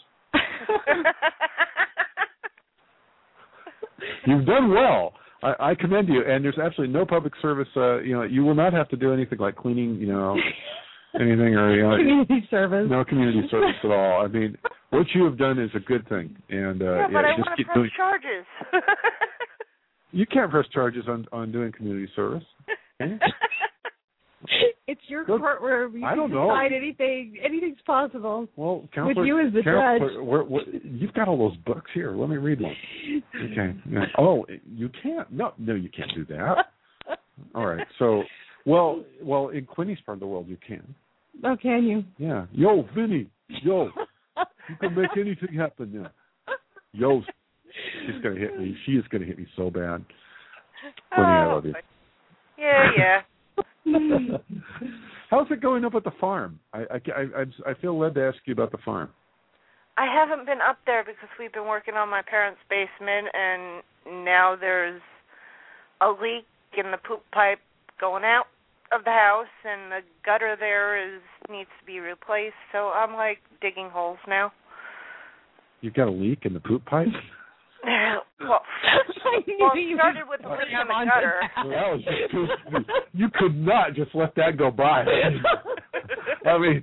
You've done well. I, I commend you. And there's absolutely no public service. Uh, you know, you will not have to do anything like cleaning, you know, anything or you know, community service. No community service at all. I mean, what you have done is a good thing. And uh, yeah, but yeah, I just want to keep press doing. charges. You can't press charges on, on doing community service. Okay? It's your Look, court where you I can don't know. decide anything. Anything's possible. Well, with counselor, you as the counselor, judge. we're, we're, you've got all those books here. Let me read one. Okay. Yeah. Oh, you can't. No, no, you can't do that. All right. So, well, well, in Quinny's part of the world, you can. Oh, can you? Yeah. Yo, Vinny. Yo, you can make anything happen. Yeah. Yo, she's gonna hit me. She is gonna hit me so bad. Quinny, I love you. Yeah, yeah. How's it going up at the farm? I, I, I, I feel led to ask you about the farm. I haven't been up there because we've been working on my parents' basement, and now there's a leak in the poop pipe going out of the house, and the gutter there is needs to be replaced. So I'm like digging holes now. You've got a leak in the poop pipe? well, well, it started with the leak on the gutter. Well, you could not just let that go by. I mean,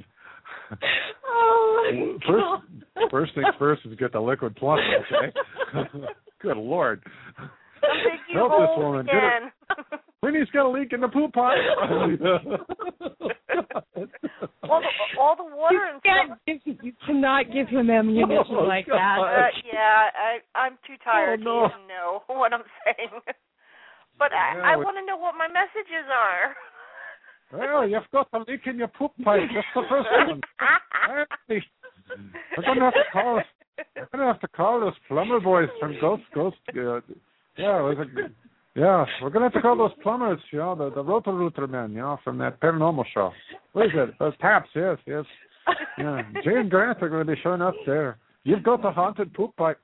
oh first, first things first is get the liquid plumber, okay? Good Lord. Help this woman. Again. Winnie's got a leak in the poop pipe. all, the, all the water and stuff. You cannot give him ammunition oh, like God. that. Uh, yeah, I, I'm too tired Oh, no. to even know what I'm saying. But I, Yeah, I we- want to know what my messages are. Well, you've got a leak in your poop pipe. That's the first one. Hey, we're gonna have to call. We're gonna have to call those plumber boys from Ghost Ghost. Uh, yeah, it was a, yeah, we're gonna have to call those plumbers. You know, the the Roto-Rooter men. You know, from that paranormal show. What is it? Those Taps. Yes, yes. Yeah, Jay and Grant are going to be showing up there. You've got the haunted poop pipe.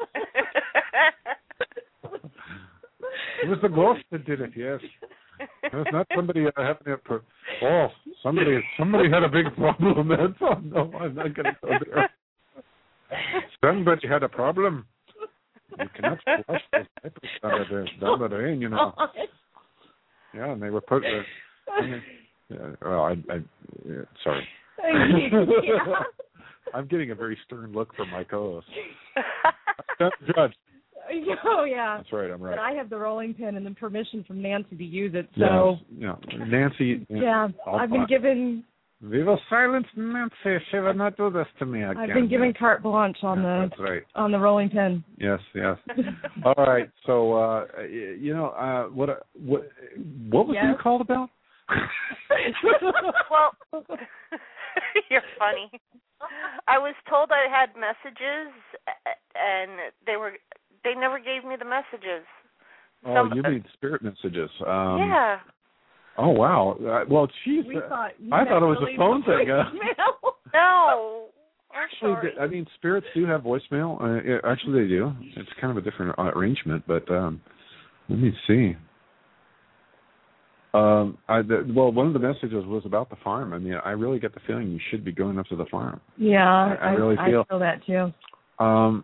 It was the ghost that did it. Yes. It was not somebody uh, having a. Per- oh, somebody! Somebody had a big problem. That's oh no, I'm not going to go there. Somebody had a problem. You cannot flush those diapers down the, down the drain, you know. Yeah, and they were put. Uh, I mean, yeah, well, I, I yeah, sorry. Yeah. I'm getting a very stern look from my co-host. That's the judge. Oh yeah. That's right. I'm right. But I have the rolling pin and the permission from Nancy to use it. So yes, yeah, Nancy. yeah, I'll, I've been given. We will silence Nancy. She will not do this to me again. I've been given carte blanche on yeah, the that's right. on the rolling pin. Yes, yes. All right. So, uh, you know, uh, what what what was yes. you called about? Well, you're funny. I was told I had messages, and they were they never gave me the messages. Oh, Some, you mean spirit messages? Um, yeah. Oh wow. Uh, well, geez, We thought you I thought it was really a phone thing. Uh, No. I'm actually, sorry. I mean, spirits do have voicemail. Uh, yeah, actually, they do. It's kind of a different arrangement, but um, let me see. Um, I, the, well, one of the messages was about the farm. I mean, I really get the feeling you should be going up to the farm. Yeah, I, I really feel. I feel that too. Um,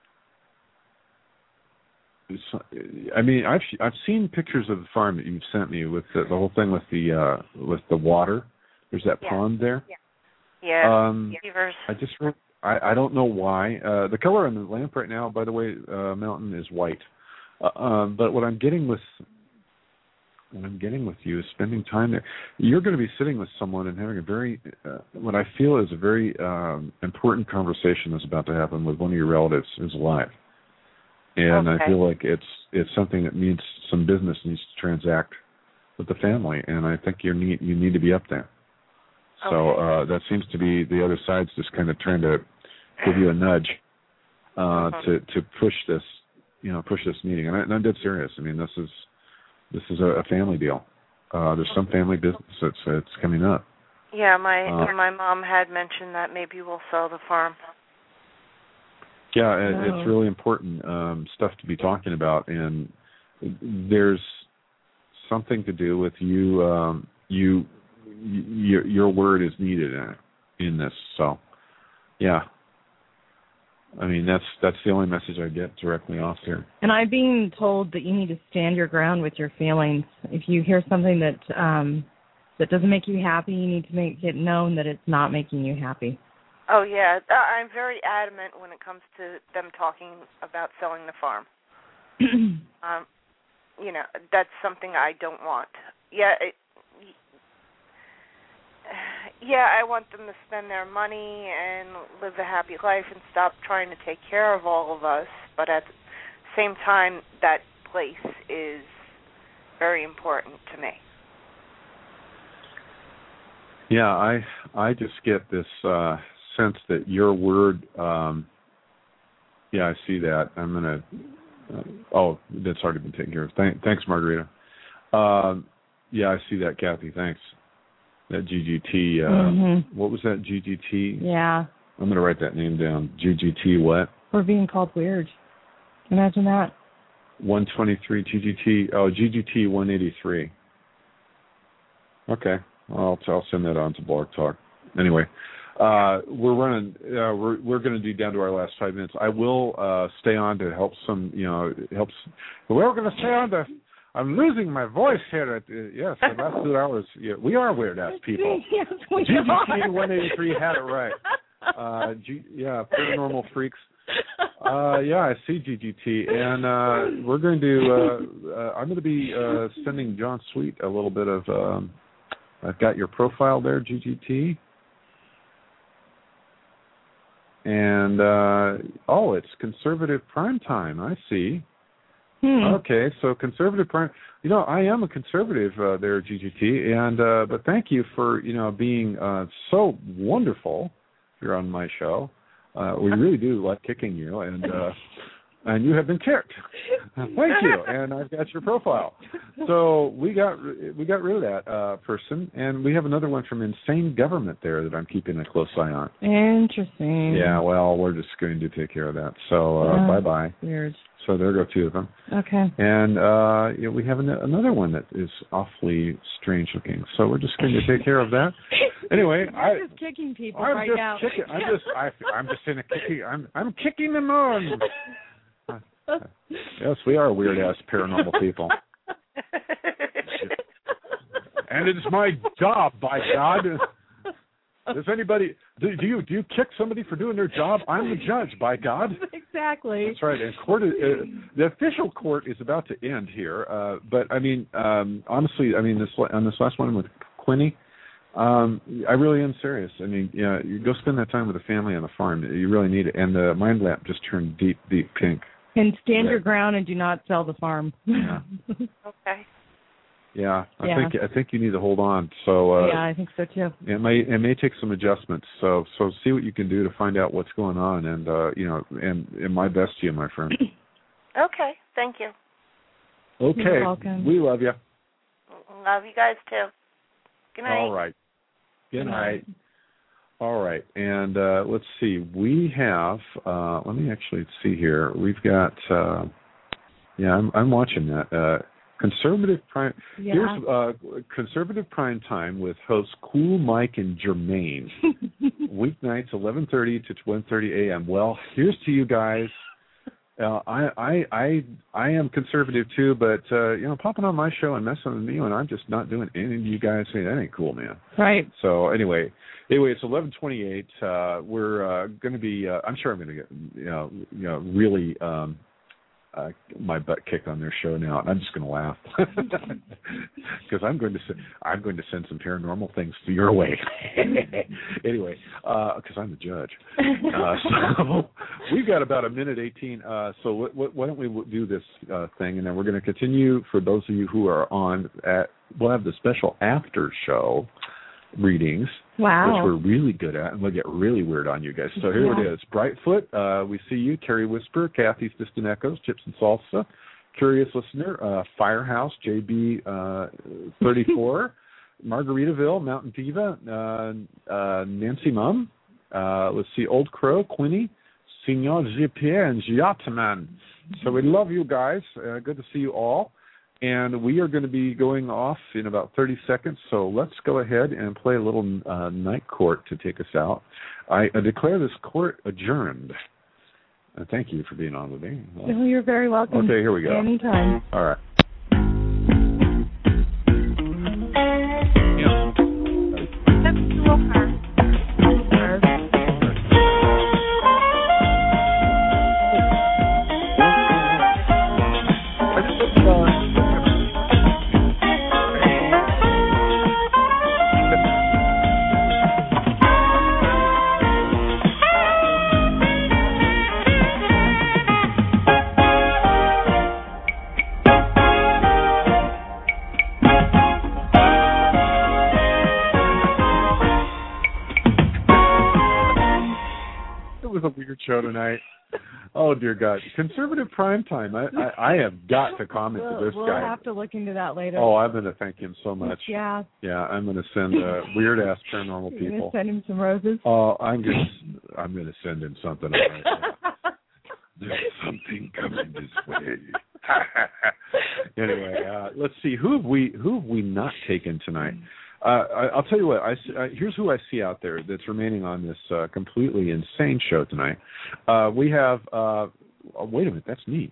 I mean, I've I've seen pictures of the farm that you've sent me with the, the whole thing with the uh, with the water. There's that yeah. pond there. Yeah. Yeah. Um, Beavers. I just I, I don't know why. Uh, the color on the lamp right now, by the way, uh, Mountain, is white. Uh, um, but what I'm getting with what I'm getting with you is spending time there. You're going to be sitting with someone and having a very uh, what I feel is a very um, important conversation that's about to happen with one of your relatives who's alive. And okay. I feel like it's it's something that needs some business needs to transact with the family, and I think you need you need to be up there. So okay. uh, that seems to be the other side's just kind of trying to give you a nudge. uh, Mhm. to to push this, you know, push this meeting. And, I, and I'm dead serious. I mean, this is this is a, a family deal. Uh, there's some family business that's that's coming up. Yeah, my Uh, my mom had mentioned that maybe we'll sell the farm. Yeah, it, Oh. it's really important um, stuff to be talking about, and there's something to do with you. Um, you, your, your word is needed in in this. So, yeah. I mean, that's that's the only message I get directly off here. And I'm being told that you need to stand your ground with your feelings. If you hear something that um, that doesn't make you happy, you need to make it known that it's not making you happy. Oh yeah, uh, I'm very adamant when it comes to them talking about selling the farm. um, you know, that's something I don't want. Yeah, it, yeah, I want them to spend their money and live a happy life and stop trying to take care of all of us. But at the same time, that place is very important to me. Yeah, I I just get this uh, sense that your word. Um, yeah, I see that. I'm gonna. Uh, oh, that's already been taken care of. Thank, thanks, Margarita. Um, yeah, I see that, Kathy. Thanks. That G G T. Uh, mm-hmm. What was that? G G T. Yeah. I'm gonna write that name down. G G T. What? We're being called weird. Imagine that. one twenty-three G G T. Oh, G G T one eighty-three. Okay. I'll, I'll send that on to Blog Talk. Anyway, uh, we're running. Uh, we're we're going to do down to our last five minutes. I will uh, stay on to help some. You know, helps. We're going to stay on to. I'm losing my voice here. At uh, yes, the last two hours. Yeah, we are weird ass people. Yes, we G G T are. one eighty-three had it right. Uh, G, yeah, paranormal freaks. Uh, yeah, I see G G T, and uh, we're going to. Uh, uh, I'm going to be uh, sending John Sweet a little bit of. Um, I've got your profile there, G G T. And, uh, oh, it's conservative prime time. I see. Hmm. Okay, so conservative prime. You know, I am a conservative uh, there, G G T. And uh, but thank you for, you know, being uh, so wonderful here on my show. Uh, we really do like kicking you, and uh, and you have been kicked. Thank you, and I've got your profile. So we got we got rid of that uh, person, and we have another one from Insane Government there that I'm keeping a close eye on. Interesting. Yeah, well, we're just going to take care of that. So uh, yeah, bye bye. Weird. So there go two of them. Okay. And uh, you know, we have an, another one that is awfully strange looking. So we're just going to take care of that. Anyway, You're I just kicking people I'm right just now. kicking. I'm just I, I'm just in a kicking. I'm I'm kicking them on. Yes, we are weird ass paranormal people. And it's my job, by God. Does anybody do, do you do you kick somebody for doing their job? I'm the judge, by God. Exactly. That's right. And court is, uh, the official court is about to end here. Uh, but I mean, um, honestly, I mean this on this last one with Quinny, um, I really am serious. I mean, yeah, you go spend that time with the family on the farm. You really need it. And the mind lamp just turned deep, deep pink. And stand yeah. your ground and do not sell the farm. Yeah. Okay. Yeah, I yeah. think I think you need to hold on. So uh, yeah, I think so too. It may it may take some adjustments. So so see what you can do to find out what's going on, and uh, you know, and, and my best to you, my friend. Okay. Thank you. Okay. You're welcome. We love you. Love you guys too. Good night. All right. Good night. All right, and uh, let's see. We have. Uh, let me actually see here. We've got. Uh, yeah, I'm I'm watching that. Uh, Conservative prime. Yeah. Here's uh, conservative prime time with hosts Cool Mike and Jermaine. Weeknights, eleven thirty to one thirty a.m. Well, here's to you guys. Uh, I I I I am conservative too, but uh, you know, popping on my show and messing with me when I'm just not doing anything to you guys, hey, that ain't cool, man. Right. So anyway, anyway, it's eleven twenty-eight. Uh, we're uh, going to be. Uh, I'm sure I'm going to get you know you know really. Um, Uh, my butt kicked on their show now, and I'm just going to laugh because I'm going to send, I'm going to send some paranormal things your way. Anyway, because uh, I'm the judge. Uh, so we've got about a minute eighteen. Uh, so w- w- why don't we do this uh, thing, and then we're going to continue for those of you who are on. At, we'll have the special after show readings, Wow. which we're really good at, and we'll get really weird on you guys. So here Yeah. it is. Brightfoot, uh, we see you. Carrie Whisper, Kathy's Distant Echoes, Chips and Salsa. Curious Listener, uh, Firehouse, J B uh, thirty-four. Margaritaville, Mountain Diva, uh, uh, Nancy Mum. Uh, let's see, Old Crow, Quinny, Signor J-Pierre, and Giatman. So we love you guys. Uh, good to see you all. And we are going to be going off in about thirty seconds, so let's go ahead and play a little uh, night court to take us out. I, I declare this court adjourned. Uh, thank you for being on with me. No, you're very welcome. Okay, here we go. Anytime. All right. A weird show tonight. Oh dear God, conservative prime time. I, I, I have got to comment we'll, to this we'll guy. We'll have to look into that later. Oh, I'm going to thank him so much. Yeah. Yeah, I'm going to send uh, weird ass paranormal You're people. Gonna send him some roses. Oh, I'm going to I'm going to send him something. All right. There's something coming this way. Anyway, uh, let's see who have we who have we not taken tonight. Uh, I, I'll tell you what. I, uh, here's who I see out there that's remaining on this uh, completely insane show tonight. Uh, we have. Uh, oh, wait a minute, that's me.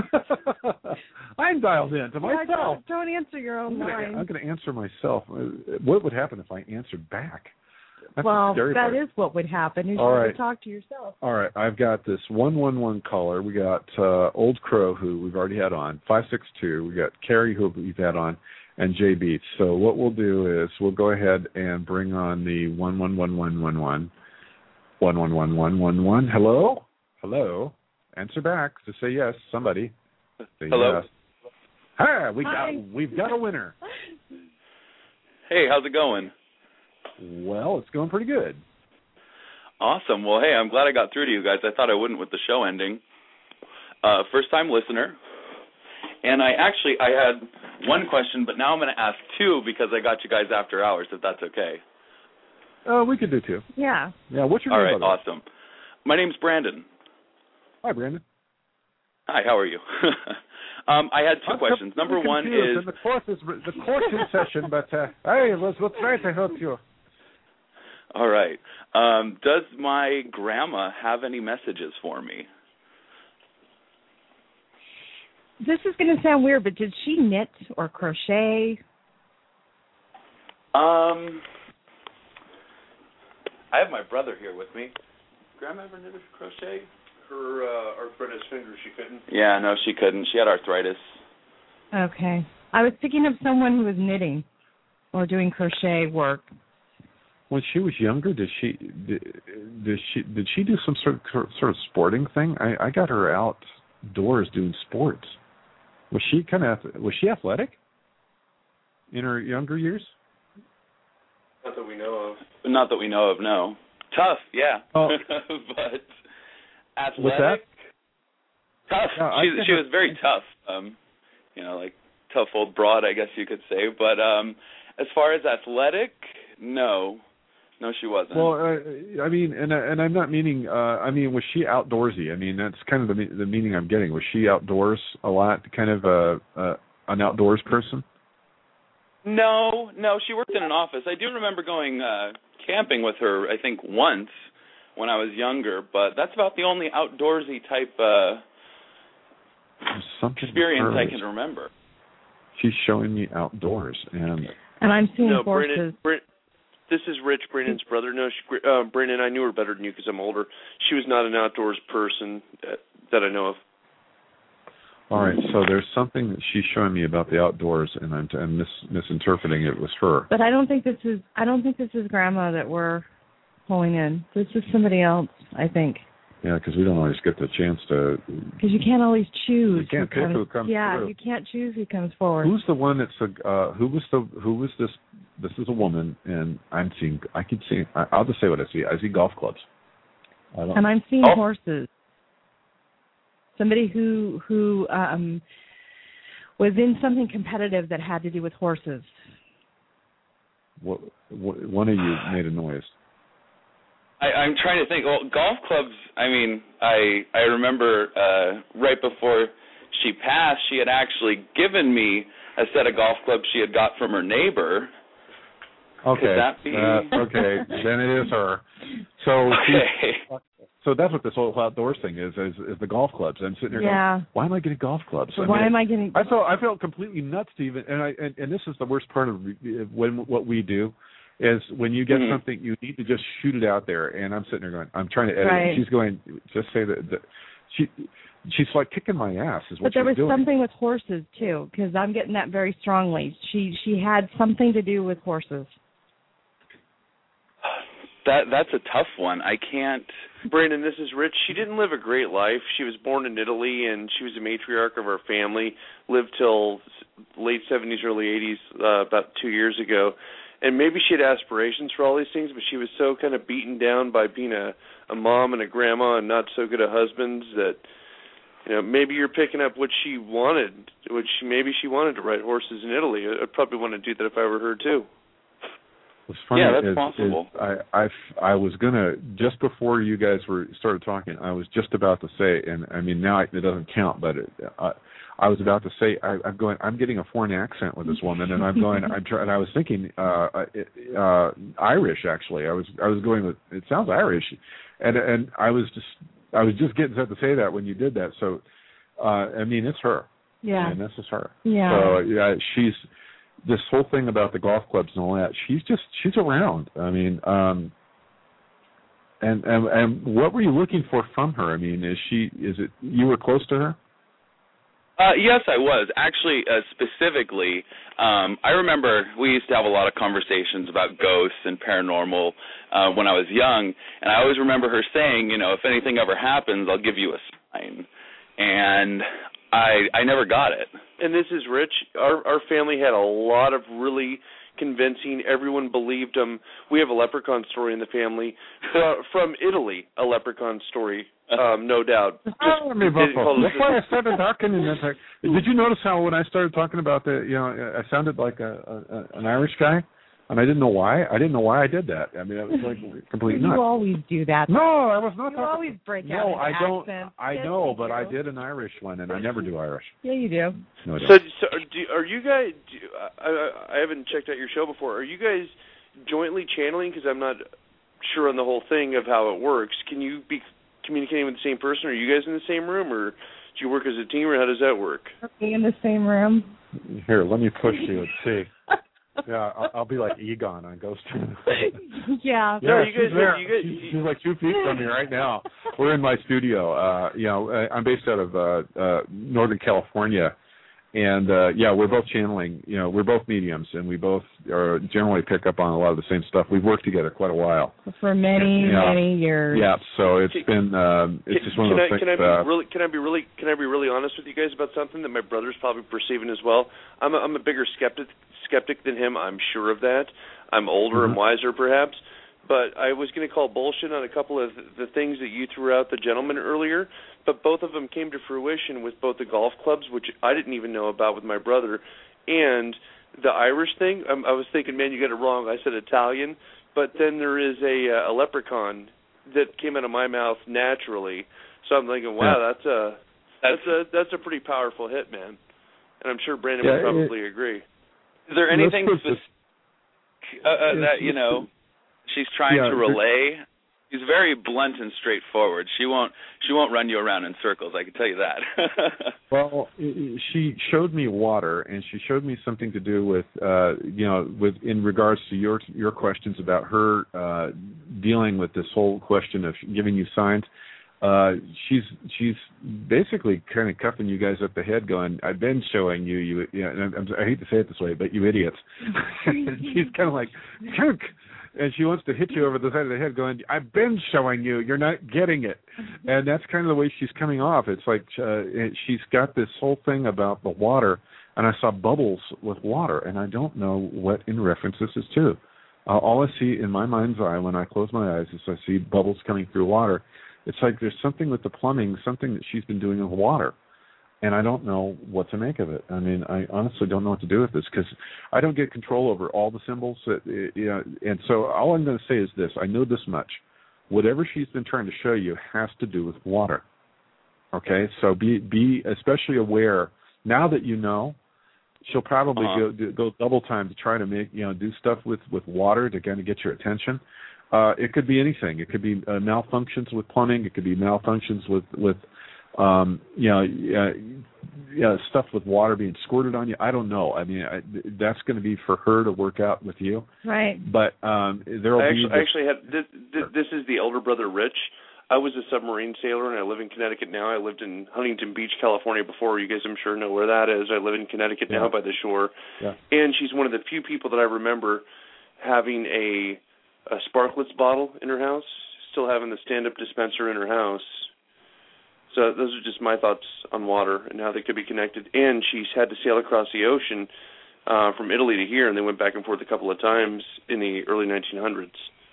I'm dialed in to Yeah, myself. don't, don't answer your own I'm gonna, line. I'm going to answer myself. What would happen if I answered back? That's well, the scary that part. is what would happen. Is All you right. would talk to yourself. All right, I've got this one one one caller. We got uh, Old Crow, who we've already had on. five six two. We got Carrie, who we've had on. And J Beats. So what we'll do is we'll go ahead and bring on the one one one one one one one one one one one one. Hello, hello. Answer back to say yes. Somebody. Say Hello. Yes. Hi, we Hi. got we've got a winner. Hey, how's it going? Well, it's going pretty good. Awesome. Well, hey, I'm glad I got through to you guys. I thought I wouldn't with the show ending. Uh, first time listener. And I actually, I had one question, but now I'm going to ask two because I got you guys after hours, if that's okay. Oh, uh, we could do two. Yeah. Yeah, what's your All name? right, awesome. My name's Brandon. Hi, Brandon. Hi, how are you? um, I had two I'm questions. Number one confused, is... and the court is the court in session, but uh, hey, let's let's try to help you. All right. Um, does my grandma have any messages for me? This is going to sound weird, but did she knit or crochet? Um, I have my brother here with me. Grandma ever knit or crochet? Her uh, arthritis finger, she couldn't. Yeah, no, she couldn't. She had arthritis. Okay. I was thinking of someone who was knitting or doing crochet work. When she was younger, did she did, did she did she do some sort of sort of sporting thing? I, I got her outdoors doing sports. Was she kind of was she athletic in her younger years? Not that we know of. Not that we know of, no. Tough, yeah. Oh. But athletic. What's that? Tough. No, I she think she was very tough. Um, you know, like tough old broad, I guess you could say. But um, as far as athletic, no. No, she wasn't. Well, uh, I mean, and and I'm not meaning. Uh, I mean, was she outdoorsy? I mean, that's kind of the the meaning I'm getting. Was she outdoors a lot? Kind of a, a an outdoors person? No, no. She worked in an office. I do remember going uh, camping with her. I think once when I was younger, but that's about the only outdoorsy type uh, experience I can remember. She's showing me outdoors, and and I'm seeing no, horses. Brandon, Brandon, this is Rich, Brandon's brother. No, she, uh, Brandon, I knew her better than you because I'm older. She was not an outdoors person that, that I know of. All right, so there's something that she's showing me about the outdoors, and I'm, I'm mis, misinterpreting it was her. But I don't think this is. I don't think this is Grandma that we're pulling in. This is somebody else, I think. Yeah, because we don't always get the chance to. Because you can't always choose. You can't who pick comes, who comes Yeah, through. you can't choose who comes forward. Who's the one that's a? Uh, who was the? Who was this this is a woman, and I'm seeing. I keep seeing. I, I'll just say what I see. I see golf clubs. I don't, and I'm seeing oh. horses. Somebody who who um, was in something competitive that had to do with horses. What, what, one of you made a noise. I, I'm trying to think. Well, golf clubs. I mean, I I remember uh, right before she passed, she had actually given me a set of golf clubs she had got from her neighbor. Okay. Could that be? Uh, okay, then it is her. So, okay. so that's what this whole outdoors thing is, is, is the golf clubs. I'm sitting here yeah. going, why am I getting golf clubs? I why mean, am I getting? I felt I felt completely nuts, Stephen. And I and, and this is the worst part of when what we do is when you get mm-hmm. something, you need to just shoot it out there. And I'm sitting there going, I'm trying to edit. Right. And she's going, just say that, that she. She's like kicking my ass. Is what but there was doing. something with horses too, because I'm getting that very strongly. She she had something to do with horses. That that's a tough one. I can't. Brandon, this is Rich. She didn't live a great life. She was born in Italy, and she was a matriarch of our family. Lived till late seventies, early eighties, uh, about two years ago. And maybe she had aspirations for all these things, but she was so kind of beaten down by being a, a mom and a grandma and not so good a husband that. You know, maybe you're picking up what she wanted, which maybe she wanted to ride horses in Italy. I'd probably want to do that if I were her too. What's funny yeah, that's is, possible. Is I, I, I was gonna just before you guys were started talking, I was just about to say, and I mean now it doesn't count, but it, I, I was about to say I, I'm going, I'm getting a foreign accent with this woman, and I'm going, I'm trying, and I was thinking uh, uh, Irish actually. I was, I was going with it sounds Irish, and and I was just. I was just getting set to say that when you did that. So, uh, I mean, it's her. Yeah. And this is her. Yeah. So, yeah, she's, this whole thing about the golf clubs and all that, she's just, she's around. I mean, um, and, and, and what were you looking for from her? I mean, is she, is it, you were close to her? Uh, yes, I was. Actually, uh, specifically, um, I remember we used to have a lot of conversations about ghosts and paranormal uh, when I was young, and I always remember her saying, you know, if anything ever happens, I'll give you a sign. And I I never got it. And this is Rich. Our our family had a lot of really convincing. Everyone believed them. We have a leprechaun story in the family uh, from Italy. A leprechaun story. Um, no doubt. Just, oh, me That's why I started talking. In that. Did you notice how when I started talking about the, you know, I sounded like a, a an Irish guy, and I didn't know why. I didn't know why I did that. I mean, it was like complete nuts. You always do that. No, I was not. You talking. always break out. No, I don't. Accent. I yes, know, but do. I did an Irish one, and I never do Irish. Yeah, you do. No, I don't. So, so do, are you guys? Do, I, I haven't checked out your show before. Are you guys jointly channeling? Because I'm not sure on the whole thing of how it works. Can you be communicating with the same person? Are you guys in the same room, or do you work as a team, or how does that work? Are we in the same room? Here, let me push you and see. Yeah, I'll, I'll be like Egon on Ghost Train. yeah. Yeah, no, you she's guys, there. You guys, she's, she's like two feet from me right now. We're in my studio. Uh, you know, I'm based out of uh, uh, Northern California. And, uh, yeah, we're both channeling, you know, we're both mediums, and we both are generally pick up on a lot of the same stuff. We've worked together quite a while. For many, yeah. many years. Yeah, so it's been, um, it's can, just one of those I, things. Can I, be uh, really, can I be really, can I be really honest with you guys about something that my brother's probably perceiving as well? I'm a, I'm a bigger skeptic, skeptic than him, I'm sure of that. I'm older mm-hmm. and wiser, perhaps. But I was going to call bullshit on a couple of the things that you threw out the gentleman earlier, but both of them came to fruition with both the golf clubs, which I didn't even know about with my brother, and the Irish thing. I, I was thinking, man, you got it wrong. I said Italian, but then there is a, a leprechaun that came out of my mouth naturally. So I'm thinking, wow, yeah. that's a that's a that's a pretty powerful hit, man. And I'm sure Brandon yeah, would probably it, agree. Is there anything specific uh, uh, that you know? She's trying yeah, to relay. She's very blunt and straightforward. She won't. She won't run you around in circles. I can tell you that. Well, she showed me water, and she showed me something to do with, uh, you know, with in regards to your your questions about her uh, dealing with this whole question of giving you signs. Uh, she's she's basically kind of cuffing you guys up the head, going, "I've been showing you, you, you know, and I'm, I hate to say it this way, but you idiots." She's kind of like, "Chunk." And she wants to hit you over the side of the head going, I've been showing you, you're not getting it. And that's kind of the way she's coming off. It's like uh, she's got this whole thing about the water. and I saw bubbles with water, and I don't know what in reference this is to. Uh, all I see in my mind's eye when I close my eyes is I see bubbles coming through water. It's like there's something with the plumbing, something that she's been doing with water, and I don't know what to make of it. I mean, I honestly don't know what to do with this because I don't get control over all the symbols. That, you know, and so all I'm going to say is this. I know this much. Whatever she's been trying to show you has to do with water. Okay? So be be especially aware. Now that you know, she'll probably uh-huh. go do, go double time to try to make, you know, do stuff with, with water to kind of get your attention. Uh, it could be anything. It could be uh, malfunctions with plumbing. It could be malfunctions with, with um, you know, uh, yeah, stuff with water being squirted on you. I don't know. I mean, I, that's going to be for her to work out with you. Right. But um, there will I be. Actually, I actually had this, this. This is the elder brother, Rich. I was a submarine sailor, and I live in Connecticut now. I lived in Huntington Beach, California before. You guys, I'm sure, know where that is. I live in Connecticut yeah. now by the shore. Yeah. And she's one of the few people that I remember having a a Sparklets bottle in her house, still having the stand-up dispenser in her house. So those are just my thoughts on water and how they could be connected. And she's had to sail across the ocean uh, from Italy to here, and they went back and forth a couple of times in the early nineteen hundreds.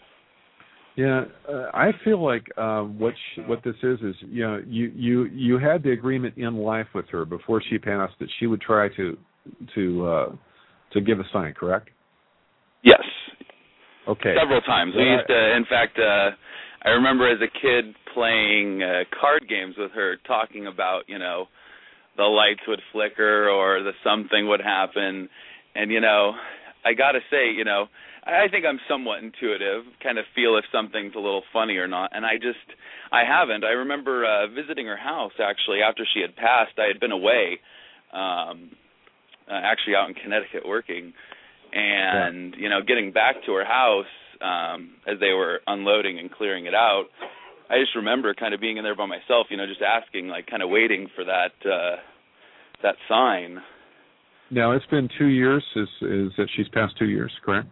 Yeah, uh, I feel like uh, what she, what this is is you know you, you you had the agreement in life with her before she passed that she would try to to uh, to give a sign, correct? Yes. Okay. Several times. We used to, in fact, uh, I remember as a kid playing uh, card games with her, talking about, you know, the lights would flicker or the something would happen. And, you know, I got to say, you know, I think I'm somewhat intuitive, kind of feel if something's a little funny or not. And I just, I haven't. I remember uh, visiting her house, actually, after she had passed. I had been away, um, uh, actually out in Connecticut working. And, yeah. you know, getting back to her house um, as they were unloading and clearing it out, I just remember kind of being in there by myself, you know, just asking, like kind of waiting for that uh, that sign. Now, it's been two years. Is is that she's passed two years, correct?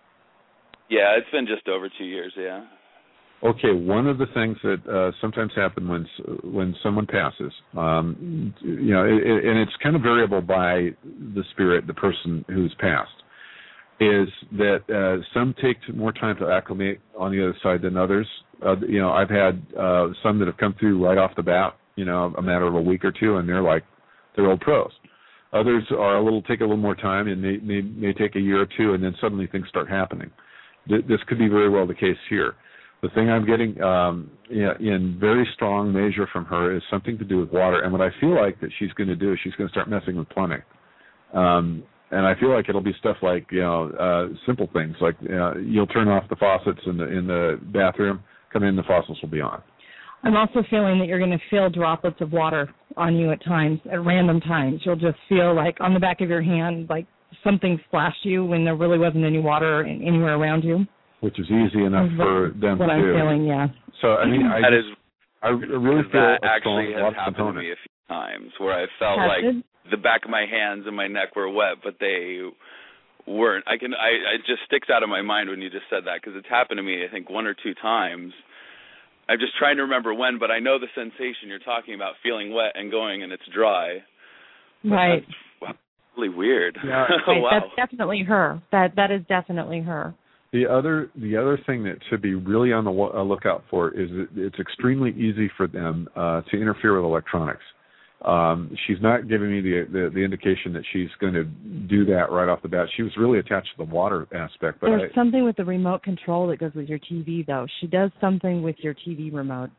Yeah, it's been just over two years, yeah. Okay, one of the things that uh, sometimes happen when when someone passes, um, you know, it, it, and it's kind of variable by the spirit, the person who's passed, is that uh, some take more time to acclimate on the other side than others. Uh, you know, I've had uh, some that have come through right off the bat, you know, a matter of a week or two, and they're like, they're old pros. Others are a little, take a little more time, and may, may, may take a year or two, and then suddenly things start happening. Th- this could be very well the case here. The thing I'm getting um, in very strong measure from her is something to do with water, and what I feel like that she's going to do is she's going to start messing with plumbing. Um, And I feel like it'll be stuff like, you know, uh, simple things like uh, you'll turn off the faucets in the in the bathroom, come in, the faucets will be on. I'm also feeling that you're going to feel droplets of water on you at times, at random times. You'll just feel like on the back of your hand, like something splashed you when there really wasn't any water anywhere around you. Which is easy enough That's for them what to I'm do. What I'm feeling, yeah. So, I mean, I, that just, is, I really feel that a actually strong has happened component. to me a few times where I felt Has like it? the back of my hands and my neck were wet, but they weren't. I can. I it just sticks out of my mind when you just said that because it's happened to me, I think, one or two times. I'm just trying to remember when, but I know the sensation you're talking about, feeling wet and going and it's dry. Right. That's really weird. Yeah. Right, wow. That's definitely her. That that is definitely her. The other the other thing that should be really on the uh, lookout for is that it's extremely easy for them uh, to interfere with electronics. Um, she's not giving me the, the the indication that she's going to do that right off the bat. She was really attached to the water aspect. But There's I, something with the remote control that goes with your T V, though. She does something with your T V remote.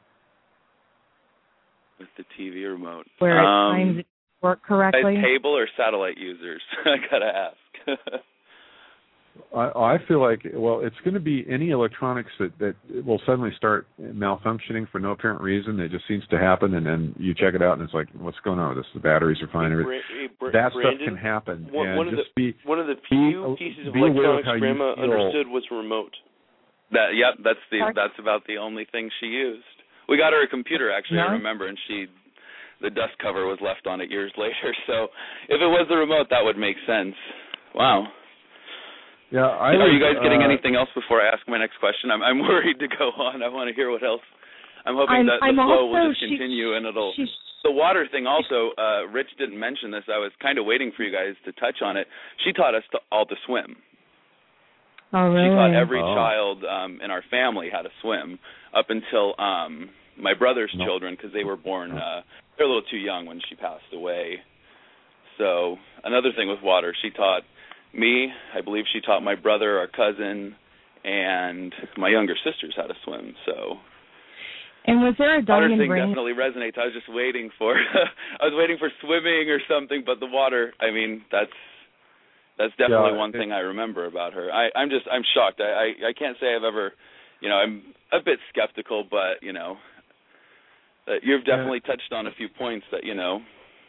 With the T V remote. Where it um, times it work correctly. Guys, cable or satellite users? I gotta ask. I, I feel like, well, it's going to be any electronics that, that will suddenly start malfunctioning for no apparent reason. It just seems to happen, and then you check it out, and it's like, what's going on with this? The batteries are fine. Hey, Bra- hey, Bra- that Brandon, stuff can happen. One, and one of just the be, one of the be, few pieces of be aware of electronics how you Grandma feel. understood was remote. That yep, that's the that's about the only thing she used. We got her a computer actually, No? I remember, and she the dust cover was left on it years later. So if it was the remote, that would make sense. Wow. Yeah, I Are was, you guys getting uh, anything else before I ask my next question? I'm I'm worried to go on. I want to hear what else. I'm hoping I'm, that the I'm flow also, will just she, continue and it'll. She The water thing also, uh, Rich didn't mention this. I was kind of waiting for you guys to touch on it. She taught us to, all to swim. Oh, really? She taught every oh. child um, in our family how to swim up until um, my brother's no. children, because they were born, uh, they're a little too young when she passed away. So another thing with water, she taught me, I believe she taught my brother, our cousin, and my younger sisters how to swim. So And was there a water diamond thing ring? definitely resonates. I was just waiting for, I was waiting for swimming or something, but the water, I mean, that's that's definitely Yeah, one it, thing I remember about her. I, I'm just, I'm shocked. I, I, I can't say I've ever, you know, I'm a bit skeptical, but, you know, uh, you've definitely yeah. touched on a few points that, you know,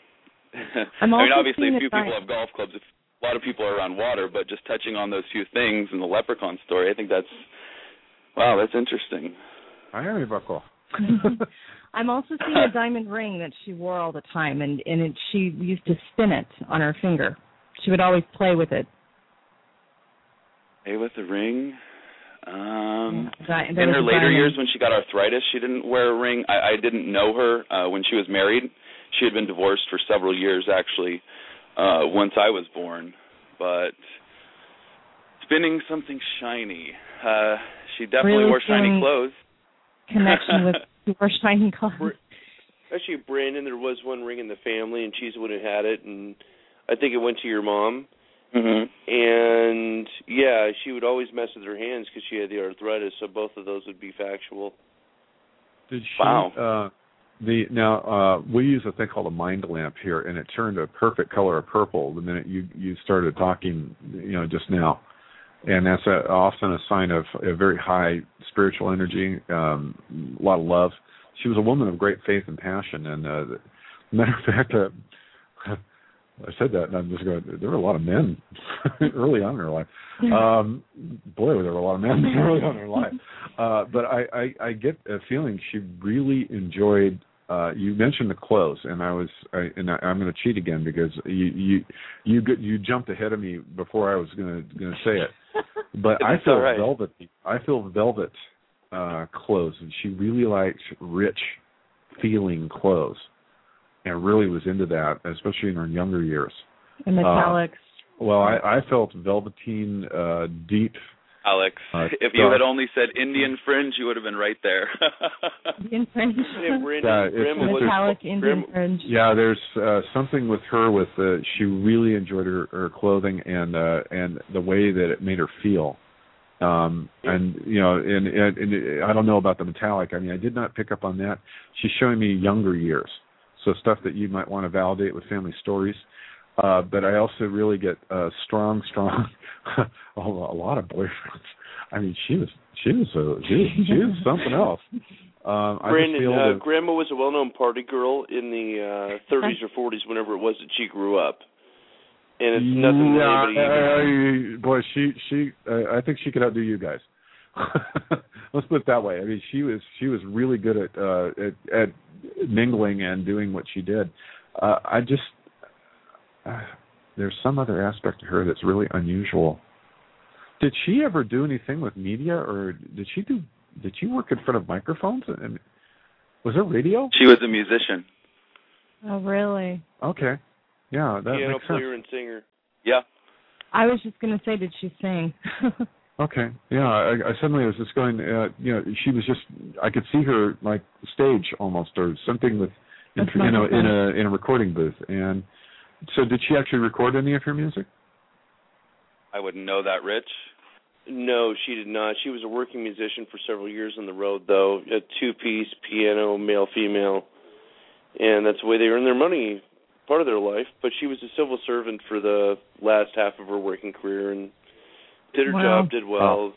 I'm I mean, obviously a few right. people have golf clubs, if a lot of people are around water, but just touching on those few things in the leprechaun story, I think that's, wow, that's interesting. I am a buckle. I'm also seeing a diamond ring that she wore all the time, and, and it, she used to spin it on her finger. She would always play with it. Play with the ring? Um, yeah, in her later diamond. years when she got arthritis, she didn't wear a ring. I, I didn't know her uh, when she was married. She had been divorced for several years, actually, uh, once I was born. But spinning something shiny. Uh, she definitely really wore shiny clothes. Connection with your shiny clothes. Actually, Brandon, there was one ring in the family, and she's the one who had it, and I think it went to your mom. Mm-hmm. And, yeah, she would always mess with her hands because she had the arthritis, so both of those would be factual. Did she, wow. Uh, the now, uh, we use a thing called a mind lamp here, and it turned a perfect color of purple the minute you, you started talking, you know, just now. And that's a, often a sign of a very high spiritual energy, um, a lot of love. She was a woman of great faith and passion. And uh, matter of fact, uh, I said that, and I'm just going, there were a lot of men early on in her life. Um, boy, there were a lot of men early on in her life. Uh, but I, I, I get a feeling she really enjoyed. Uh, you mentioned the clothes, and I was, I, and I, I'm going to cheat again because you, you, you, you jumped ahead of me before I was going to, going to say it. But I feel right. velvet. I feel velvet uh, clothes, and she really liked rich feeling clothes, and really was into that, especially in her younger years. And metallics. Uh, well, I, I felt velveteen, uh, deep. Alex, uh, if you had only said Indian fringe, you would have been right there. Indian fringe. Yeah, Brandon, yeah, it's, metallic Indian fringe. Yeah, there's uh, something with her with uh, she really enjoyed her, her clothing and uh, and the way that it made her feel. Um, and you know, and, and, and I don't know about the metallic. I mean, I did not pick up on that. She's showing me younger years, so stuff that you might want to validate with family stories. Uh, but I also really get uh, strong, strong, a lot of boyfriends. I mean, she was, she was, a, she was, she was something else. Um, Brandon, I just feel uh, that, Grandma was a well-known party girl in the uh, thirties or forties, whenever it was that she grew up, and it's nothing yeah, that anybody. Uh, boy, she, she, uh, I think she could outdo you guys. Let's put it that way. I mean, she was, she was really good at, uh, at, at mingling and doing what she did. Uh, I just. Uh, there's some other aspect to her that's really unusual. Did she ever do anything with media, or did she do? Did she work in front of microphones? And was there radio? She was a musician. Oh, really? Okay, yeah, that Piano makes player sense. and singer. Yeah. I was just going to say, did she sing? Okay, yeah. I, I suddenly was just going. Uh, you know, she was just. I could see her like stage almost, or something with, in, you know, in a in a recording booth. And so, did she actually record any of her music? I wouldn't know that, Rich. No, she did not. She was a working musician for several years on the road, though. A two-piece piano, male, female, and that's the way they earn their money, part of their life. But she was a civil servant for the last half of her working career and did her wow. job, did well. Oh.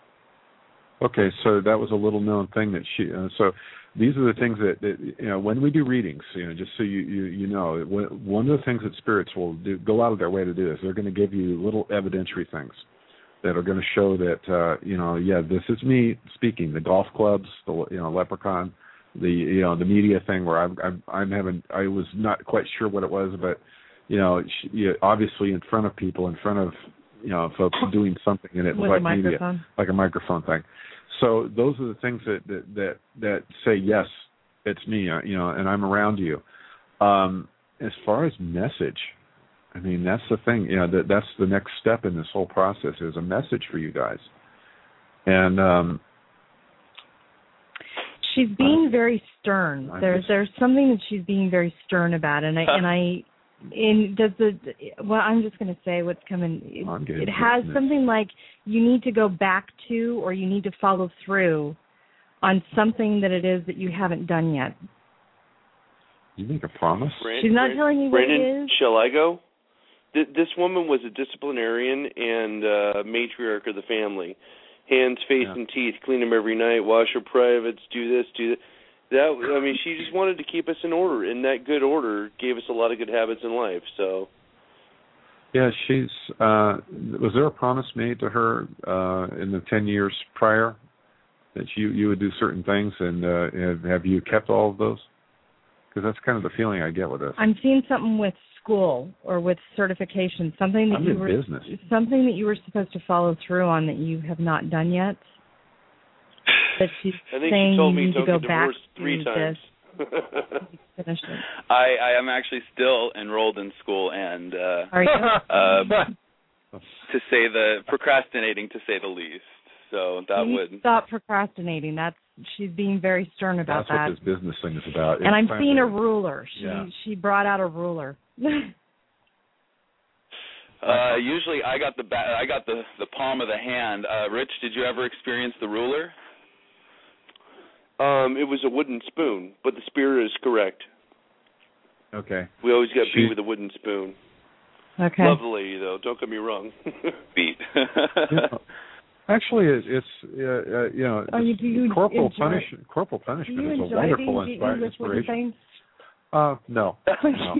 Okay, so that was a little-known thing that she. Uh, so these are the things that, that you know when we do readings. You know, just so you you, you know, one of the things that spirits will do, go out of their way to do is they're going to give you little evidentiary things that are going to show that uh, you know, yeah, this is me speaking. The golf clubs, the you know, leprechaun, the you know, the media thing where I'm I'm, I'm having. I was not quite sure what it was, but you know, she, you, obviously in front of people, in front of you know, folks doing something, and it was With like a media, microphone. like a microphone thing. So those are the things that that that, that say yes, it's me, uh, you know, and I'm around you. Um, as far as message, I mean, that's the thing. You know, that that's the next step in this whole process is a message for you guys. And um, she's being very stern. I'm There's just- there's something that she's being very stern about, and I and I. In does the well, I'm just going to say what's coming. It, I'm getting it has business. something like you need to go back to, or you need to follow through on something that it is that you haven't done yet. You make a promise? Brand, She's not Brand, telling you what Brandon, it is. shall I go? Th- this woman was a disciplinarian and uh, matriarch of the family. Hands, face, Yeah. and teeth. Clean them every night. Wash your privates. Do this. Do that. That I mean, she just wanted to keep us in order, and that good order gave us a lot of good habits in life. So, Yeah, she's. Uh, was there a promise made to her uh, in the ten years prior that you you would do certain things, and uh, have, have you kept all of those? Because that's kind of the feeling I get with this. I'm seeing something with school or with certification, something that I'm you in were business. something that you were supposed to follow through on that you have not done yet. That she's I think saying she told you me need to don't go get back divorced three to times. this. Finish it. I, I am actually still enrolled in school, and uh, Are you? uh, to say the procrastinating, to say the least. So that you would need to stop procrastinating. That's she's being very stern about That's that. what this business thing is about. And It's I'm time seeing to- a ruler. She Yeah. she brought out a ruler. Uh, usually, I got the ba- I got the the palm of the hand. Uh, Rich, did you ever experience the ruler? um, it was a wooden spoon, but the spirit is correct. Okay. We always got She- beat with a wooden spoon. Okay. Love the lady, though. Don't get me wrong. Beat. Yeah. Actually, it, it's uh, uh, you know Oh, you- do you corporal enjoy- punish corporal Do punishment you is a enjoy wonderful being inspi- beaten with wooden inspiration. things? Uh, no, no.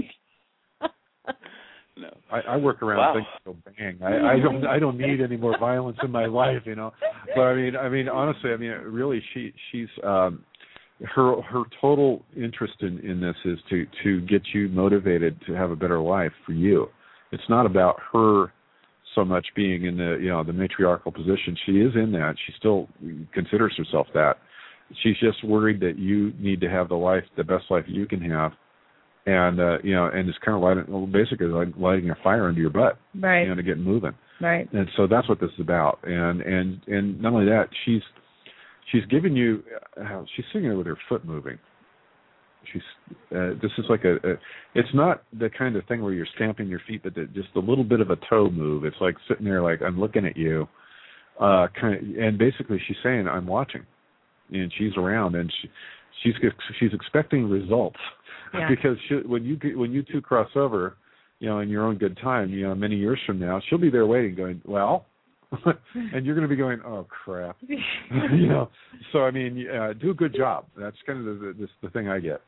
No. I, I work around Wow. things that go bang. I, I don't I don't need any more violence in my life, you know. But I mean I mean honestly, I mean really she she's um her her total interest in, in this is to, to get you motivated to have a better life for you. It's not about her so much being in the you know, the matriarchal position. She is in that. She still considers herself that. She's just worried that you need to have the life the best life you can have. And uh, you know, and it's kind of lighting, well, basically like lighting a fire under your butt, Right. you know, to get moving. Right. And so that's what this is about. And and and not only that, she's she's giving you, uh, she's singing it with her foot moving. She's uh, this is like a, a, it's not the kind of thing where you're stamping your feet, but the, just a little bit of a toe move. It's like sitting there, like I'm looking at you, uh, kind of, and basically she's saying I'm watching, and she's around, and she, she's she's expecting results. Yeah. Because she, when you when you two cross over, you know, in your own good time, you know, many years from now, she'll be there waiting, going, well, and you're going to be going, oh crap, you know. So I mean, uh, do a good job. That's kind of the, the the thing I get.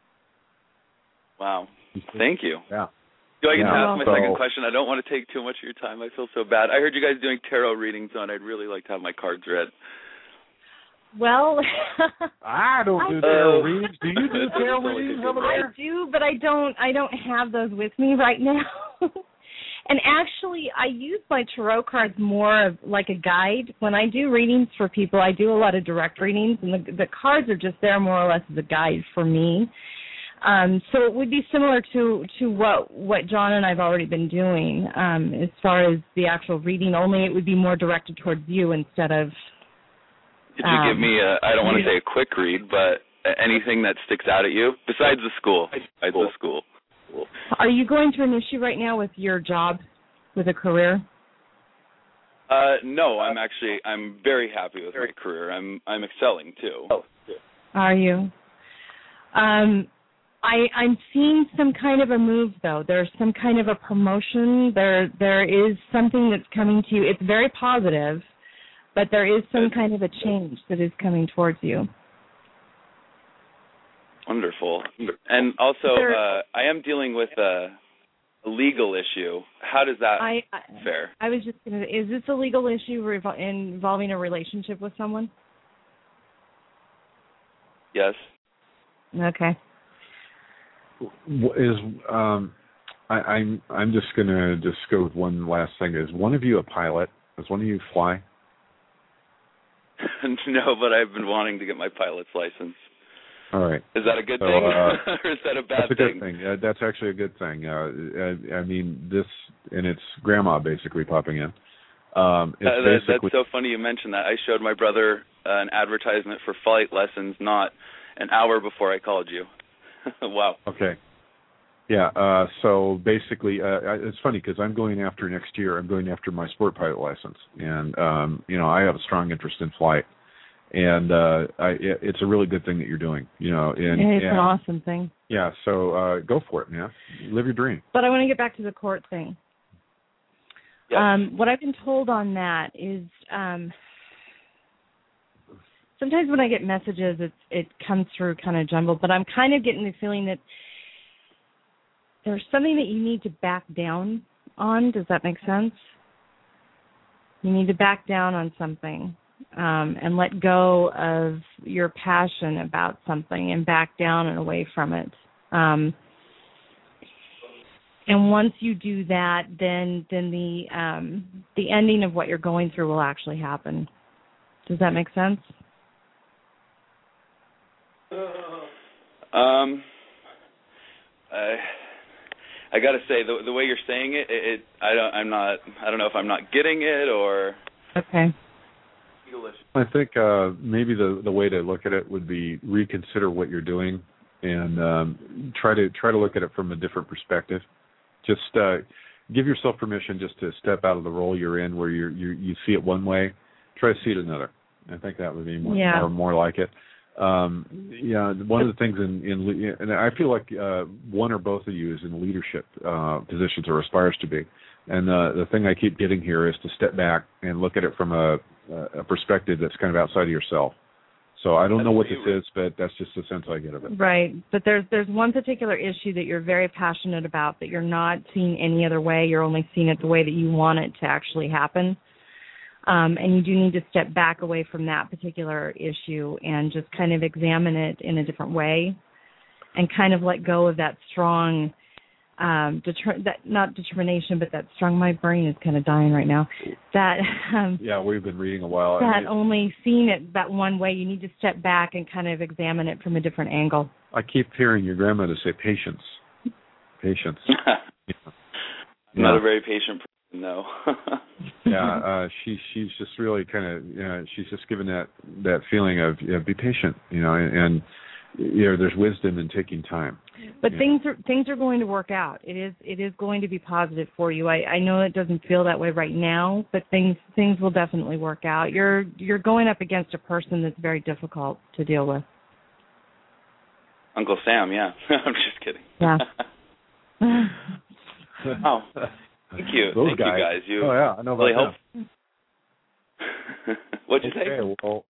Wow. Thank you. Yeah. Do I get Yeah. to ask my So- second question? I don't want to take too much of your time. I feel so bad. I heard you guys doing tarot readings on. I'd really like to have my cards read. Well, I don't do I- tarot Uh, readings. Do you do tarot readings over I there? do, but I don't. I don't have those with me right now. And actually, I use my tarot cards more of like a guide. When I do readings for people, I do a lot of direct readings, and the, the cards are just there more or less as a guide for me. Um, so it would be similar to, to what what John and I've already been doing um, as far as the actual reading. Only it would be more directed towards you instead of. Could you give Um, me a, I don't want to say a quick read, but anything that sticks out at you besides the school? Besides the school. Are you going through an issue right now with your job, with a career? Uh, no, I'm actually I'm very happy with my career. I'm I'm excelling too. Are you? Um, I I'm seeing some kind of a move though. There's some kind of a promotion. There there is something that's coming to you. It's very positive, but there is some kind of a change that is coming towards you. Wonderful. And also, uh, I am dealing with a, a legal issue. How does that I, I fare? I was just gonna. Is this a legal issue revol- involving a relationship with someone? Yes. Okay. Is um, I, I'm I'm just gonna just go with one last thing. Is one of you a pilot? Does one of you fly? No, but I've been wanting to get my pilot's license. All right. Is that a good so, thing, uh, or is that a bad that's a thing? good thing. Uh, that's actually a good thing. Uh, I, I mean, this, and it's Grandma basically popping in. Um, it's Uh, that, basically, that's so funny you mentioned that. I showed my brother uh, an advertisement for flight lessons not an hour before I called you. Wow. Okay. Yeah, uh, so basically, uh, it's funny because I'm going after next year, I'm going after my sport pilot license. And, um, you know, I have a strong interest in flight. And uh, I, it, it's a really good thing that you're doing, you know. And, Yeah, it's and, an awesome thing. Yeah, so uh, go for it, man. Live your dream. But I want to get back to the court thing. Yes. Um, what I've been told on that is um, sometimes when I get messages, it's, it comes through kind of jumbled, but I'm kind of getting the feeling that there's something that you need to back down on. Does that make sense? You need to back down on something um, and let go of your passion about something and back down and away from it. Um, and once you do that, then then the um, the ending of what you're going through will actually happen. Does that make sense? Um, I I got to say the the way you're saying it, it, it, I don't, I'm not, I don't know if I'm not getting it or. Okay. I think uh, maybe the the way to look at it would be reconsider what you're doing and um, try to try to look at it from a different perspective. Just uh, give yourself permission just to step out of the role you're in, where you you you see it one way. Try to see it another. I think that would be more Yeah. more, more like it. Um, yeah, one of the things in, in and I feel like uh, one or both of you is in leadership uh, positions or aspires to be. And uh, the thing I keep getting here is to step back and look at it from a, a perspective that's kind of outside of yourself. So I don't know what this is, but that's just the sense I get of it. Right, but there's there's one particular issue that you're very passionate about that you're not seeing any other way. You're only seeing it the way that you want it to actually happen. Um, and you do need to step back away from that particular issue and just kind of examine it in a different way and kind of let go of that strong, um, deter- that not determination, but that strong, my brain is kind of dying right now, that um, yeah, we've been reading a while. that I mean, only seeing it that one way. You need to step back and kind of examine it from a different angle. I keep hearing your grandmother say patience. Patience. Yeah. I'm not a very patient person. No. yeah, uh, she she's just really kind of you know, she's just given that that feeling of you know, be patient, you know, and, and you know there's wisdom in taking time. But yeah. things are things are going to work out. It is it is going to be positive for you. I, I know it doesn't feel that way right now, but things things will definitely work out. You're you're going up against a person that's very difficult to deal with. Uncle Sam, yeah. I'm just kidding. Yeah. Oh. Thank you. Those Thank guys. you guys. You oh yeah, I know about really them. help. What'd you okay, say? Well,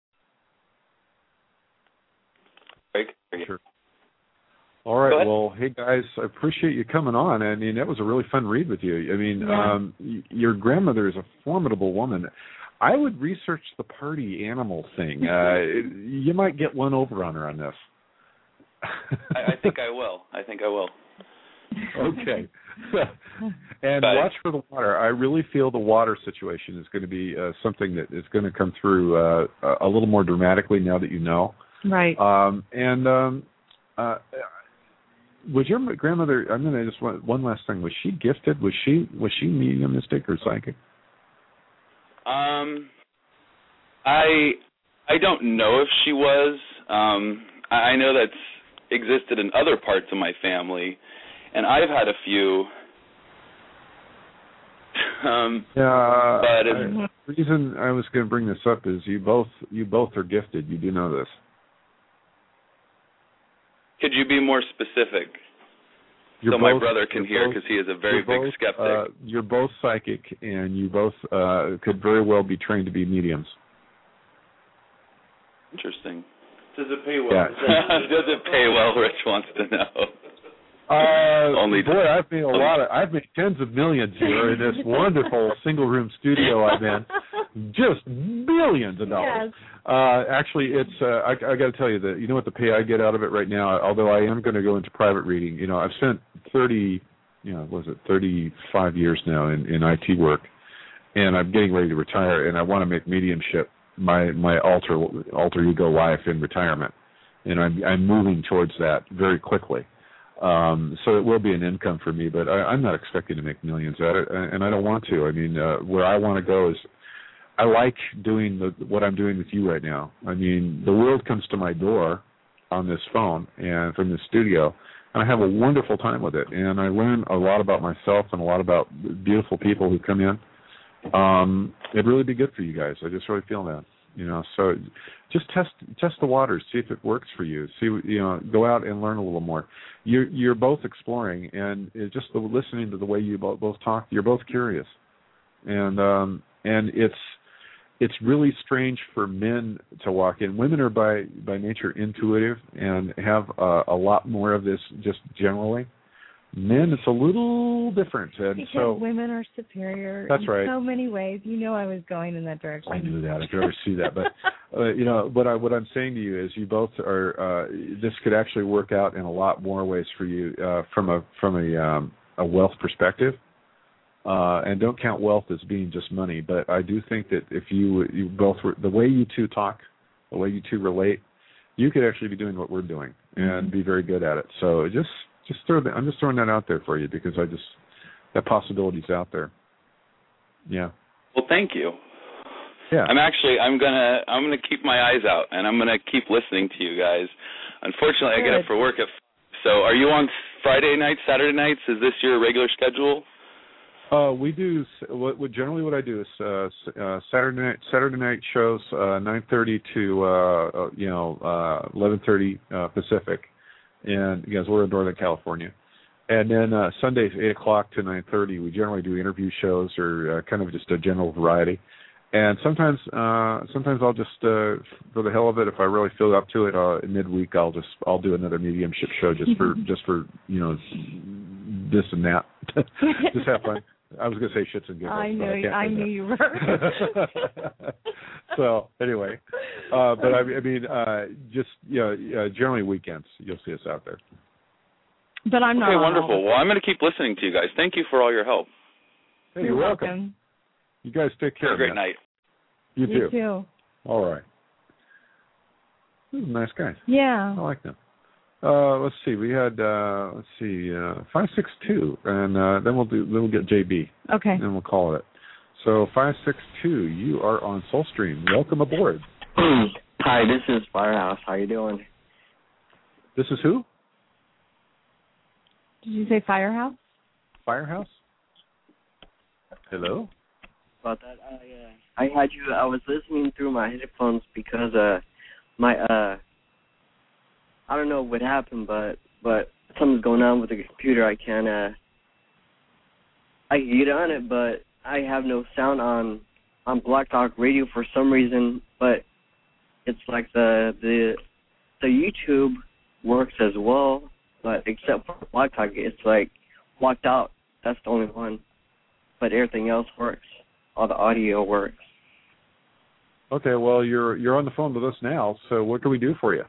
Greg? sure. All right. Well, hey guys, I appreciate you coming on. I mean, that was a really fun read with you. I mean, yeah. um, y- your grandmother is a formidable woman. I would research the party animal thing. Uh, you might get one over on her on this. I, I think I will. I think I will. Okay. And Bye. watch for the water. I really feel the water situation is going to be uh, something that is going to come through uh, a little more dramatically now that you know. Right. Um, and um, uh, was your grandmother? I'm going to just one, one last thing. Was she gifted? Was she was she mediumistic or psychic? Um, I I don't know if she was. Um, I, I know that's existed in other parts of my family, and I've had a few. Um, yeah. But I, the reason I was going to bring this up is you both you both are gifted. You do know this. Could you be more specific? You're so both, my brother can hear both, because he is a very both, big skeptic. Uh, you're both psychic, and you both uh, could very well be trained to be mediums. Interesting. Does it pay well? Yeah. Does it pay well? Rich wants to know. Uh, Only boy, I've made a lot of. I've made tens of millions here in this wonderful single-room studio I'm in. Just billions of dollars. Yes. Uh, actually, it's. Uh, I, I got to tell you that you know what the pay I get out of it right now. Although I am going to go into private reading. You know, I've spent thirty. You know, was it thirty-five years now in, in I T work, and I'm getting ready to retire, and I want to make mediumship my my alter alter ego life in retirement. and I'm, I'm moving towards that very quickly. Um, so it will be an income for me, but I, I'm not expecting to make millions at it, and I don't want to. I mean, uh, where I want to go is, I like doing the, what I'm doing with you right now. I mean, the world comes to my door on this phone and from the studio, and I have a wonderful time with it, and I learn a lot about myself and a lot about beautiful people who come in. Um, it'd really be good for you guys. I just really feel that, you know. So just test test the waters, see if it works for you. See, you know, go out and learn a little more. You're you're both exploring, and it, just the, listening to the way you both, both talk, you're both curious, and um, and it's. It's really strange for men to walk in. Women are by, by nature intuitive and have uh, a lot more of this just generally. Men, it's a little different. And because so women are superior that's in right. so many ways. You know I was going in that direction. I knew that. I could ever see that. But, uh, you know, what, I, what I'm saying to you is you both are, uh, this could actually work out in a lot more ways for you uh, from a from a, um, a wealth perspective. Uh, and don't count wealth as being just money, but I do think that if you you both were, the way you two talk, the way you two relate, you could actually be doing what we're doing and mm-hmm. be very good at it. So just just throw the, I'm just throwing that out there for you because I just that possibility's out there. Yeah. Well, thank you. Yeah. I'm actually I'm gonna I'm gonna keep my eyes out and I'm gonna keep listening to you guys. Unfortunately, good. I get up for work at. So are you on Friday nights, Saturday nights? Is this your regular schedule? Uh, we do what, what generally what I do is uh, uh, Saturday night Saturday night shows uh, nine thirty to uh, you know uh, eleven thirty uh, Pacific, and because we're in Northern California, and then uh, Sundays eight o'clock to nine thirty. We generally do interview shows or uh, kind of just a general variety, and sometimes uh, sometimes I'll just uh, for the hell of it, if I really feel up to it, uh, midweek I'll just I'll do another mediumship show just for just for you know this and that, just have fun. I was going to say shits and giggles. I knew, I, I knew you were. So anyway, uh, but I, I mean, uh, just you know, uh, generally weekends you'll see us out there. But I'm not. Okay, wonderful. Well, I'm going to keep listening to you guys. Thank you for all your help. Hey, you're, you're welcome. welcome. You guys take care. Have a great man. night. You too. You too. All right. These are nice guys. Yeah. I like them. Uh, let's see. We had uh, let's see uh, five six two, and uh, then we'll do. Then we'll get J B. Okay. And we'll call it. So five six two, you are on Soulstream. Welcome aboard. Hi, this is Firehouse. How you doing? This is who? Did you say Firehouse? Firehouse. Hello. About that, I uh, I had you. I was listening through my headphones because uh my uh. I don't know what happened, but but something's going on with the computer. I can't uh, I can get on it, but I have no sound on on Blog Talk Radio for some reason. But it's like the the the YouTube works as well, but except for Blog Talk, it's like blocked out. That's the only one, but everything else works. All the audio works. Okay, well you're you're on the phone with us now. So what can we do for you?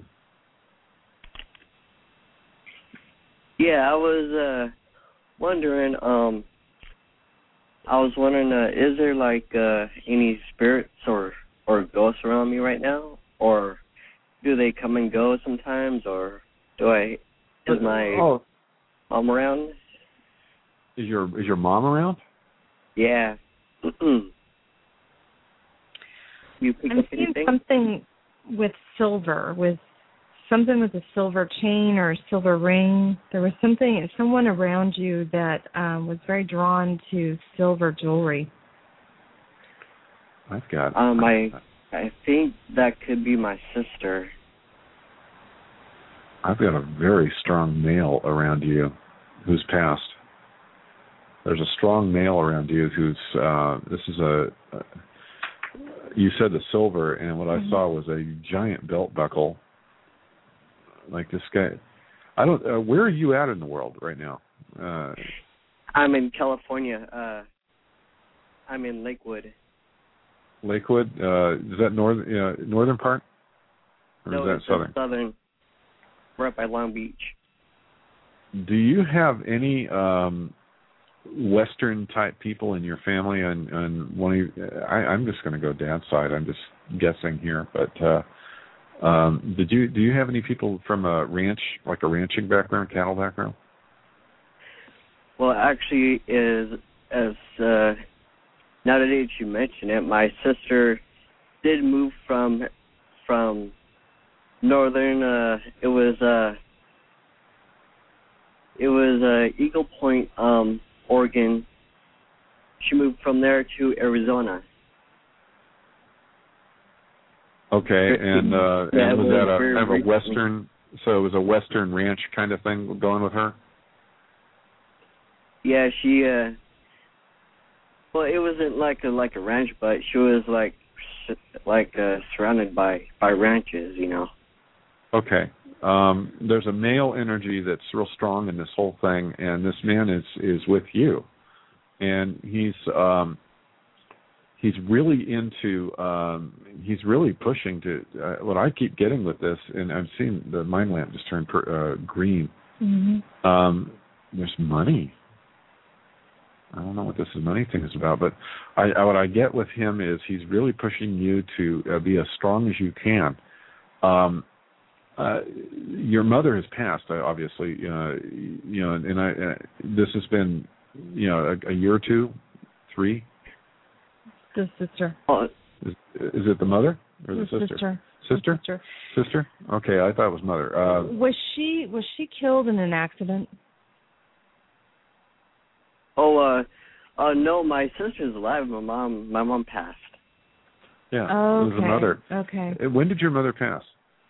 Yeah, I was uh, wondering. Um, I was wondering, uh, is there like uh, any spirits or, or ghosts around me right now, or do they come and go sometimes, or do I? Is my oh. mom around? Is your is your mom around? Yeah. You pick I'm up seeing anything? something with silver, with something with a silver chain or a silver ring. There was something, someone around you that um, was very drawn to silver jewelry. I've got. Um, I I think that could be my sister. I've got a very strong male around you, who's passed. There's a strong male around you who's. Uh, this is a. a you said the silver, and what Mm-hmm. I saw was a giant belt buckle. Like this guy, I don't. Uh, where are you at in the world right now? Uh, I'm in California. Uh, I'm in Lakewood. Lakewood. Uh, is that northern uh, northern part, or no, is that it's southern? southern. Right by Long Beach. Do you have any um, Western type people in your family? And on one of you, I, I'm just going to go dad's side. I'm just guessing here, but. Uh, Um, did you do you have any people from a ranch, like a ranching background, cattle background? Well, actually, is as uh, now that you mention it, my sister did move from from northern. Uh, it was uh, it was uh, Eagle Point, um, Oregon. She moved from there to Arizona. Okay, and, uh, yeah, and was was that a very kind of a recently. western? So it was a western ranch kind of thing going with her. Yeah, she. Uh, well, it wasn't like a like a ranch, but she was like like uh, surrounded by by ranches, you know. Okay. Um, there's a male energy that's real strong in this whole thing, and this man is is with you, and he's um, he's really into um, he's really pushing to uh, what I keep getting with this, and I'm seeing the mind lamp just turn per, uh, green. Mm-hmm. Um, there's money. I don't know what this money thing is about, but I, I, what I get with him is he's really pushing you to uh, be as strong as you can. Um, uh, your mother has passed, uh, obviously, uh, you know, and, and I, uh, this has been, you know, a, a year or two, three. The sister. Is, is it the mother or the, the sister? sister? Sister. Sister. Sister. Okay, I thought it was mother. Uh, was she was she killed in an accident? Oh, uh, uh, no, my sister's alive. My mom, my mom passed. Yeah, Oh, it was the mother. Okay. When did your mother pass?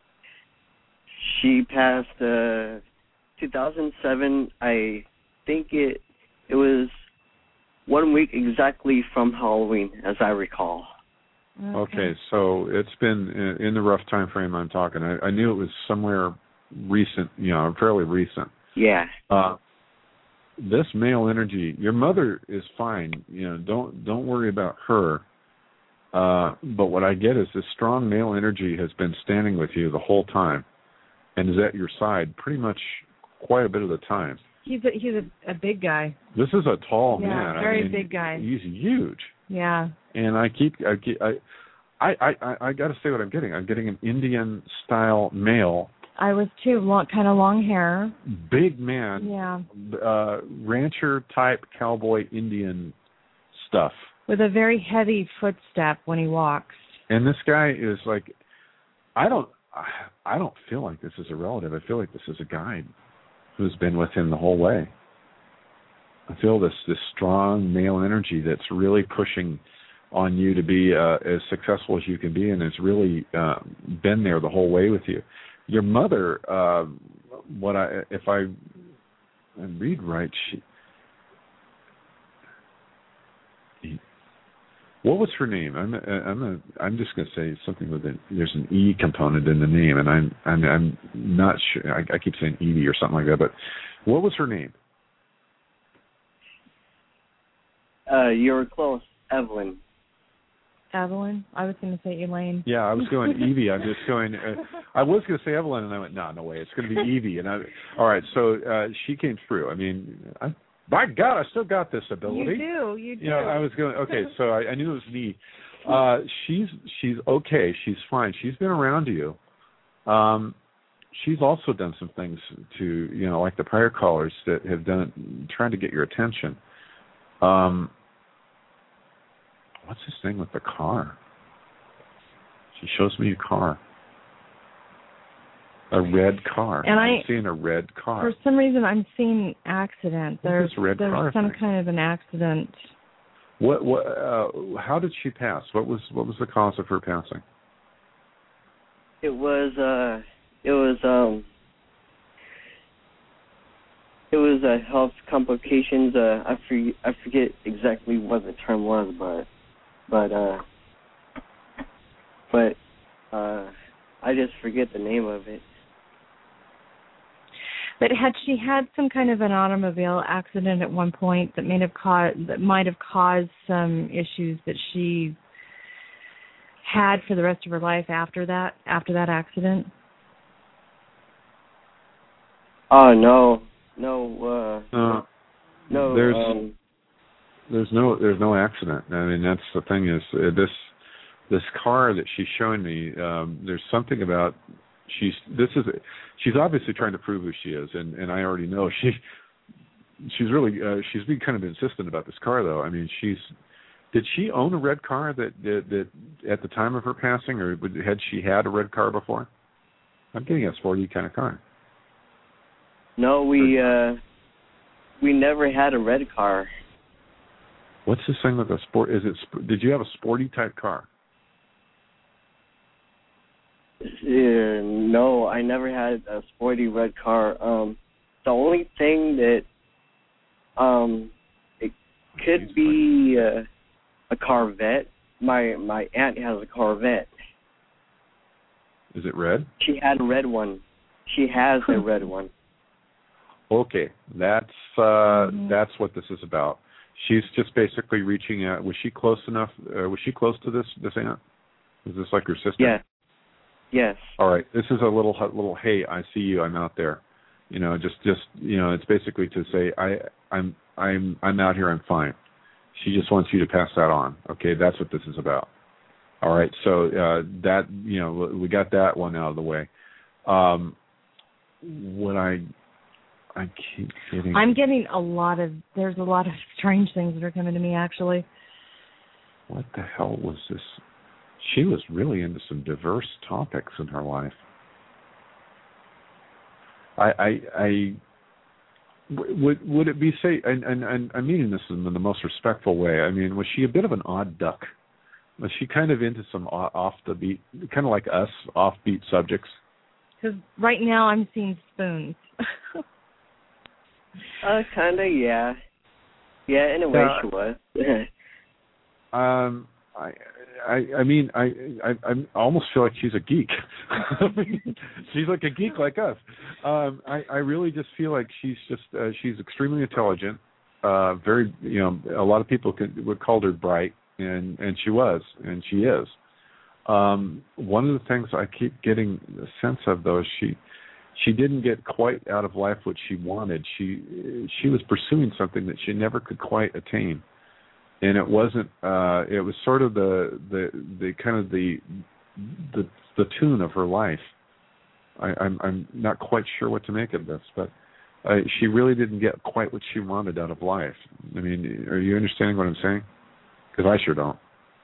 She passed uh, two thousand seven. I think it it was one week exactly from Halloween, as I recall. Okay, okay so it's been in, in the rough time frame I'm talking. I, I knew it was somewhere recent, you know, fairly recent. Yeah. Uh, this male energy, your mother is fine. You know, don't don't worry about her. Uh, but what I get is this strong male energy has been standing with you the whole time, and is at your side pretty much quite a bit of the time. He's a, he's a, a big guy. This is a tall yeah, man. very I mean, big guy. He's huge. Yeah. And I keep I keep, I I I, I got to say what I'm getting. I'm getting an Indian style male. I was too, long, kind of long hair. Big man. Yeah. Uh, rancher type cowboy Indian stuff. With a very heavy footstep when he walks. And this guy is like, I don't, I don't feel like this is a relative. I feel like this is a guide who's been with him the whole way. I feel this this strong male energy that's really pushing on you to be uh, as successful as you can be, and has really uh, been there the whole way with you. Your mother, uh, what I if I, I read right, she. What was her name? I'm I'm a, I'm just going to say something with it. There's an E component in the name, and I'm I'm, I'm not sure. I, I keep saying Edie or something like that. But what was her name? Uh, you were close, Evelyn. Evelyn? I was going to say Elaine. Yeah, I was going Evie. I'm just going. Uh, I was going to say Evelyn, and I went, no, no way. It's going to be Evie. And I, all right, so uh, she came through. I mean, I, by God, I still got this ability. You do. You do. You know, I was going. Okay, so I, I knew it was me. Uh, she's she's okay. She's fine. She's been around you. Um, she's also done some things to, you know, like the prior callers that have done, trying to get your attention. Um. What's this thing with the car? She shows me a car. A red car. And I'm I, seeing a red car. For some reason, I'm seeing accident. There's, this red there's car some thing? kind of an accident. What? What? Uh, how did she pass? What was? What was the cause of her passing? It was. Uh, it was. Um. It was uh, health complications. Uh, I forget. I forget exactly what the term was, but. But uh, but uh, I just forget the name of it. But had she had some kind of an automobile accident at one point that may have caused that might have caused some issues that she had for the rest of her life after that after that accident? Oh no, no, uh, Uh, no. There's um, there's no there's no accident. I mean, that's the thing is uh, this this car that she's showing me, um, there's something about she's this is she's obviously trying to prove who she is, and, and I already know she she's really uh, she's being kind of insistent about this car, though. I mean, she's did she own a red car that that, that at the time of her passing, or had she had a red car before? I'm getting a sporty kind of car. No, we uh, we never had a red car. What's this thing with a sport? Is it? Did you have a sporty type car? Uh, no, I never had a sporty red car. Um, the only thing that um, it could be uh, a Corvette. My my aunt has a Corvette. Is it red? She had a red one. She has a red one. Okay, that's uh, mm-hmm. that's what this is about. She's just basically reaching out. Was she close enough? Uh, was she close to this this aunt? Is this like her sister? Yes. Yes. All right. This is a little little. Hey, I see you. I'm out there. You know, just just you know, it's basically to say I I'm I'm I'm out here. I'm fine. She just wants you to pass that on. Okay, that's what this is about. All right. So uh, that you know, we got that one out of the way. Um, what I I keep getting. I'm getting a lot of. There's a lot of strange things that are coming to me. Actually. What the hell was this? She was really into some diverse topics in her life. I, I, I would would it be say, and, and, and I'm meaning this in the most respectful way. I mean, was she a bit of an odd duck? Was she kind of into some off the beat, kind of like us, offbeat subjects? Because right now I'm seeing spoons. uh, kind of, yeah. Yeah, in a way uh, she was. um, I, I, I mean, I, I, I almost feel like she's a geek. She's like a geek like us. Um, I, I really just feel like she's just, uh, she's extremely intelligent. Uh, very, you know, a lot of people could, would call her bright, and, and she was, and she is. Um, one of the things I keep getting a sense of, though, is she, she didn't get quite out of life what she wanted. She, she was pursuing something that she never could quite attain. And it wasn't. Uh, it was sort of the, the the kind of the the the tune of her life. I, I'm I'm not quite sure what to make of this, but uh, she really didn't get quite what she wanted out of life. I mean, are you understanding what I'm saying? Because I sure don't.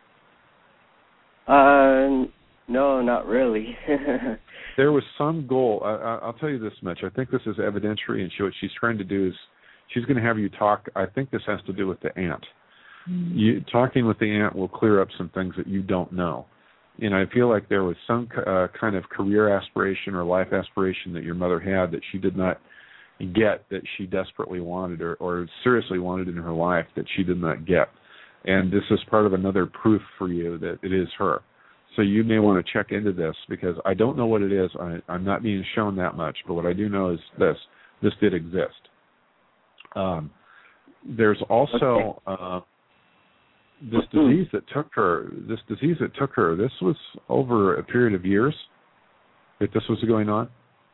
Uh, no, not really. There was some goal. I, I'll tell you this much. I think this is evidentiary, and she, what she's trying to do is she's going to have you talk. I think this has to do with the aunt. You, talking with the aunt will clear up some things that you don't know. And I feel like there was some uh, kind of career aspiration or life aspiration that your mother had that she did not get, that she desperately wanted or, or seriously wanted in her life that she did not get. And this is part of another proof for you that it is her. So you may want to check into this, because I don't know what it is. I, I'm not being shown that much, but what I do know is this. This did exist. Um, there's also... Okay. Uh, This disease that took her, this disease that took her, this was over a period of years that this was going on?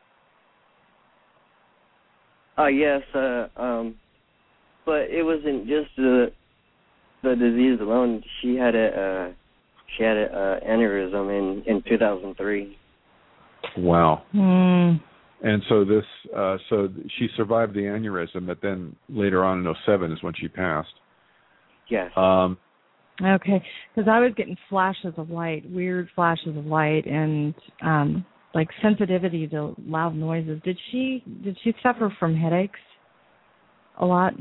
Uh, yes, uh, um, but it wasn't just the the disease alone. She had a uh, she had a uh, aneurysm in, in two thousand three. Wow. Mm. And so this, uh, so she survived the aneurysm, but then later on in oh seven is when she passed. Yes. Um. Okay, because I was getting flashes of light, weird flashes of light, and um, like sensitivity to loud noises. Did she did she suffer from headaches a lot?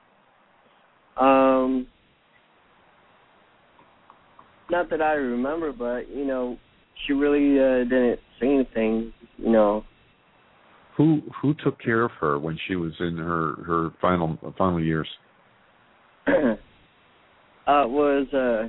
Um, not that I remember, but you know, she really uh, didn't say anything. You know. Who who took care of her when she was in her her final final years? Uh, was uh,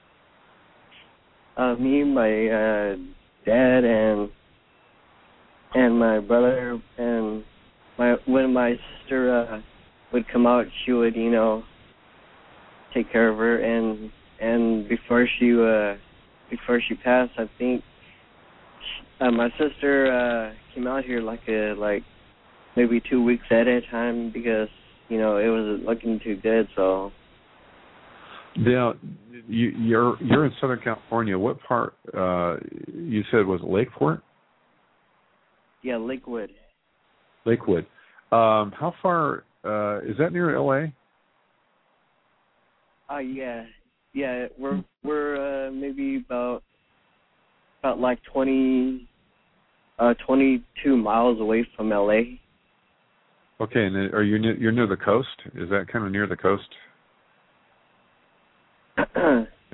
uh, me, my uh, dad, and and my brother, and my when my sister uh, would come out, she would, you know, take care of her, and and before she uh, before she passed, I think she, uh, my sister uh, came out here like a like maybe two weeks at a time because you know it wasn't looking too good, so. Now, you, you're you're in Southern California. What part? Uh, you said was it Lakeport? Yeah, Lakewood. Lakewood. Um, how far uh, is that near L A? Oh uh, yeah, yeah. We're we're uh, maybe about about like twenty, uh, twenty-two miles away from L A. Okay, and are you near, you're near the coast? Is that kind of near the coast? Yeah.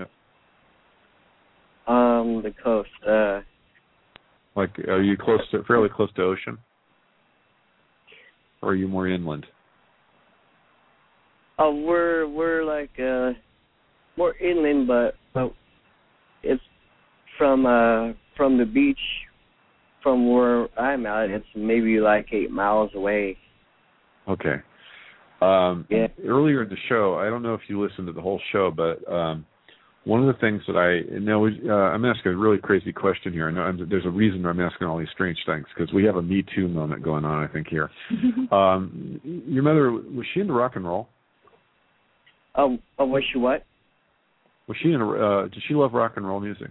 Um, the coast. Uh, like, are you close to, fairly close to ocean, or are you more inland? Oh, uh, we're we're like uh, more inland, but but it's from uh from the beach, from where I'm at. It's maybe like eight miles away. Okay. Um, yeah. Earlier in the show, I don't know if you listened to the whole show, but um, one of the things that I now uh, I'm asking a really crazy question here. I know I'm, there's a reason I'm asking all these strange things because we have a Me Too moment going on, I think here. um, your mother, was she into rock and roll? Um, uh, was she what? Was she into? Uh, did she love rock and roll music?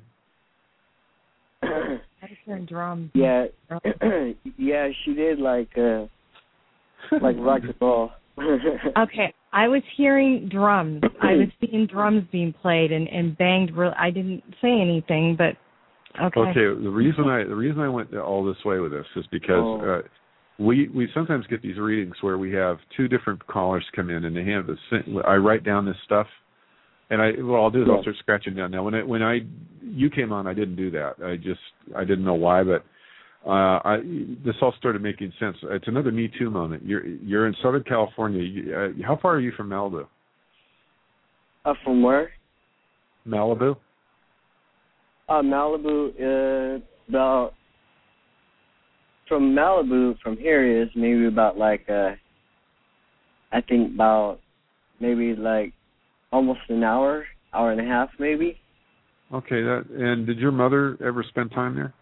I just heard drums. Yeah, yeah, she did like uh, like rock and roll. Okay, I was hearing drums. I was seeing drums being played and, and banged. Real, I didn't say anything, but okay. Okay, the reason I the reason I went all this way with this is because oh. uh, we we sometimes get these readings where we have two different callers come in and they have the I write down this stuff, and I what I'll do is yeah. I'll start scratching down. Now when I when I you came on, I didn't do that. I just I didn't know why, but. Uh, I, this all started making sense. It's another Me Too moment. You're you're in Southern California. You, uh, how far are you from Malibu? Uh, from where? Malibu. Uh, Malibu. Uh, about from Malibu from here is maybe about like uh, I think about maybe like almost an hour, hour and a half, maybe. Okay. That and did your mother ever spend time there?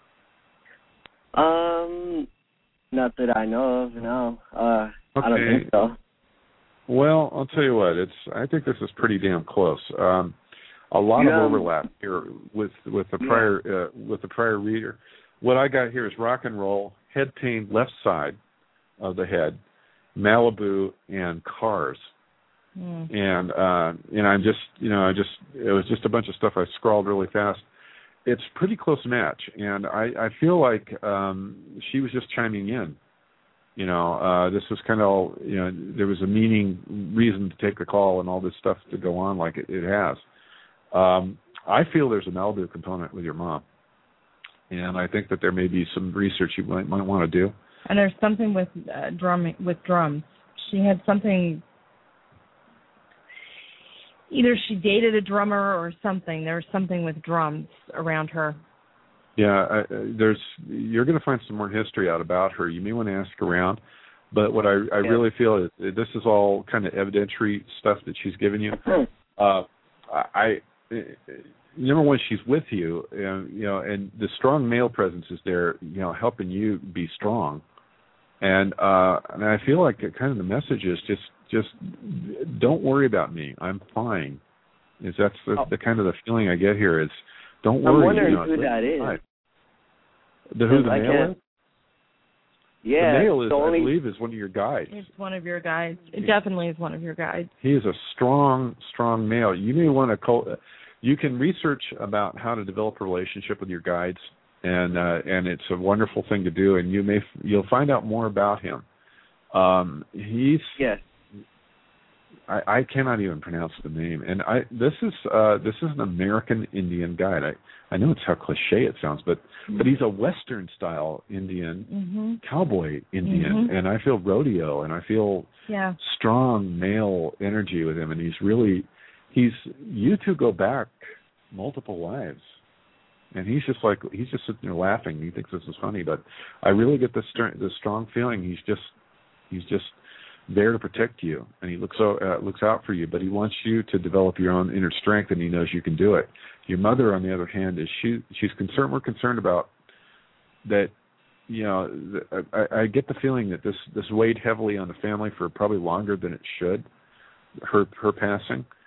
Um, not that I know of. No, uh, okay. I don't think so. Well, I'll tell you what. It's. I think this is pretty damn close. Um, a lot yeah. of overlap here with with the prior yeah. uh, with the prior reader. What I got here is rock and roll, head pain, left side of the head, Malibu, and cars. Mm. And uh, and I'm just you know I just it was just a bunch of stuff I scrawled really fast. It's pretty close match, and I, I feel like um, she was just chiming in. You know, uh, this was kind of, you know, there was a meaning, reason to take the call and all this stuff to go on like it, it has. Um, I feel there's a Malibu component with your mom, and I think that there may be some research you might, might want to do. And there's something with uh, drum with drums. She had something. Either she dated a drummer or something. There was something with drums around her. Yeah, I, there's. You're going to find some more history out about her. You may want to ask around, but what I, I yeah. really feel is this is all kind of evidentiary stuff that she's given you. Uh, I, number one, she's with you, and you know, and the strong male presence is there, you know, helping you be strong. And uh, and I feel like kind of the message is just. Just don't worry about me. I'm fine. Is that's the, oh. the kind of the feeling I get here is don't worry. I'm wondering you know, who that is. Fine. The who the like male is? Yeah. The male is, only... I believe, is one of your guides. It's one of your guides. It definitely is one of your guides. He is a strong, strong male. You may want to call. You can research about how to develop a relationship with your guides, and uh, and it's a wonderful thing to do. And you may you'll find out more about him. Um, he's yes. I, I cannot even pronounce the name, and I this is uh, this is an American Indian guide. I, I know it's how cliche it sounds, but mm-hmm. but he's a Western style Indian, mm-hmm. cowboy Indian, mm-hmm. and I feel rodeo, and I feel yeah. strong male energy with him, and he's really he's you two go back multiple lives, and he's just like he's just sitting there laughing. He thinks this is funny, but I really get this this strong feeling. He's just he's just. there to protect you, and he looks out, uh, looks out for you, but he wants you to develop your own inner strength, and he knows you can do it. Your mother, on the other hand, is she she's concerned. We're concerned about that. You know, the, I, I get the feeling that this this weighed heavily on the family for probably longer than it should. Her her passing,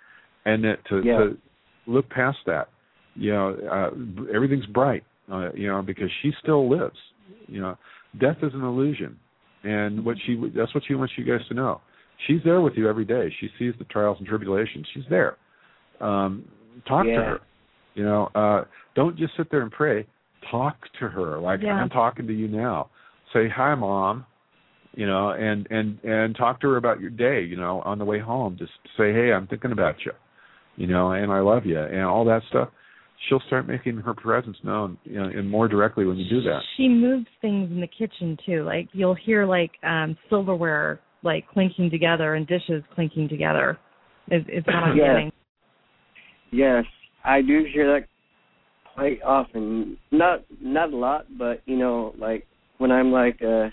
and that to, yeah. to look past that. You know, uh, everything's bright. Uh, you know, because she still lives. You know, death is an illusion, and what she that's what she wants you guys to know. She's there with you every day. She sees the trials and tribulations. She's there. Um, talk yeah. to her. You know, uh, don't just sit there and pray. Talk to her like yeah. I'm talking to you now. Say hi, Mom. You know, and and and talk to her about your day. You know, on the way home, just say, hey, I'm thinking about you. You know, and I love you, and all that stuff. She'll start making her presence known, you know, and more directly when you do that. She moves things in the kitchen too. Like you'll hear like um silverware like clinking together and dishes clinking together. Is is what I'm yes. getting. Yes, I do hear that quite often. Not not a lot, but you know, like when I'm like uh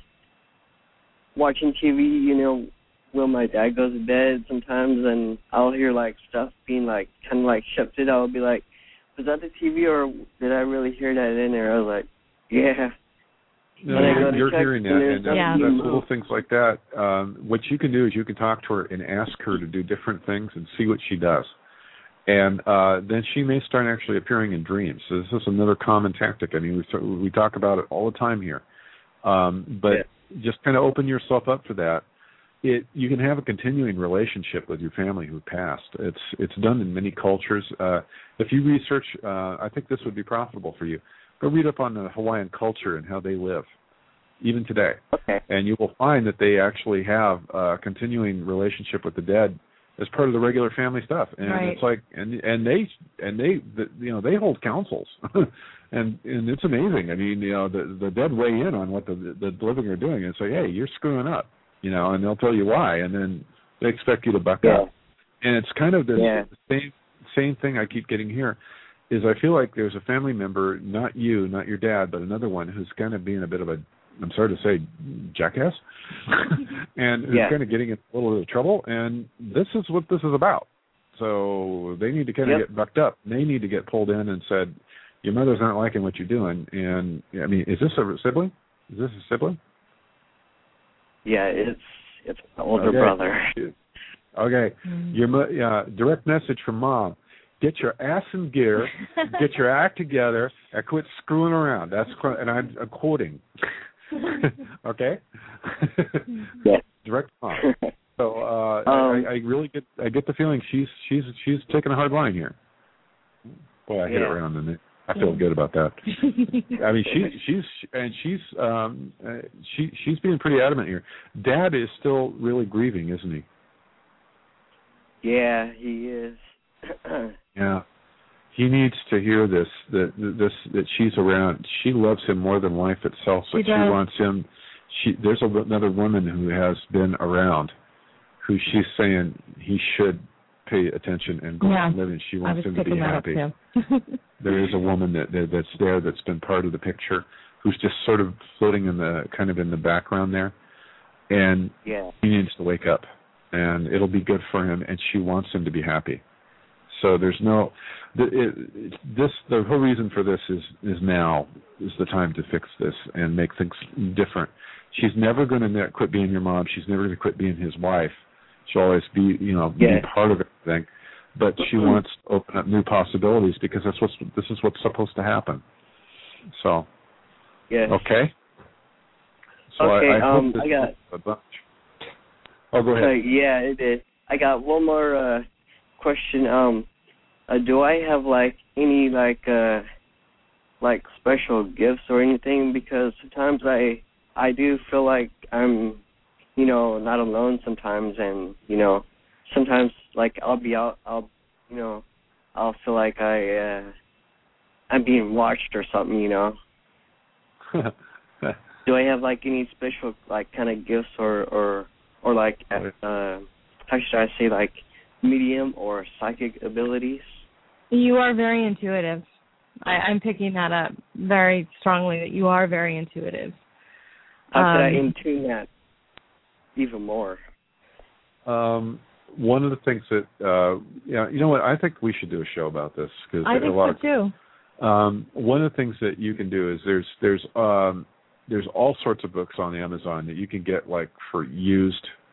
watching T V, you know, when my dad goes to bed sometimes, and I'll hear like stuff being like kind of like shifted. I'll be like, was that the T V or did I really hear that in there? I was like, yeah. No, you're, you're check, hearing that, and, and yeah. that's little things like that. Um, what you can do is you can talk to her and ask her to do different things and see what she does. And uh, then she may start actually appearing in dreams. So this is another common tactic. I mean, we, we talk about it all the time here. Um, but yeah. just kind of open yourself up for that. It, you can have a continuing relationship with your family who passed. It's it's done in many cultures. Uh, if you research, uh, I think this would be profitable for you. Go read up on the Hawaiian culture and how they live, even today. Okay. And you will find that they actually have a continuing relationship with the dead as part of the regular family stuff. And right. it's like, and and they and they the, you know they hold councils, and and it's amazing. I mean, you know, the the dead weigh in on what the the living are doing and say, hey, you're screwing up. You know, and they'll tell you why, and then they expect you to buck yeah. up. And it's kind of the yeah. same same thing I keep getting here, is I feel like there's a family member, not you, not your dad, but another one who's kind of being a bit of a, I'm sorry to say, jackass, and who's yeah. kind of getting in a little bit of trouble. And this is what this is about. So they need to kind of yep. get bucked up. They need to get pulled in and said, your mother's not liking what you're doing. And I mean, is this a sibling? Is this a sibling? Yeah, it's it's my older okay. brother. Okay, mm-hmm. your uh, direct message from Mom: get your ass in gear, get your act together, and quit screwing around. That's and I'm quoting. Okay. Yeah. Direct Mom. So uh, um, I, I really get I get the feeling she's she's she's taking a hard line here. Boy, I hit yeah. it around the. I feel yeah. good about that. I mean, she she's and she's um uh, she she's being pretty adamant here. Dad is still really grieving, isn't he? Yeah, he is. Yeah, he needs to hear this that this that she's around. She loves him more than life itself, but she, she wants him. She there's a, another woman who has been around, who she's saying he should pay attention and go yeah. on living. She wants him to be happy. There is a woman that, that that's there that's been part of the picture, who's just sort of floating in the kind of in the background there, and yeah. he needs to wake up, and it'll be good for him. And she wants him to be happy. So there's no the, it, this the whole reason for this is is now is the time to fix this and make things different. She's never going to quit being your mom. She's never going to quit being his wife. She'll always be, you know, yeah. be part of everything, but she mm-hmm. wants to open up new possibilities because that's what's this is what's supposed to happen. So, yeah. Okay. So okay. I, I um, hope I got. A bunch. Oh, go ahead. Uh, yeah, it is. I got one more uh, question. Um, uh, do I have like any like uh, like special gifts or anything? Because sometimes I I do feel like I'm. you know, not alone sometimes, and, you know, sometimes, like, I'll be out, I'll, you know, I'll feel like I, uh, I'm being watched or something, you know. Do I have, like, any special, like, kind of gifts or, or, or like, uh, how should I say, like, medium or psychic abilities? You are very intuitive. I, I'm picking that up very strongly, that you are very intuitive. How um, could I in-tune that even more? Um, one of the things that, uh, yeah, you know what? I think we should do a show about this because I think a lot so of, too. Um, one of the things that you can do is there's there's um, there's all sorts of books on Amazon that you can get like for used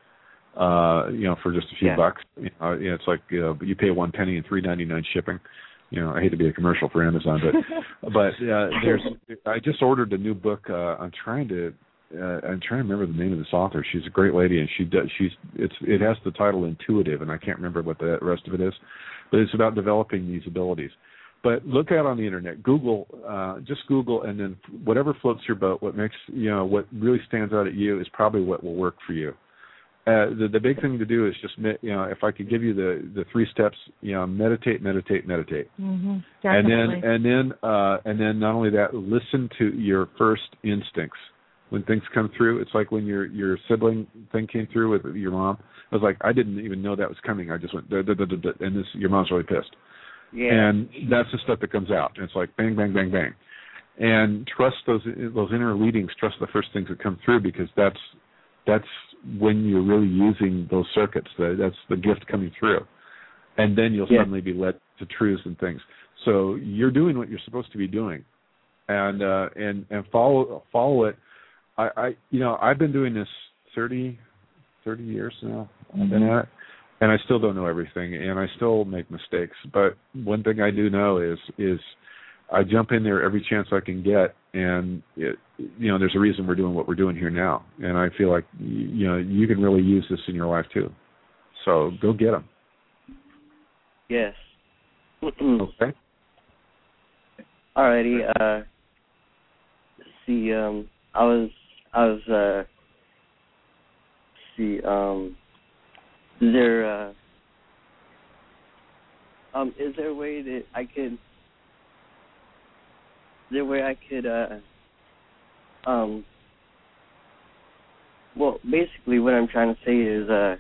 uh, you know, for just a few Yeah. bucks. You know, you know, it's like uh, you pay one penny and three ninety nine shipping. You know, I hate to be a commercial for Amazon, but but uh, there's. I just ordered a new book. Uh, I'm trying to. Uh, I'm trying to remember the name of this author. She's a great lady, and she does. She's. It's. It has the title Intuitive, and I can't remember what the rest of it is, but it's about developing these abilities. But look out on the internet. Google. Uh, just Google, and then whatever floats your boat. What makes you know what really stands out at you is probably what will work for you. Uh, the the big thing to do is just you know if I could give you the the three steps, you know, meditate, meditate, meditate, mm-hmm. and then and then uh, and then not only that, listen to your first instincts when things come through. It's like when your your sibling thing came through with your mom. I was like, I didn't even know that was coming. I just went, duh, duh, duh, duh, duh, and this your mom's really pissed. Yeah. And that's the stuff that comes out. And it's like bang, bang, bang, bang, and trust those those inner leadings. Trust the first things that come through because that's that's when you're really using those circuits. That's the gift coming through. And then you'll yeah. suddenly be led to truths and things. So you're doing what you're supposed to be doing. And uh, and, and follow follow it. I, I you know, I've been doing this thirty, thirty years now. Mm-hmm. I've been at it. And I still don't know everything and I still make mistakes. But one thing I do know is is I jump in there every chance I can get, and it, you know, there's a reason we're doing what we're doing here now, and I feel like you know you can really use this in your life too. So go get them. Yes. Okay. Alrighty. Uh, see, um, I was, I was, uh, see, um, is there, uh, um, is there a way that I could? Is there a way I could, uh, um, well, basically what I'm trying to say is, uh,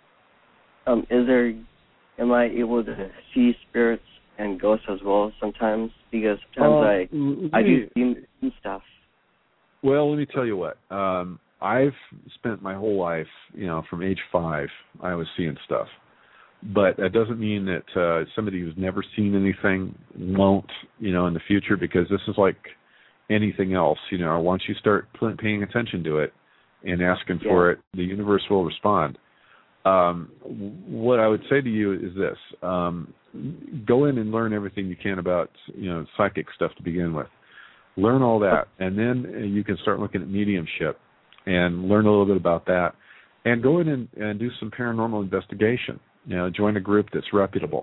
um, is there, am I able to see spirits and ghosts as well sometimes? Because sometimes uh, I, I me, do see stuff. Well, let me tell you what, um, I've spent my whole life, you know, from age five, I was seeing stuff. But that doesn't mean that uh, somebody who's never seen anything won't, you know, in the future, because this is like anything else. You know, once you start paying attention to it and asking yeah. for it, the universe will respond. Um, what I would say to you is this. Um, go in and learn everything you can about, you know, psychic stuff to begin with. Learn all that, and then you can start looking at mediumship and learn a little bit about that. And go in and, and do some paranormal investigation. You know, join a group that's reputable.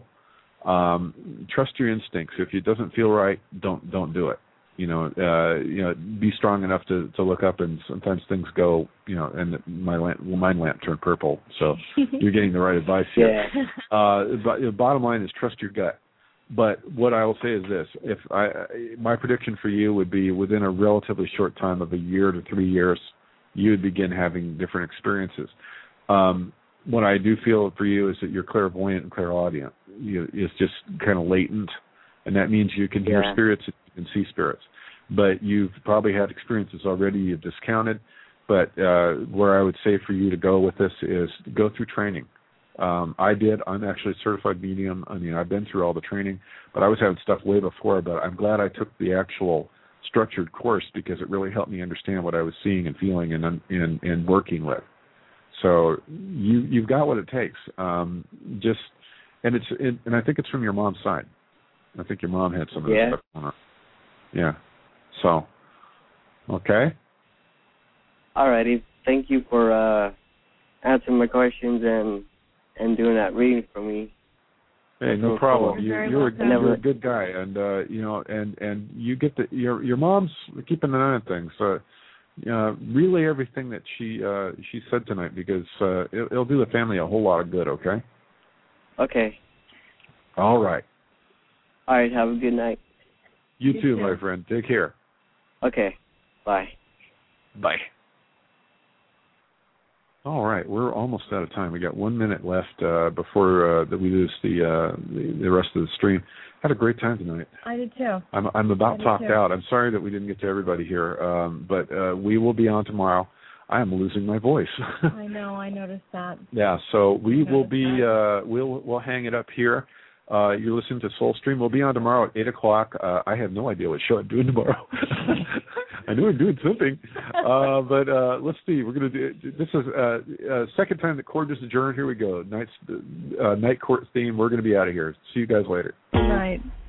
Um, trust your instincts. If it doesn't feel right, don't don't do it. You know, uh, you know, be strong enough to, to look up, and sometimes things go, you know, and my lamp, well, my lamp turned purple. So you're getting the right advice here. Yeah. Uh, but the bottom line is trust your gut. But what I will say is this: if I, my prediction for you would be within a relatively short time of a year to three years, you would begin having different experiences. Um, what I do feel for you is that you're clairvoyant and clairaudient. You, it's just kind of latent, and that means you can hear yeah. spirits and you can see spirits. But you've probably had experiences already you've discounted. But uh, where I would say for you to go with this is go through training. Um, I did. I'm actually a certified medium. I mean, I've been through all the training, but I was having stuff way before. But I'm glad I took the actual structured course because it really helped me understand what I was seeing and feeling and and, and working with. So you you've got what it takes. Um, just and it's it, and I think it's from your mom's side. I think your mom had some of yeah. this stuff going on. Yeah. So okay. Alrighty. Thank you for uh, answering my questions and and doing that reading for me. Hey, no problem. You, You're, you're, a, welcome. you're a good guy, and uh, you know, and and you get the your your mom's keeping an eye on things. So, uh, relay everything that she uh, she said tonight because uh, it, it'll do the family a whole lot of good. Okay. Okay. All right. All right. Have a good night. You, You too, too, my friend. Take care. Okay. Bye. Bye. All right, we're almost out of time. We got one minute left uh, before uh, that we lose the, uh, the the rest of the stream. Had a great time tonight. I did too. I'm I'm about I talked too. out. I'm sorry that we didn't get to everybody here, um, but uh, we will be on tomorrow. I am losing my voice. I know. I noticed that. Yeah, so we I will noticed be uh, we'll we'll hang it up here. Uh, you're listening to Soul Stream. We'll be on tomorrow at eight o'clock. Uh, I have no idea what show I'm doing tomorrow. I knew I'm doing something. Uh, but uh, let's see. We're going to do. This is uh, uh, second time that court is adjourned. Here we go. Night's uh, night court theme. We're going to be out of here. See you guys later. Good night.